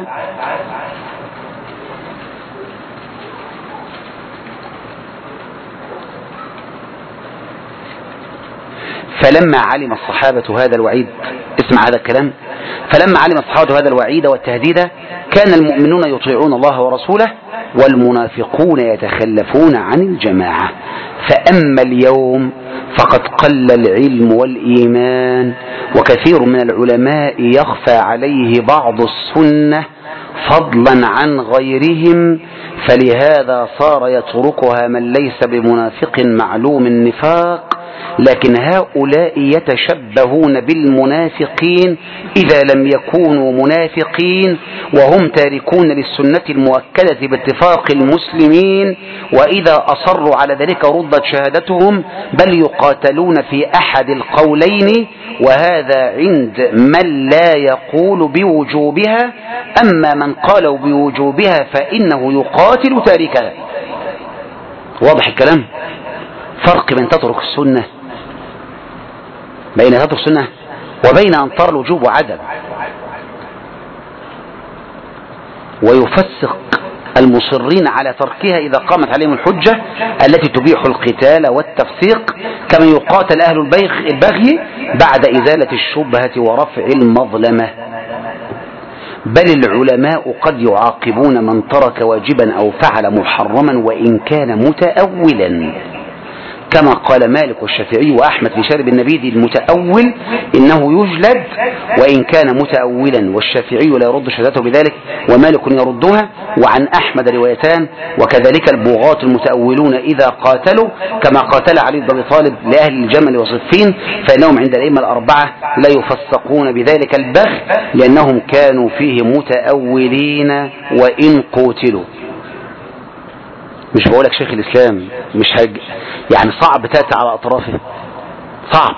فلما علم الصحابة هذا الوعيد، اسمع هذا الكلام، فلما علم الصحابة هذا الوعيد والتهديد كان المؤمنون يطيعون الله ورسوله والمنافقون يتخلفون عن الجماعة. فأما اليوم فقد قل العلم والإيمان، وكثير من العلماء يخفى عليه بعض السنة فضلا عن غيرهم، فلهذا صار يتركها من ليس بمنافق معلوم النفاق. لكن هؤلاء يتشبهون بالمنافقين إذا لم يكونوا منافقين، وهم تاركون للسنة المؤكدة باتفاق المسلمين، وإذا أصروا على ذلك ردت شهادتهم، بل يقاتلون في أحد القولين، وهذا عند من لا يقول بوجوبها. أما من قال بوجوبها فإنه يقاتل تاركها. واضح الكلام؟ فرق بين تترك السنة، بين تترك السنة وبين أن ترى الوجوب وعدم. ويفسق المصرين على تركها إذا قامت عليهم الحجة التي تبيح القتال والتفسيق، كما يقاتل أهل البغي بعد إزالة الشبهة ورفع المظلمة. بل العلماء قد يعاقبون من ترك واجبا أو فعل محرما وإن كان متأولا، كما قال مالك والشافعي وأحمد في شارب النبيذ: المتأول إنه يجلد وإن كان متأولا. والشافعي لا يرد شهادته بذلك ومالك يردها. وعن أحمد روايتان: وكذلك البغاة المتأولون إذا قاتلوا كما قاتل علي بن أبي طالب لأهل الجمل وصفين، فإنهم عند الأئمة الأربعة لا يفسقون بذلك البغي لأنهم كانوا فيه متأولين وإن قتلوا. مش بقولك شيخ الإسلام مش يعني صعب تأتي على أطرافه، صعب.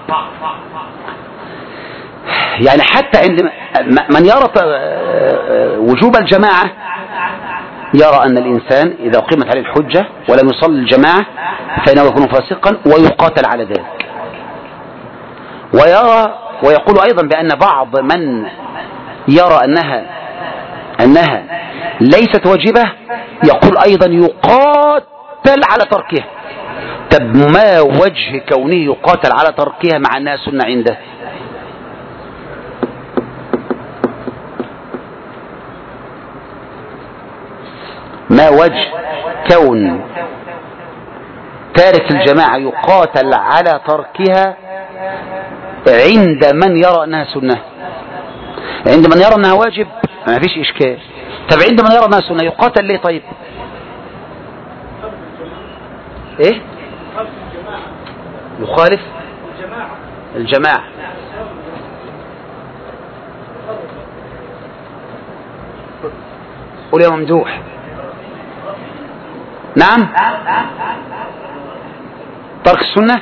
يعني حتى عند من يرى وجوب الجماعة يرى أن الإنسان إذا قيمت عليه الحجة ولم يصلي الجماعة فإنه يكون فاسقا ويقاتل على ذلك. ويقول أيضا بأن بعض من يرى أنها ليست واجبة يقول أيضا يقاتل على تركها. طب ما وجه كونه يقاتل على تركها مع أنها سنة عنده؟ ما وجه كون تارك الجماعة يقاتل على تركها عند من يرى أنها سنة؟ عند من يرى أنها واجب ما فيش إشكال. طب عند من يرى أنها سنة يقاتل ليه؟ طيب إيه؟ يخالف الجماعة. قول يا ممدوح. نعم، ترك السنة.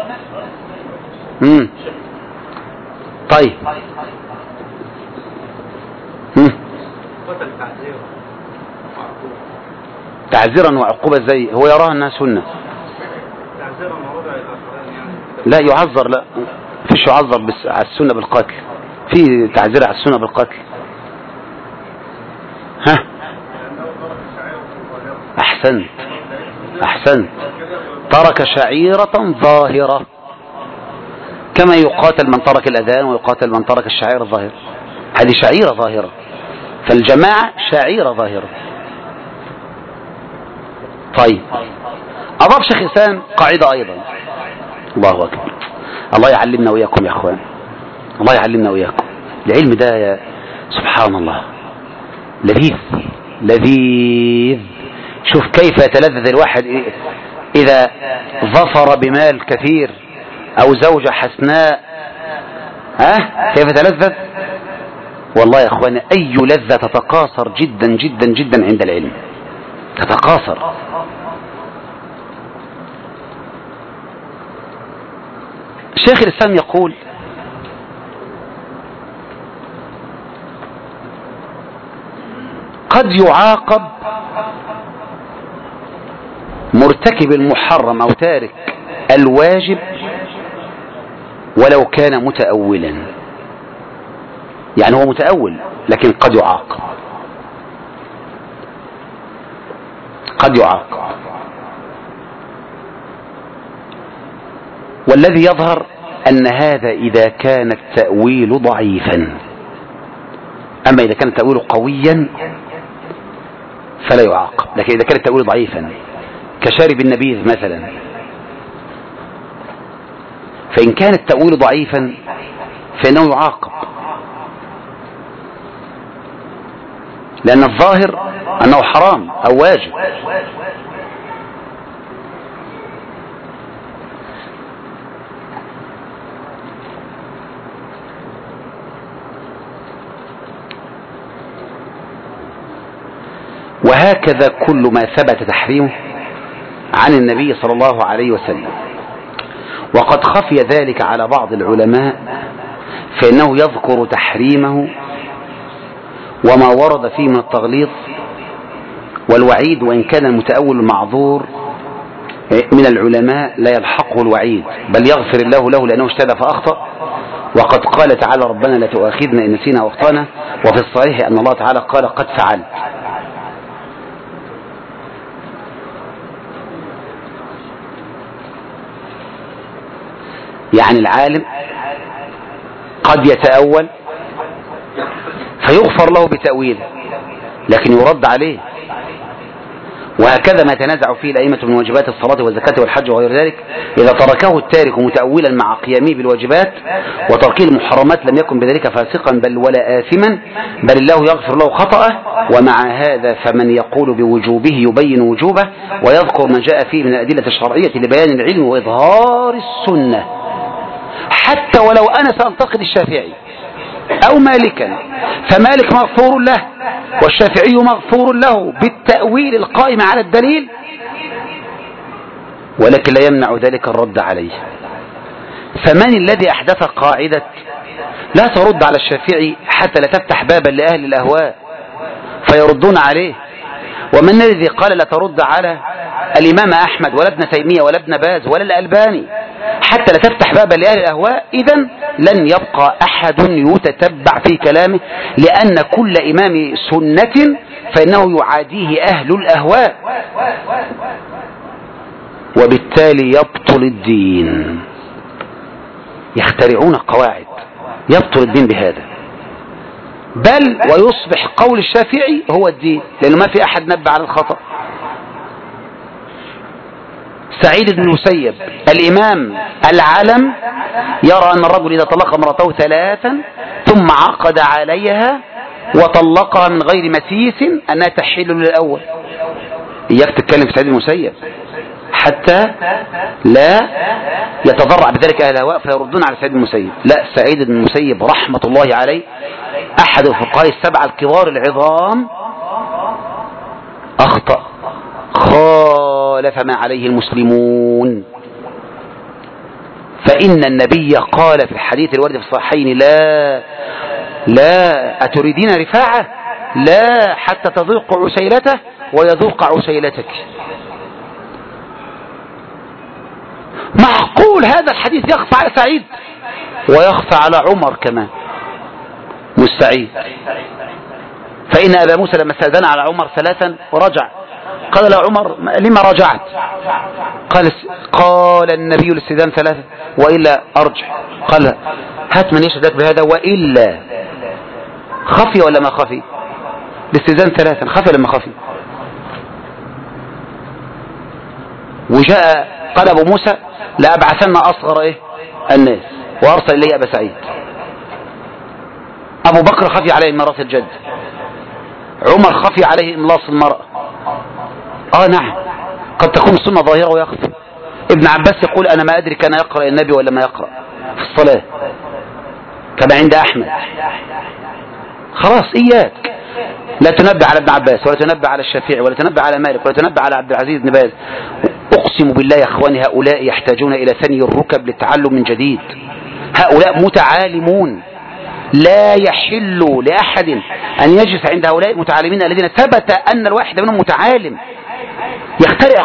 طيب تعزيرا وعقوبة ازاي؟ هو يراها انها سنة. لا يعذر، لا فيش يعذر على السنة بالقتل، في تعزير على السنة بالقتل. ها احسنت ترك شعيرة ظاهرة كما يقاتل من ترك الأذان ويقاتل من ترك الشعيرة الظاهرة. هذه شعيرة ظاهرة، فالجماعة شعيرة ظاهرة. طيب أضاف شيخ الإسلام قاعدة أيضا. الله أكبر، الله يعلمنا وإياكم يا أخوان، الله يعلمنا وإياكم. العلم ده يا سبحان الله لذيذ. شوف كيف يتلذذ الواحد إذا ظفر بمال كثير أو زوجة حسناء. كيف يتلذذ؟ والله يا أخواني أي لذة تتقاصر جدا جدا جدا عند العلم، تتقاصر. شيخ الإسلام يقول: قد يعاقب مرتكب المحرم أو تارك الواجب ولو كان متأولا. يعني هو متأول لكن قد يعاقب. والذي يظهر أن هذا إذا كان التأويل ضعيفا. أما إذا كان التأويل قويا فلا يعاقب، لكن إذا كان التأويل ضعيفا كشارب النبيذ مثلا، فإن كان التأويل ضعيفا فإنه يعاقب، لأن الظاهر أنه حرام أو واجب. وهكذا كل ما ثبت تحريمه عن النبي صلى الله عليه وسلم وقد خفي ذلك على بعض العلماء فإنه يذكر تحريمه وما ورد فيه من التغليظ والوعيد، وإن كان المتأول المعذور من العلماء لا يلحقه الوعيد بل يغفر الله له لأنه اجتهد فأخطأ. وقد قال تعالى: ربنا لا تؤاخذنا إن نسينا أو أخطأنا. وفي الصحيح أن الله تعالى قال: قد فعلت. يعني العالم قد يتأول فيغفر له بتأويله لكن يرد عليه. وهكذا ما يتنازع فيه الأئمة من واجبات الصلاة والزكاة والحج وغير ذلك، إذا تركه التارك متأولا مع قيامه بالواجبات وتركه المحرمات لم يكن بذلك فاسقا بل ولا آثما، بل الله يغفر له خطأه. ومع هذا فمن يقول بوجوبه يبين وجوبه ويذكر ما جاء فيه من الأدلة الشرعية لبيان العلم وإظهار السنة، حتى ولو أنا سأنتقد الشافعي أو مالكا، فمالك مغفور له والشافعي مغفور له بالتأويل القائم على الدليل، ولكن لا يمنع ذلك الرد عليه. فمن الذي أحدث قاعدة لا ترد على الشافعي حتى لا تفتح بابا لأهل الأهواء فيردون عليه؟ ومن الذي قال لا ترد على الإمام أحمد ولا ابن تيمية ولا ابن باز ولا الألباني حتى لا تفتح بابا لأهل الأهواء؟ إذن لن يبقى أحد يتتبع في كلامه، لأن كل إمام سنة فإنه يعاديه أهل الأهواء، وبالتالي يبطل الدين. يخترعون قواعد يبطل الدين بهذا، بل ويصبح قول الشافعي هو الدين، لأنه ما في أحد نبه على الخطأ. سعيد بن المسيب الإمام العالم يرى أن الرجل إذا طلق امرأته 3 ثم عقد عليها وطلقها من غير مسيس أنها تحل للأول. إياك تتكلم في سعيد بن المسيب حتى لا يتضرع بذلك أهل الهواء فيردون على سعيد بن المسيب. لا، سعيد بن المسيب رحمة الله عليه أحد الفقهاء السبعة الكبار العظام أخطأ، خالف ما عليه المسلمون. فإن النبي قال في الحديث الوارد في الصحيحين لا أتريدين رفاعة؟ لا حتى تذوق عسيلته ويذوق عسيلتك. معقول هذا الحديث يخفى على سعيد ويخفى على عمر كمان مستعيد؟ فإن أبا موسى لما استأذن على عمر 3 ورجع قال له عمر لما رجعت؟ قال النبي الاستئذان 3 وإلا أرجع. قال هات من يشهدك بهذا وإلا. خفي ولا ما خفي؟ الاستئذان 3 خفي ولا ما خفي؟ وجاء قال أبو موسى لأبعثن أصغر الناس وأرسل إلي أبا سعيد. أبو بكر خفي عليه ميراث الجد، عمر خفي عليه إملاص المرأة. نعم قد تكون السنة ظاهرة ويخفي. ابن عباس يقول أنا ما أدري كان يقرأ النبي ولا ما يقرأ في الصلاة كما عند أحمد. خلاص إياك لا تنبه على ابن عباس ولا تنبه على الشافعي ولا تنبه على مالك ولا تنبه على عبد العزيز بن باز. أقسم بالله يا أخواني هؤلاء يحتاجون إلى ثني الركب للتعلم من جديد. هؤلاء متعالمون، لا يحل لأحد أن يجلس عند هؤلاء المتعالمين الذين ثبت أن الواحد منهم متعالم يخترع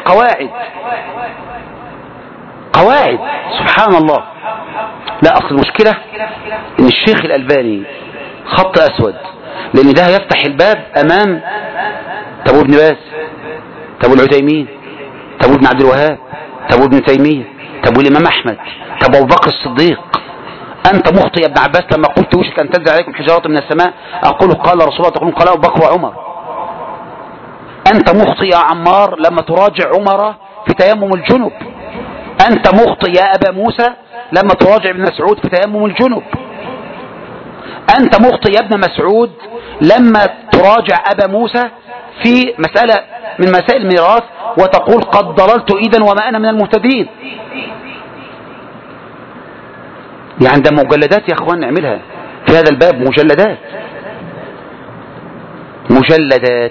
قواعد سبحان الله. لا، أصل المشكلة إن الشيخ الألباني خط أسود، لأن ده يفتح الباب أمام تابو ابن باز، تابو العثيمين، تابو ابن عبد الوهاب، تابو ابن تيمية، تابو الإمام أحمد، تابو أبو بكر الصديق. أنت مخطئ يا ابن عباس لما قلت وشك أن تنزل عليكم حجارة من السماء أقول قال رسول الله تقولون قال أبو بكر وعمر. أنت مخطئ يا عمار لما تراجع عمر في تيمم الجنب. أنت مخطئ يا أبا موسى لما تراجع ابن مسعود في تيمم الجنب. أنت مخطئ يا ابن مسعود لما تراجع أبا موسى في مسألة من مسائل الميراث وتقول قد ضللت إذن وما أنا من المهتدين. يعني ده مجلدات يا أخوان نعملها في هذا الباب، مجلدات.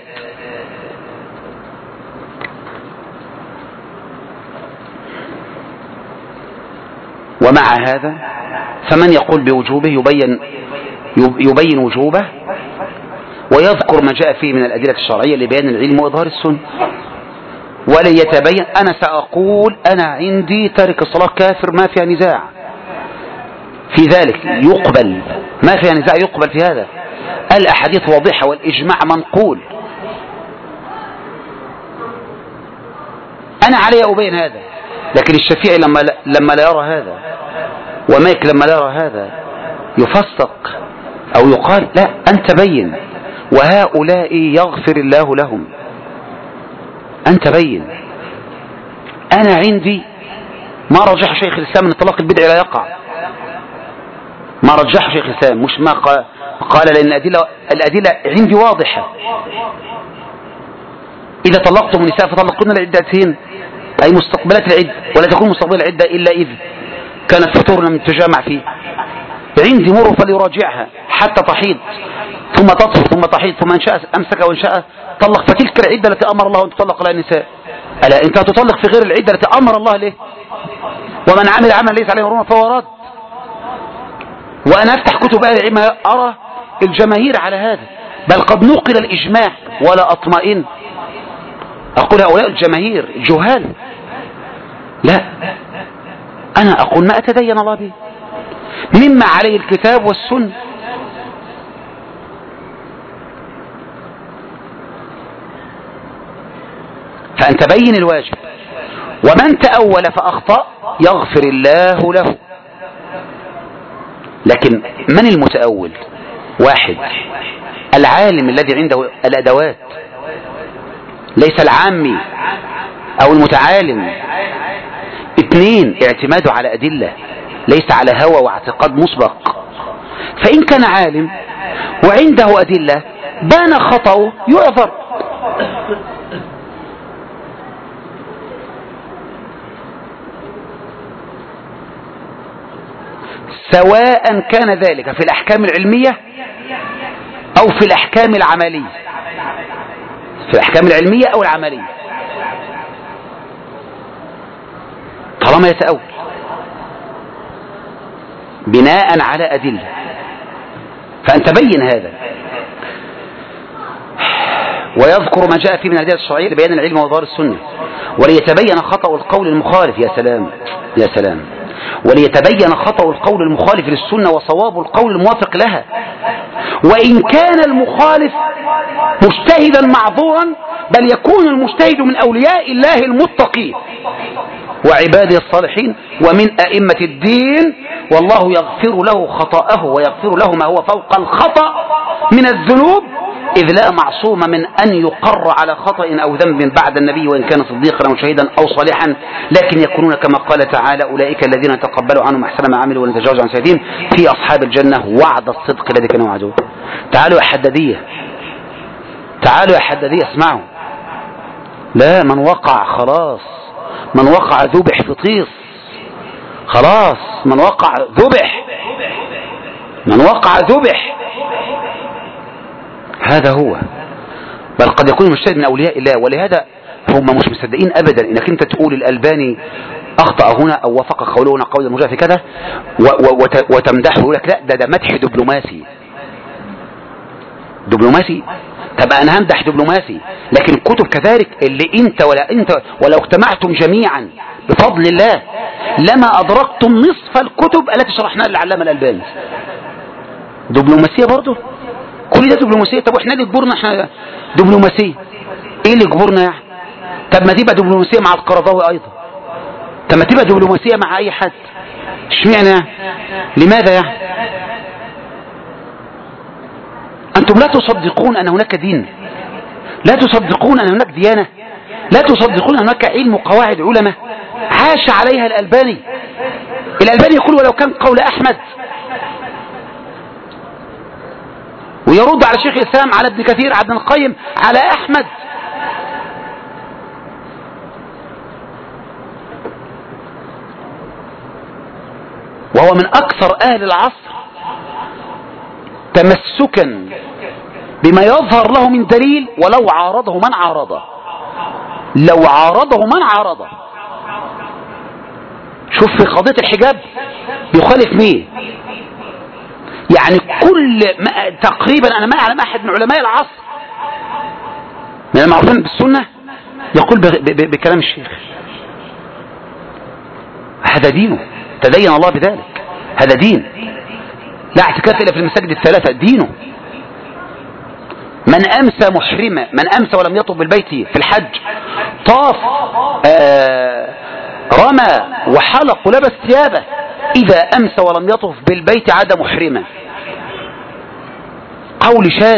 ومع هذا فمن يقول بوجوبه يبين وجوبه ويذكر ما جاء فيه من الأدلة الشرعية لبيان العلم وإظهار السنة، ولن يتبين. أنا سأقول أنا عندي تارك الصلاة كافر ما فيها نزاع في ذلك، يقبل، ما فيها نزاع، يقبل في هذا. الأحاديث واضحة والإجماع منقول. أنا علي أبين هذا، لكن الشافعي لما لا يرى هذا ومالك لما يرى هذا يفسق أو يقال لا أنت بين، وهؤلاء يغفر الله لهم، أنت بين. أنا عندي ما رجح شيخ الإسلام أن طلاق البدع لا يقع، ما رجح شيخ الإسلام، مش ما قال لأن الأدلة عندي واضحة. إذا طلقتم النساء فطلقن لعدتهن، أي مستقبلات العدة، ولا تكون مستقبل العدة إلا إذ كانت فطورنا من تجامع فيه. عندي مر فليراجعها حتى تحيض ثم تطهر ثم تحيض ثم إن شاء أمسك وإن شاء طلق، فتلك العدة التي أمر الله أن تطلق لها النساء. ألا أنت تطلق في غير العدة التي أمر الله ليه؟ ومن عمل عملا ليس عليه امرنا فهو رد. وأنا أفتح كتب أهل العلم أرى الجماهير على هذا، بل قد نقل الإجماع ولا أطمئن. أقول هؤلاء الجماهير جهال، لا، أنا أقول ما أتدين الله به مما عليه الكتاب والسنة. فأنت بين الواجب، ومن تأول فأخطأ يغفر الله له. لكن من المتأول؟ واحد، العالم الذي عنده الأدوات، ليس العامي أو المتعالم. اثنين، اعتماده على أدلة ليس على هوى واعتقاد مسبق. فإن كان عالم وعنده أدلة بان خطأه يعذر. سواء كان ذلك في الأحكام العلمية أو في الأحكام العملية، في الأحكام العلمية أو العملية، طالما يتأول بناء على أدلة. فأنت بين هذا، ويذكر ما جاء فيه من الأدلة الشرعية لبيان العلم وظاهر السنة، وليتبين خطأ القول المخالف. يا سلام يا سلام. وليتبين خطأ القول المخالف للسنة وصواب القول الموافق لها، وإن كان المخالف مجتهدا معذورا، بل يكون المجتهد من أولياء الله المتقين وعباده الصالحين ومن أئمة الدين، والله يغفر له خطأه ويغفر له ما هو فوق الخطأ من الذنوب، إذ لا معصوم من أن يقر على خطأ أو ذنب بعد النبي وإن كان صديقا أو شهيدا أو صالحا، لكن يكونون كما قال تعالى أولئك الذين نتقبل عنهم أحسن ما عملوا ونتجاوز عن سيئاتهم في أصحاب الجنة وعد الصدق الذي كانوا وعدوه. تعالوا يا حدادية، تعالوا يا حدادية اسمعوا. لا، من وقع خلاص، من وقع ذبح في طيس، خلاص من وقع ذبح، من وقع ذبح. هذا هو. بل قد يكون المجتهد من أولياء الله، ولهذا هم مش مصدقين أبدا إنك أنت تقول الألباني أخطأ هنا أو وفق قوله هنا قول المجاهد في كذا وتمدحه ويقول لك لا ده مدح دبلوماسي. دبلوماسي؟ طب أنا همدح دبلوماسي، لكن الكتب كذلك اللي أنت ولو اجتمعتم جميعا بفضل الله لما أدركتم نصف الكتب التي شرحناها للعلامة الألباني. دبلوماسية برضه، كل ده دبلوماسية. طب واحنا اللي يجبرنا احنا دبلوماسية؟ ايه اللي يجبرنا يعني؟ طب ما تبقى دبلوماسية مع القرضاوي ايضا، طب ما تبقى دبلوماسية مع اي حد، اشمعنى يعني؟ لماذا يعني؟ انتم لا تصدقون ان هناك دين، لا تصدقون ان هناك ديانة، لا تصدقون ان هناك علم وقواعد علماء عاش عليها الألباني. الألباني يقول ولو كان قول احمد، ويرد على شيخ الإسلام، على ابن كثير، على ابن القيم، على أحمد. وهو من أكثر أهل العصر تمسكا بما يظهر له من دليل ولو عارضه من عارضه، لو عارضه من عارضه. شوف في قضية الحجاب يخالف مين؟ يعني كل تقريبا أنا ما أعلم أحد من علماء العصر من المعروفين بالسنة يقول بكلام الشيخ. هذا دينه، تدين الله بذلك، هذا دين. لا اعتكاف إلا في المساجد الثلاثة، دينه. من أمسى محرمة، من أمسى ولم يطب بالبيت في الحج، طاف رمى وحلق ولبس ثيابه إذا أمس ولم يطف بالبيت عاد محرما. قول شاذ،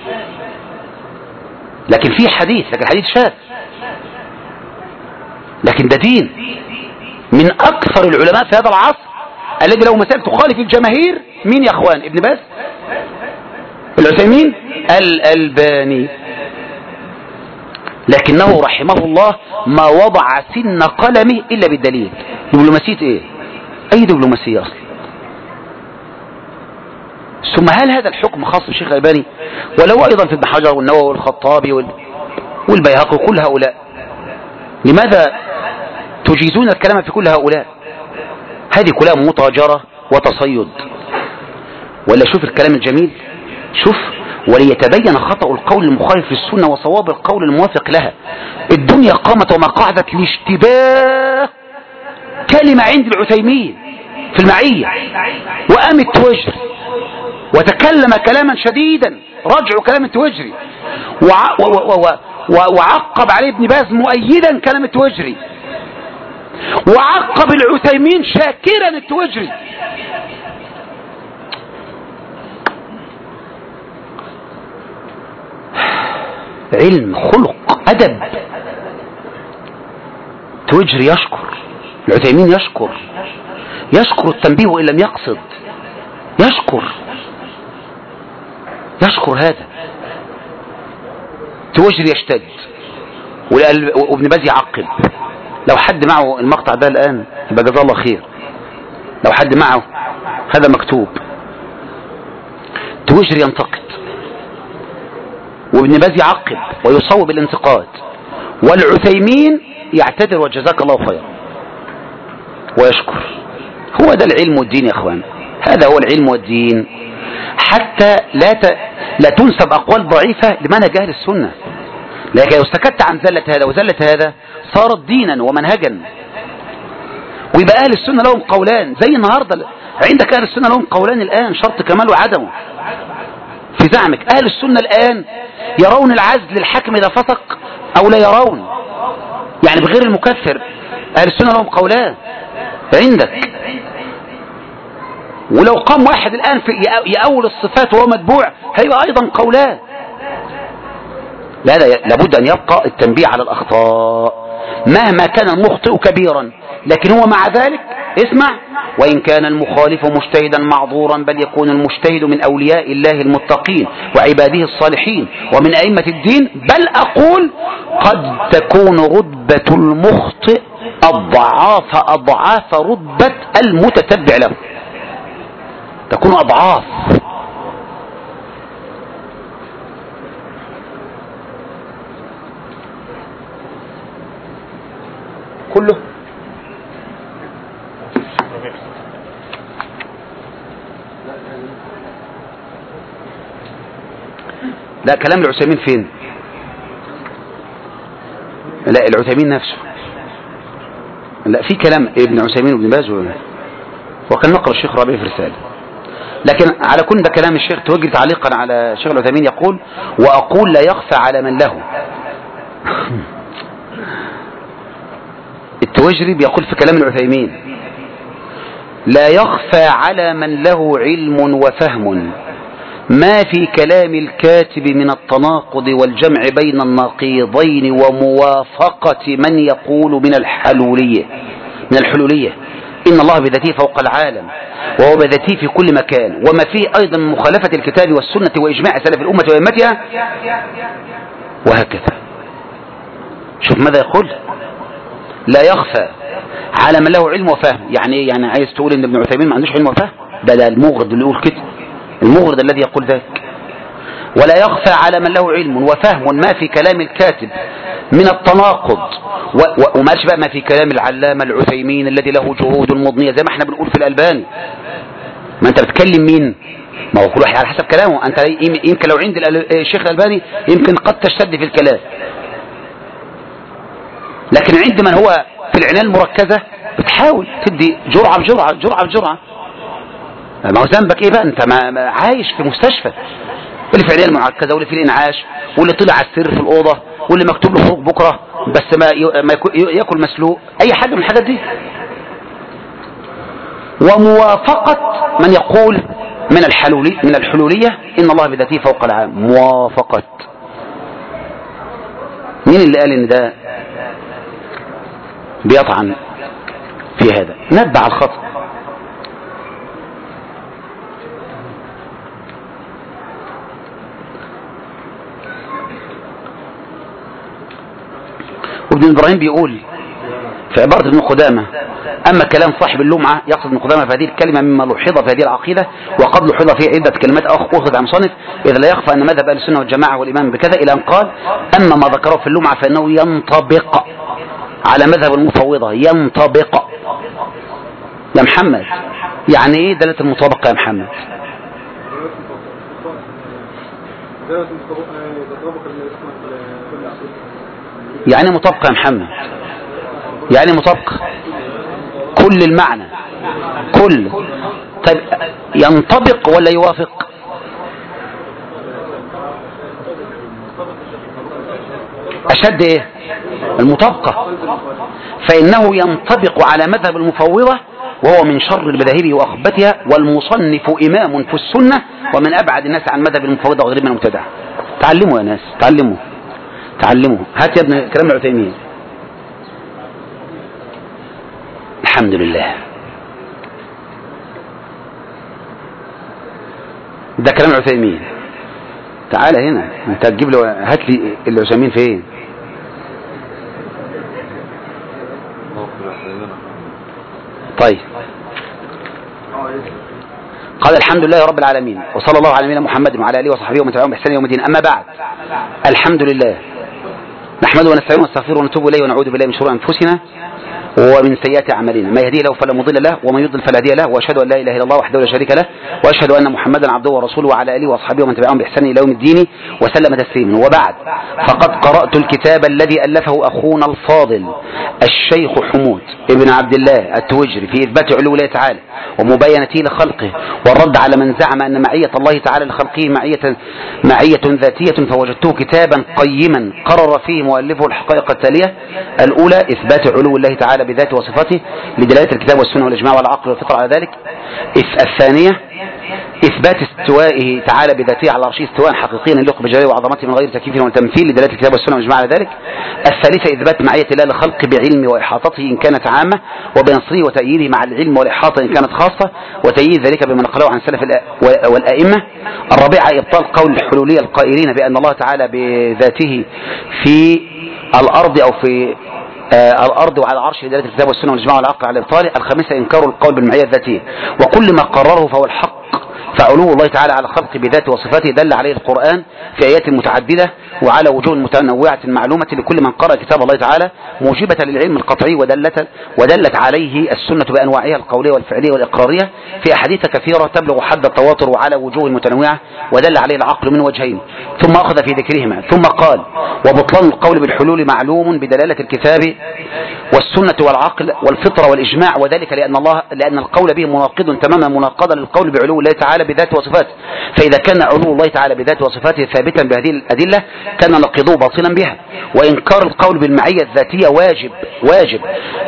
لكن في حديث، لكن الحديث شاذ، لكن ده دين. من أكثر العلماء في هذا العصر الذي لو مسألة تخالف الجماهير مين يا أخوان؟ ابن باز، العثيمين، الألباني. لكنه رحمه الله ما وضع سن قلمه إلا بالدليل. دبلوماسية إيه؟ أي دبلوماسية أصلا؟ ثم هل هذا الحكم خاص بالشيخ الألباني؟ ولو أيضا في ابن حجر والنووي والخطابي والبيهقي وكل هؤلاء؟ لماذا تجيزون الكلام في كل هؤلاء؟ هذه كلها متاجرة وتصيد. ولا شوف الكلام الجميل، شوف: وليتبين خطأ القول المخالف للسنة وصواب القول الموافق لها. الدنيا قامت وما قعدت لاشتباه كلمة عند العثيمين في المعية، وقام التوجري وتكلم كلاما شديدا، رجعوا كلام التوجري، وعقب عليه ابن باز مؤيدا كلام التوجري، وعقب العثيمين شاكرا التوجري. علم، خلق، أدب. توجري يشكر، العثيمين يشكر التنبيه وإن لم يقصد، يشكر هذا. توجري يشتد وابن باز يعقب. لو حد معه المقطع ده الآن يبقى جزاه الله خير، لو حد معه هذا مكتوب. توجري ينتقد وابن باز يعقب ويصوب الانتقاد، والعثيمين يعتذر وجزاك الله خيرا ويشكر. هو ده العلم والدين يا اخوان، هذا هو العلم والدين. حتى لا تنسب اقوال ضعيفة لمنهج اهل السنة، لكن لو سكت عن زلة هذا وزلة هذا صارت دينا ومنهجا. ويبقى اهل السنة لهم قولان، زي النهاردة عندك اهل السنة لهم قولان الان، شرط كمال وعدمه. في زعمك اهل السنة الان يرون العزل للحاكم اذا فسق او لا يرون، يعني بغير المكفر. اهل السنة لهم قولان عندك. ولو قام واحد الان في يأول الصفات وهو متبوع هيبقى ايضا قولان. لابد ان يبقى التنبيه على الاخطاء مهما كان المخطئ كبيرا، لكن هو مع ذلك اسمع: وإن كان المخالف مجتهدا معذورا، بل يكون المجتهد من أولياء الله المتقين وعباده الصالحين ومن أئمة الدين، بل أقول قد تكون رتبة المخطئ أضعاف رتبة المتتبع له، تكون أضعاف. كله لا كلام العثيمين فين؟ لا العثيمين نفسه، لا في كلام ابن عثيمين وابن باز وكان نقرأ الشيخ ربيع في رسالة. لكن على كل ده كلام الشيخ. توجه تعليقا على الشيخ العثيمين يقول: وأقول لا يخفى على من له. التوجري بيقول في كلام العثيمين: لا يخفى على من له علم وفهم ما في كلام الكاتب من التناقض والجمع بين النقيضين وموافقة من يقول من الحلولية إن الله بذاته فوق العالم وهو بذاته في كل مكان، وما فيه أيضا من مخالفة الكتاب والسنة وإجماع سلف الأمة وأئمتها، وهكذا. شوف ماذا يقول: لا يخفى على من له علم وفهم. يعني عايز تقول ان ابن عثيمين ما عندوش علم وفهم؟ ده المغرض اللي يقول كده، المغرض الذي يقول ذلك. ولا يخفى على من له علم وفهم ما في كلام الكاتب من التناقض، وما قالش بقى ما في كلام العلامة العثيمين الذي له جهود مضنية زي ما احنا بنقول في الألباني. ما انت بتكلم مين؟ ما هو كل واحد على حسب كلامه. انت يمكن لو عند الشيخ الألباني يمكن قد تشتد في الكلام، لكن عند من هو في العناية المركزة بتحاول تدي جرعة بجرعة جرعة بجرعة. ما هو ذنبك ايه بقى؟ انت ما عايش في مستشفى، واللي في العناية المركزة واللي في الانعاش واللي طلع على السر في الأوضة واللي مكتوب له خروج بكرة بس ما ياكل مسلوق، اي حاجة من الحاجات دي. وموافقة من يقول من الحلولية إن الله بذاته فوق العام. موافقة مين اللي قال إن ده بيطعن في هذا؟ نبع الخطأ. وابن إبراهيم بيقول في عبارة ابن قدامة: أما كلام صاحب اللمعة، يقصد ابن قدامة في هذه الكلمة مما لوحظ في هذه العقيدة، وقد لوحظ فيه عدة كلمات أخذت عن مصنف، إذ لا يخفى أن مذهب أهل السنة والجماعة والإمام بكذا، إلى أن قال: أما ما ذكره في اللمعة فإنه ينطبق على مذهب المفوضة. ينطبق يا محمد، يعني إيه دلالة المطابقة يا محمد؟ يعني مطابقة يا محمد، يعني مطابقة كل المعنى كل. طيب ينطبق ولا يوافق؟ أشد إيه؟ المطابقة. فإنه ينطبق على مذهب المفوضة، وهو من شر المذاهب وأخبثها، والمصنف إمام في السنة ومن أبعد الناس عن مذهب المفوضة وغير من المبتدع. تعلموا يا ناس، تعلموا. هات يا ابن كلام العثيمين. الحمد لله، ده كلام العثيمين. تعال هنا انت تجيب له، هات لي العثيمين فين؟ طيب، قال: الحمد لله رب العالمين، وصلى الله على نبينا محمد وعلى اله وصحبه ومن تبعهم باحسان يوم الدين. اما بعد، الحمد لله نحمده ونستعينه ونستغفره ونتوب اليه ونعوذ بالله من شرور انفسنا ومن سيئات اعمالنا، ما يهديه له فلا مضل له ومن يضلل فلا هادي له، واشهد ان لا اله الا الله وحده لا شريك له، واشهد ان محمدا عبده ورسوله وعلى اله واصحابه ومن تبعهم باحسان الى يوم الدين وسلم تسليما. وبعد، فقد قرات الكتاب الذي الفه اخونا الفاضل الشيخ حمود ابن عبد الله التوجري في اثبات علو الله تعالى ومباينته لخلقه، والرد على من زعم ان معيه الله تعالى لخلقه معيه ذاتيه، فوجدته كتابا قيما قرر فيه مؤلفه الحقائق التاليه: الاولى اثبات علو الله تعالى بذاته وصفاته لدلالة الكتاب والسنة والإجماع والعقل والفطرة على ذلك. الثانية إثبات استوائه تعالى بذاته على عرشه استواء حقيقيا يليق بجلاله وعظمته من غير تكييف ولا تمثيل لدلالة الكتاب والسنة والإجماع على ذلك. الثالثة إثبات معية الله لخلق بعلمه وإحاطته إن كانت عامة، وبنصره وتأييده مع العلم والإحاطة إن كانت خاصة، وتأييد ذلك بما نقله عن السلف والأئمة. الرابعة إبطال قول الحلولية القائلين بأن الله تعالى بذاته في الأرض أو في الأرض وعلى العرش لدلالة الكتاب والسنة والإجماع والعقل على إبطاله. الخامسة إنكار القول بالمعية الذاتية، وكل ما قرره فهو الحق، فعلو الله تعالى على خلقه بذاته وصفاته دل عليه القرآن في آيات متعددة وعلى وجوه متنوعة معلومة لكل من قرأ كتاب الله تعالى، موجبة للعلم القطعي، ودلت عليه السنة بأنواعها القولية والفعلية والإقرارية في أحاديث كثيرة تبلغ حد التواتر وعلى وجوه متنوعة، ودل عليه العقل من وجهين، ثم أخذ في ذكرهما ثم قال: وبطلان القول بالحلول معلوم بدلالة الكتاب والسنة والعقل والفطرة والإجماع، وذلك لأن القول به مناقض تماما مناقضا للقول بعلو الله تعالى بذاته وصفاته، فإذا كان علو الله تعالى بذاته وصفاته ثابتا بهذه الأدلة كان نقيضه باطلا بها. وإنكار القول بالمعية الذاتية واجب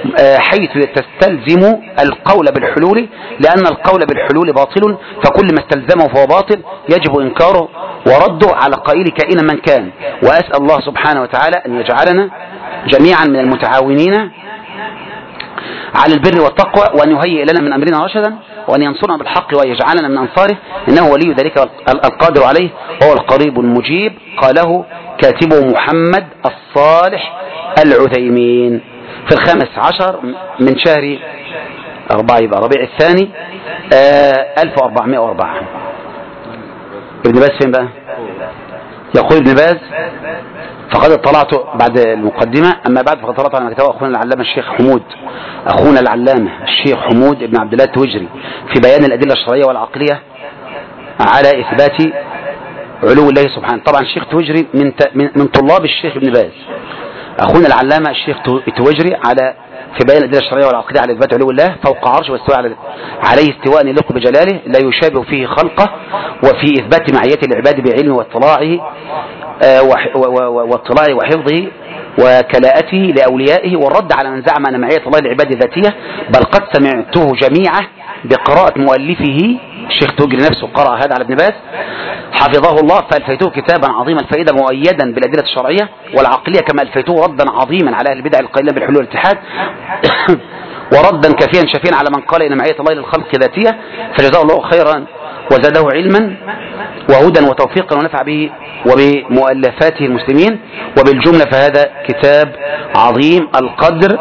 حيث تستلزم القول بالحلول، لأن القول بالحلول باطل، فكل ما استلزمه فهو باطل يجب إنكاره ورده على قائل كائنا من كان. وأسأل الله سبحانه وتعالى أن يجعلنا جميعا من المتعاونين على البر والتقوى، وأن يهيئ لنا من أمرنا رشدا، وأن ينصرنا بالحق وأن يجعلنا من أنصاره، إنه ولي ذلك القادر عليه وهو القريب المجيب. قاله كاتبه محمد الصالح العثيمين في 15 من شهر 4 يبقى ربيع الثاني 1404. ابن باز فين بقى؟ يقول ابن باز: فقد اطلعت بعد المقدمة، أما بعد فقد اطلعت على ما كتبه أخونا العلامة الشيخ حمود ابن عبد الله التوجري في بيان الأدلة الشرعية والعقلية على إثبات علو الله سبحانه. طبعا الشيخ توجري من طلاب الشيخ ابن باز. أخونا العلامة الشيخ توجري في بيان الأدلة الشرعية والعقلية على إثبات علو الله فوق عرشه واستواء عليه استواء يليق بجلاله لا يشابه فيه خلقه، وفي إثبات معية العباد بعلمه واطلاعه وحفظه وكلاءته لأوليائه، والرد على من زعم أن معية الله لعباده ذاتية، بل قد سمعته جميعا بقراءة مؤلفه الشيخ توجري نفسه قرأ هذا على ابن باز حفظه الله، فألفيته كتابا عظيما الفائدة مؤيدا بالأدلة الشرعية والعقلية، كما ألفيته ردا عظيما على أهل البدع القائلين بالحلول والاتحاد وردا كافيا شفيا على من قال إن معية الله للخلق ذاتية، فجزاه الله خيرا وزاده علما وهدى وتوفيقا ونفع به وبمؤلفاته المسلمين. وبالجملة فهذا كتاب عظيم القدر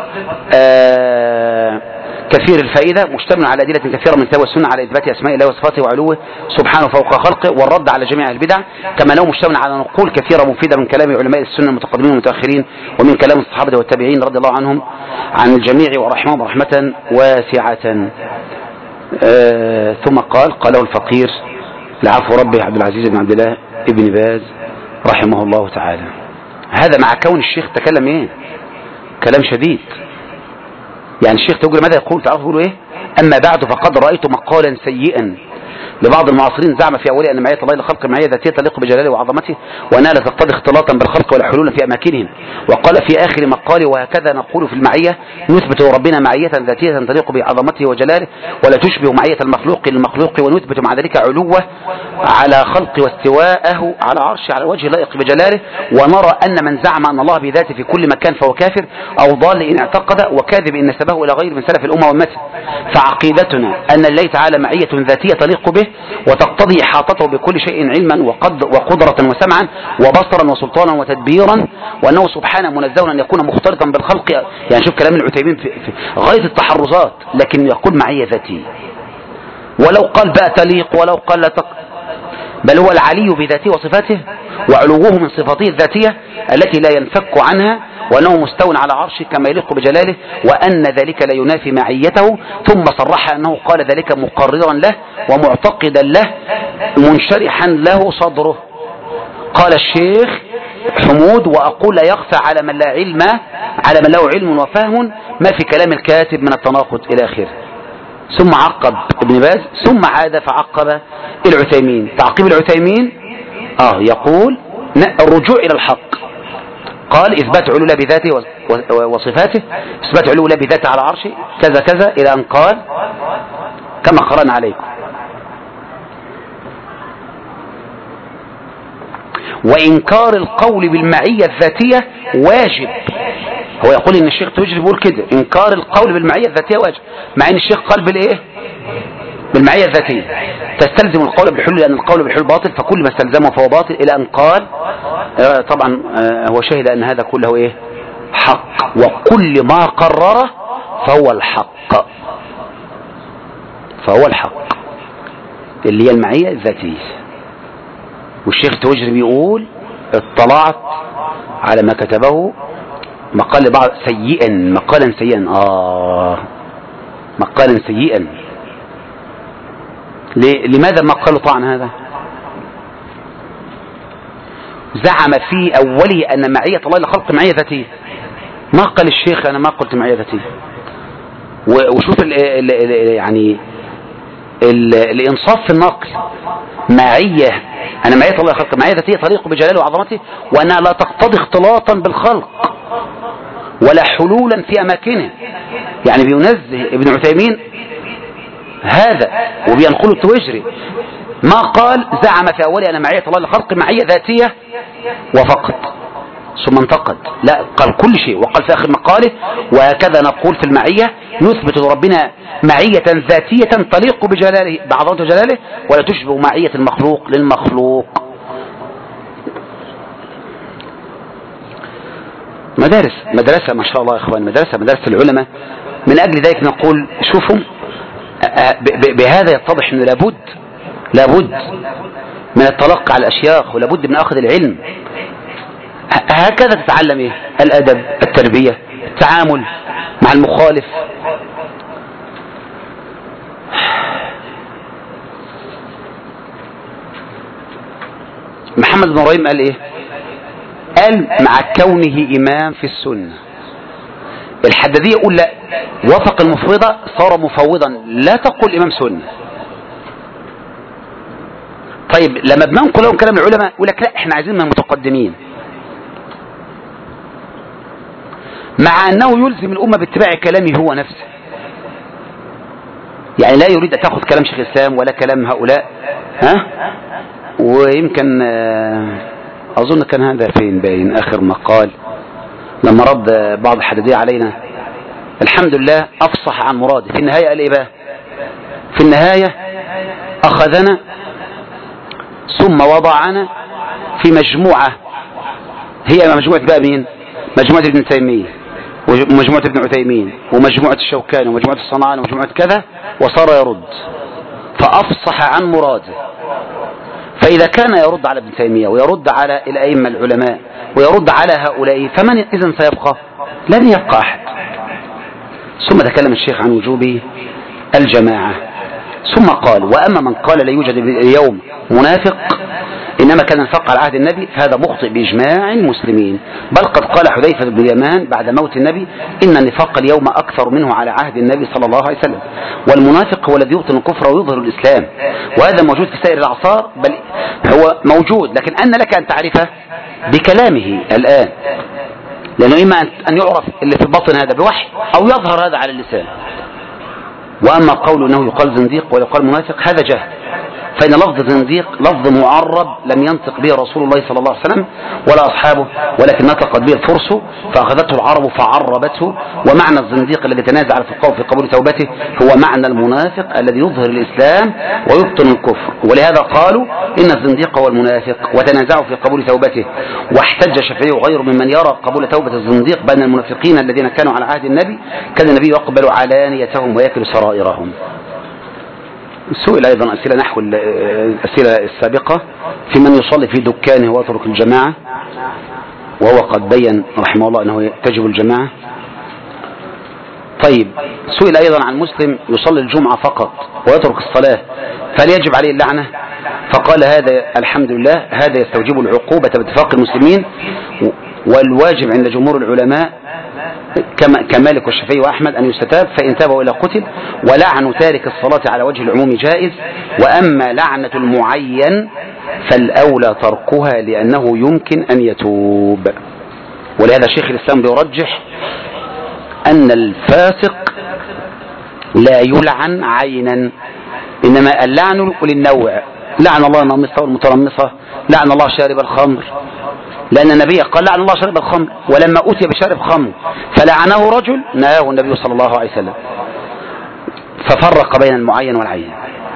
كثير الفائدة، مشتمل على أدلة كثيرة من الكتاب والسنة على إثبات أسماء الله وصفاته وعلوه سبحانه فوق خلقه، والرد على جميع البدع، كما لو مشتمل على نقول كثيرة مفيدة من كلام علماء السنة المتقدمين والمتأخرين، ومن كلام الصحابة والتابعين رضي الله عنهم عن الجميع ورحمهم رحمة واسعة. ثم قاله الفقير العفو ربي عبد العزيز بن عبد الله ابن باز رحمه الله تعالى. هذا مع كون الشيخ تكلم ايه كلام شديد، يعني الشيخ توجري ماذا يقول؟ تعرفوا يقولوا ايه؟ اما بعد فقد رأيت مقالا سيئا لبعض المعاصرين زعم في أوله أن معية الله لخلق معية ذاتية تليق بجلاله وعظمته، وأنها لا تقتضي اختلاطا بالخلق ولا حلولا في أماكنهم. وقال في آخر مقاله: وهكذا نقول في المعية، نثبت ربنا معية ذاتية تليق بعظمته وجلاله ولا تشبه معية المخلوق للمخلوق، ونثبت مع ذلك علوه على خلق واستواءه على عرشه على وجه لائق بجلاله. ونرى أن من زعم أن الله بذاته في كل مكان فهو كافر أو ضال إن اعتقد، وكاذب إن نسبه إلى غير من سلف الأمة والمثل. فعقيدتنا أن الله تعالى معية ذاتية تليق به وتقتضي إحاطته بكل شيء علما وقدرة وسمعا وبصرا وسلطانا وتدبيرا، وأنه سبحانه منزه أن يكون مختلطا بالخلق. يعني شوف كلام العثيمين في غاية التحرزات، لكن يقول معية ذاتية، ولو قال بقى تليق ولو قال لا بل هو العلي بذاته وصفاته، وعلوه من صفاته الذاتية التي لا ينفك عنها، وأنه مستو على عرشه كما يليق بجلاله، وأن ذلك لا ينافي معيته. ثم صرح أنه قال ذلك مقررا له ومعتقدا له منشرحا له صدره. قال الشيخ حمود: وأقول لا يخفى على من له علم وفهم ما في كلام الكاتب من التناقض إلى آخره. ثم عقب ابن باز ثم عاد فعقب العثيمين. تعقيب العثيمين يقول الرجوع إلى الحق. قال: إثبات علو الله بذاته وصفاته، إثبات علو الله بذاته على عرشه كذا كذا، إلى أن قال كما قرأنا عليكم: وإنكار القول بالمعية الذاتية واجب. هو يقول إن الشيخ توجري بيقول كده: إنكار القول بالمعية الذاتية واجب، مع إن الشيخ قال بالإيه؟ بالمعية الذاتية تستلزم القول بالحلول، لأن القول بالحلول باطل، فكل ما استلزمه فهو باطل، إلى أن قال طبعا هو شهد أن هذا كله إيه؟ حق، وكل ما قرره فهو الحق، اللي هي المعية الذاتية. والشيخ توجري بيقول: اطلعت على ما كتبه مقال بعض مقالا سيئا. لماذا ما قالوا طعن هذا؟ زعم في أوله أن معية الله لخلق معية ذاتية. ما قال الشيخ أنا ما قلت معية ذاتية. وشوف يعني الإنصاف في النقل: معية الله لخلق معية ذاتية تليق بجلاله وعظمته، وأنها لا تقتضي اختلاطا بالخلق ولا حلولا في أماكنه. يعني بينزه ابن عثيمين هذا وبينقل التوجري. ما قال زعم في أوله أن معية الله لخلق معية ذاتية وفقط ثم انتقد، لا، قال كل شيء. وقال في آخر مقاله: وهكذا نقول في المعية، نثبت لربنا معية ذاتية تليق بجلاله بعظمته جلاله ولا تشبه معية المخلوق للمخلوق. مدرسة ما شاء الله يا إخوان، مدرسة العلماء. من أجل ذلك نقول شوفوا بهذا يتضح أنه لابد من التلقي على الأشياخ، ولابد من أخذ العلم. هكذا تتعلم إيه؟ الأدب، التربية، التعامل مع المخالف. محمد بن إبراهيم قال إيه؟ قال: مع كونه إمام في السنة. الحدادية يقول لا، وفق المفوضة صار مفوضا، لا تقول إمام سنة. طيب لما بننقل لهم كلام العلماء يقول لك لا، احنا عايزين من المتقدمين. مع أنه يلزم الأمة باتباع كلامه هو نفسه، يعني لا يريد أن تأخذ كلام شيخ الإسلام ولا كلام هؤلاء. ويمكن أظن كان هذا فين باين آخر مقال لما رد بعض الحدادية علينا، الحمد لله أفصح عن مراده. في النهاية قال إيه بقى؟ في النهاية أخذنا ثم وضعنا في مجموعة، هي مجموعة بقى مين؟ مجموعة ابن تيمية ومجموعة ابن عثيمين ومجموعة الشوكاني ومجموعة الصنعاني ومجموعة كذا، وصار يرد فأفصح عن مراده. فإذا كان يرد على ابن تيمية ويرد على الأئمة العلماء ويرد على هؤلاء، فمن إذن سيبقى؟ لن يبقى أحد. ثم تكلم الشيخ عن وجوب الجماعة، ثم قال: وأما من قال لا يوجد اليوم منافق إنما كان النفاق على عهد النبي فهذا مخطئ بإجماع المسلمين، بل قد قال حذيفة بن اليمان بعد موت النبي: إن النفاق اليوم أكثر منه على عهد النبي صلى الله عليه وسلم، والمنافق هو الذي يبطن الكفر ويظهر الإسلام. وهذا موجود في سائر الأعصار، بل هو موجود، لكن أن لك أن تعرفه بكلامه الآن، لأنه إما أن يعرف اللي في البطن هذا بوحي أو يظهر هذا على اللسان. وأما قول أنه يقال زنديق ولا يقال منافق هذا جهل، فإن لفظ زنديق لفظ معرب لم ينطق به رسول الله صلى الله عليه وسلم ولا أصحابه، ولكن نطقت به الفرس فأخذته العرب فعربته. ومعنى الزنديق الذي تنازع الفقهاء في قبول توبته هو معنى المنافق الذي يظهر الإسلام ويبطن الكفر، ولهذا قالوا إن الزنديق هو المنافق وتنازعوا في قبول توبته. واحتج الشافعي وغيره ممن يرى قبول توبة الزنديق بين المنافقين الذين كانوا على عهد النبي كان النبي يقبل علانيتهم ويكل سرائرهم. سئل أيضا أسئلة نحو الأسئلة السابقة في من يصلي في دكانه ويترك الجماعة، وهو قد بين رحمه الله أنه تجب الجماعة. طيب، سئل أيضا عن مسلم يصلي الجمعة فقط ويترك الصلاة فهل يجب عليه اللعنة؟ فقال: هذا الحمد لله هذا يستوجب العقوبة باتفاق المسلمين، والواجب عند جمهور العلماء كمالك والشافعي وأحمد أن يستتاب، فإن تاب وإلا قتل. ولعن تارك الصلاة على وجه العموم جائز، وأما لعنة المعين فالأولى تركها لأنه يمكن أن يتوب. ولهذا شيخ الإسلام بيرجح أن الفاسق لا يلعن عينا، إنما اللعن للنوع: لعن الله النامصة والمترمصة، لعن الله شارب الخمر، لأن النبي قال: لعن الله شارب الخمر، ولما أتي بشارب خمر فلعنه رجل نهاه النبي صلى الله عليه وسلم، ففرق بين المعين والعين.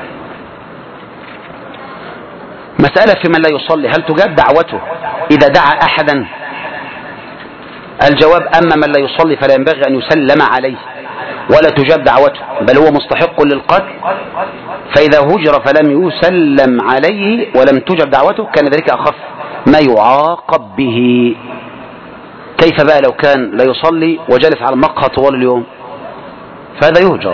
مسألة في من لا يصلي، هل تجاب دعوته إذا دعا أحدا؟ الجواب: أما من لا يصلي فلا ينبغي أن يسلم عليه ولا تجاب دعوته، بل هو مستحق للقتل، فإذا هجر فلم يسلم عليه ولم تجب دعوته كان ذلك أخف ما يعاقب به. كيف بقى لو كان لا يصلي وجلس على المقهى طوال اليوم؟ فهذا يهجر.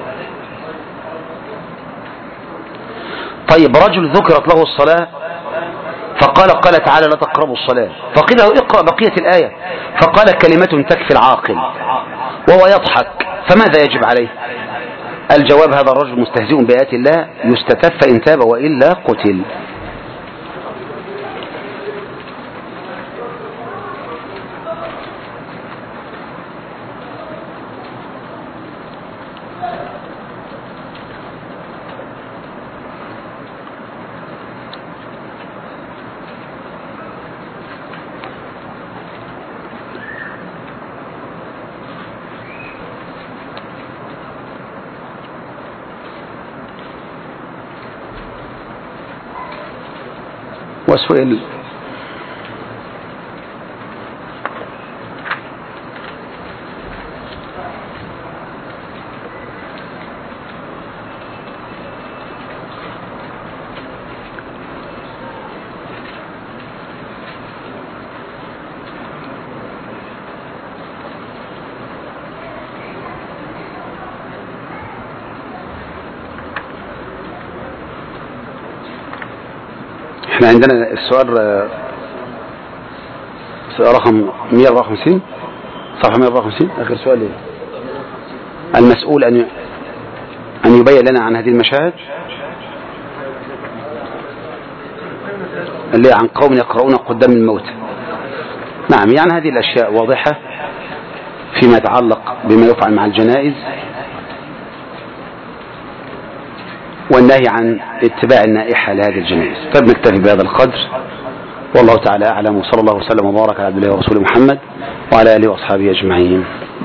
طيب، رجل ذكرت له الصلاة فقال تعالى: لا تقربوا الصلاة، فقيل له: اقرأ بقية الآية، فقال: كلمة تكفي العاقل، وهو يضحك، فماذا يجب عليه؟ الجواب: هذا الرجل مستهزئ بآيات الله يستتب فإن تاب وإلا قتل. وسئل احنا عندنا السؤال رقم 154 صفحة 154 آخر سؤال ايه؟ المسؤول أن يبين لنا عن هذه المشاهد اللي عن قوم يقرؤون قدام الموت. نعم، يعني هذه الأشياء واضحة فيما يتعلق بما يفعل مع الجنائز، والنهي عن اتباع النائحة لهذه الجنائز. فبنكتفي بهذا القدر، والله تعالى أعلم، وصلى الله وسلم وبارك على عبد الله ورسوله محمد وعلى آله وأصحابه أجمعين.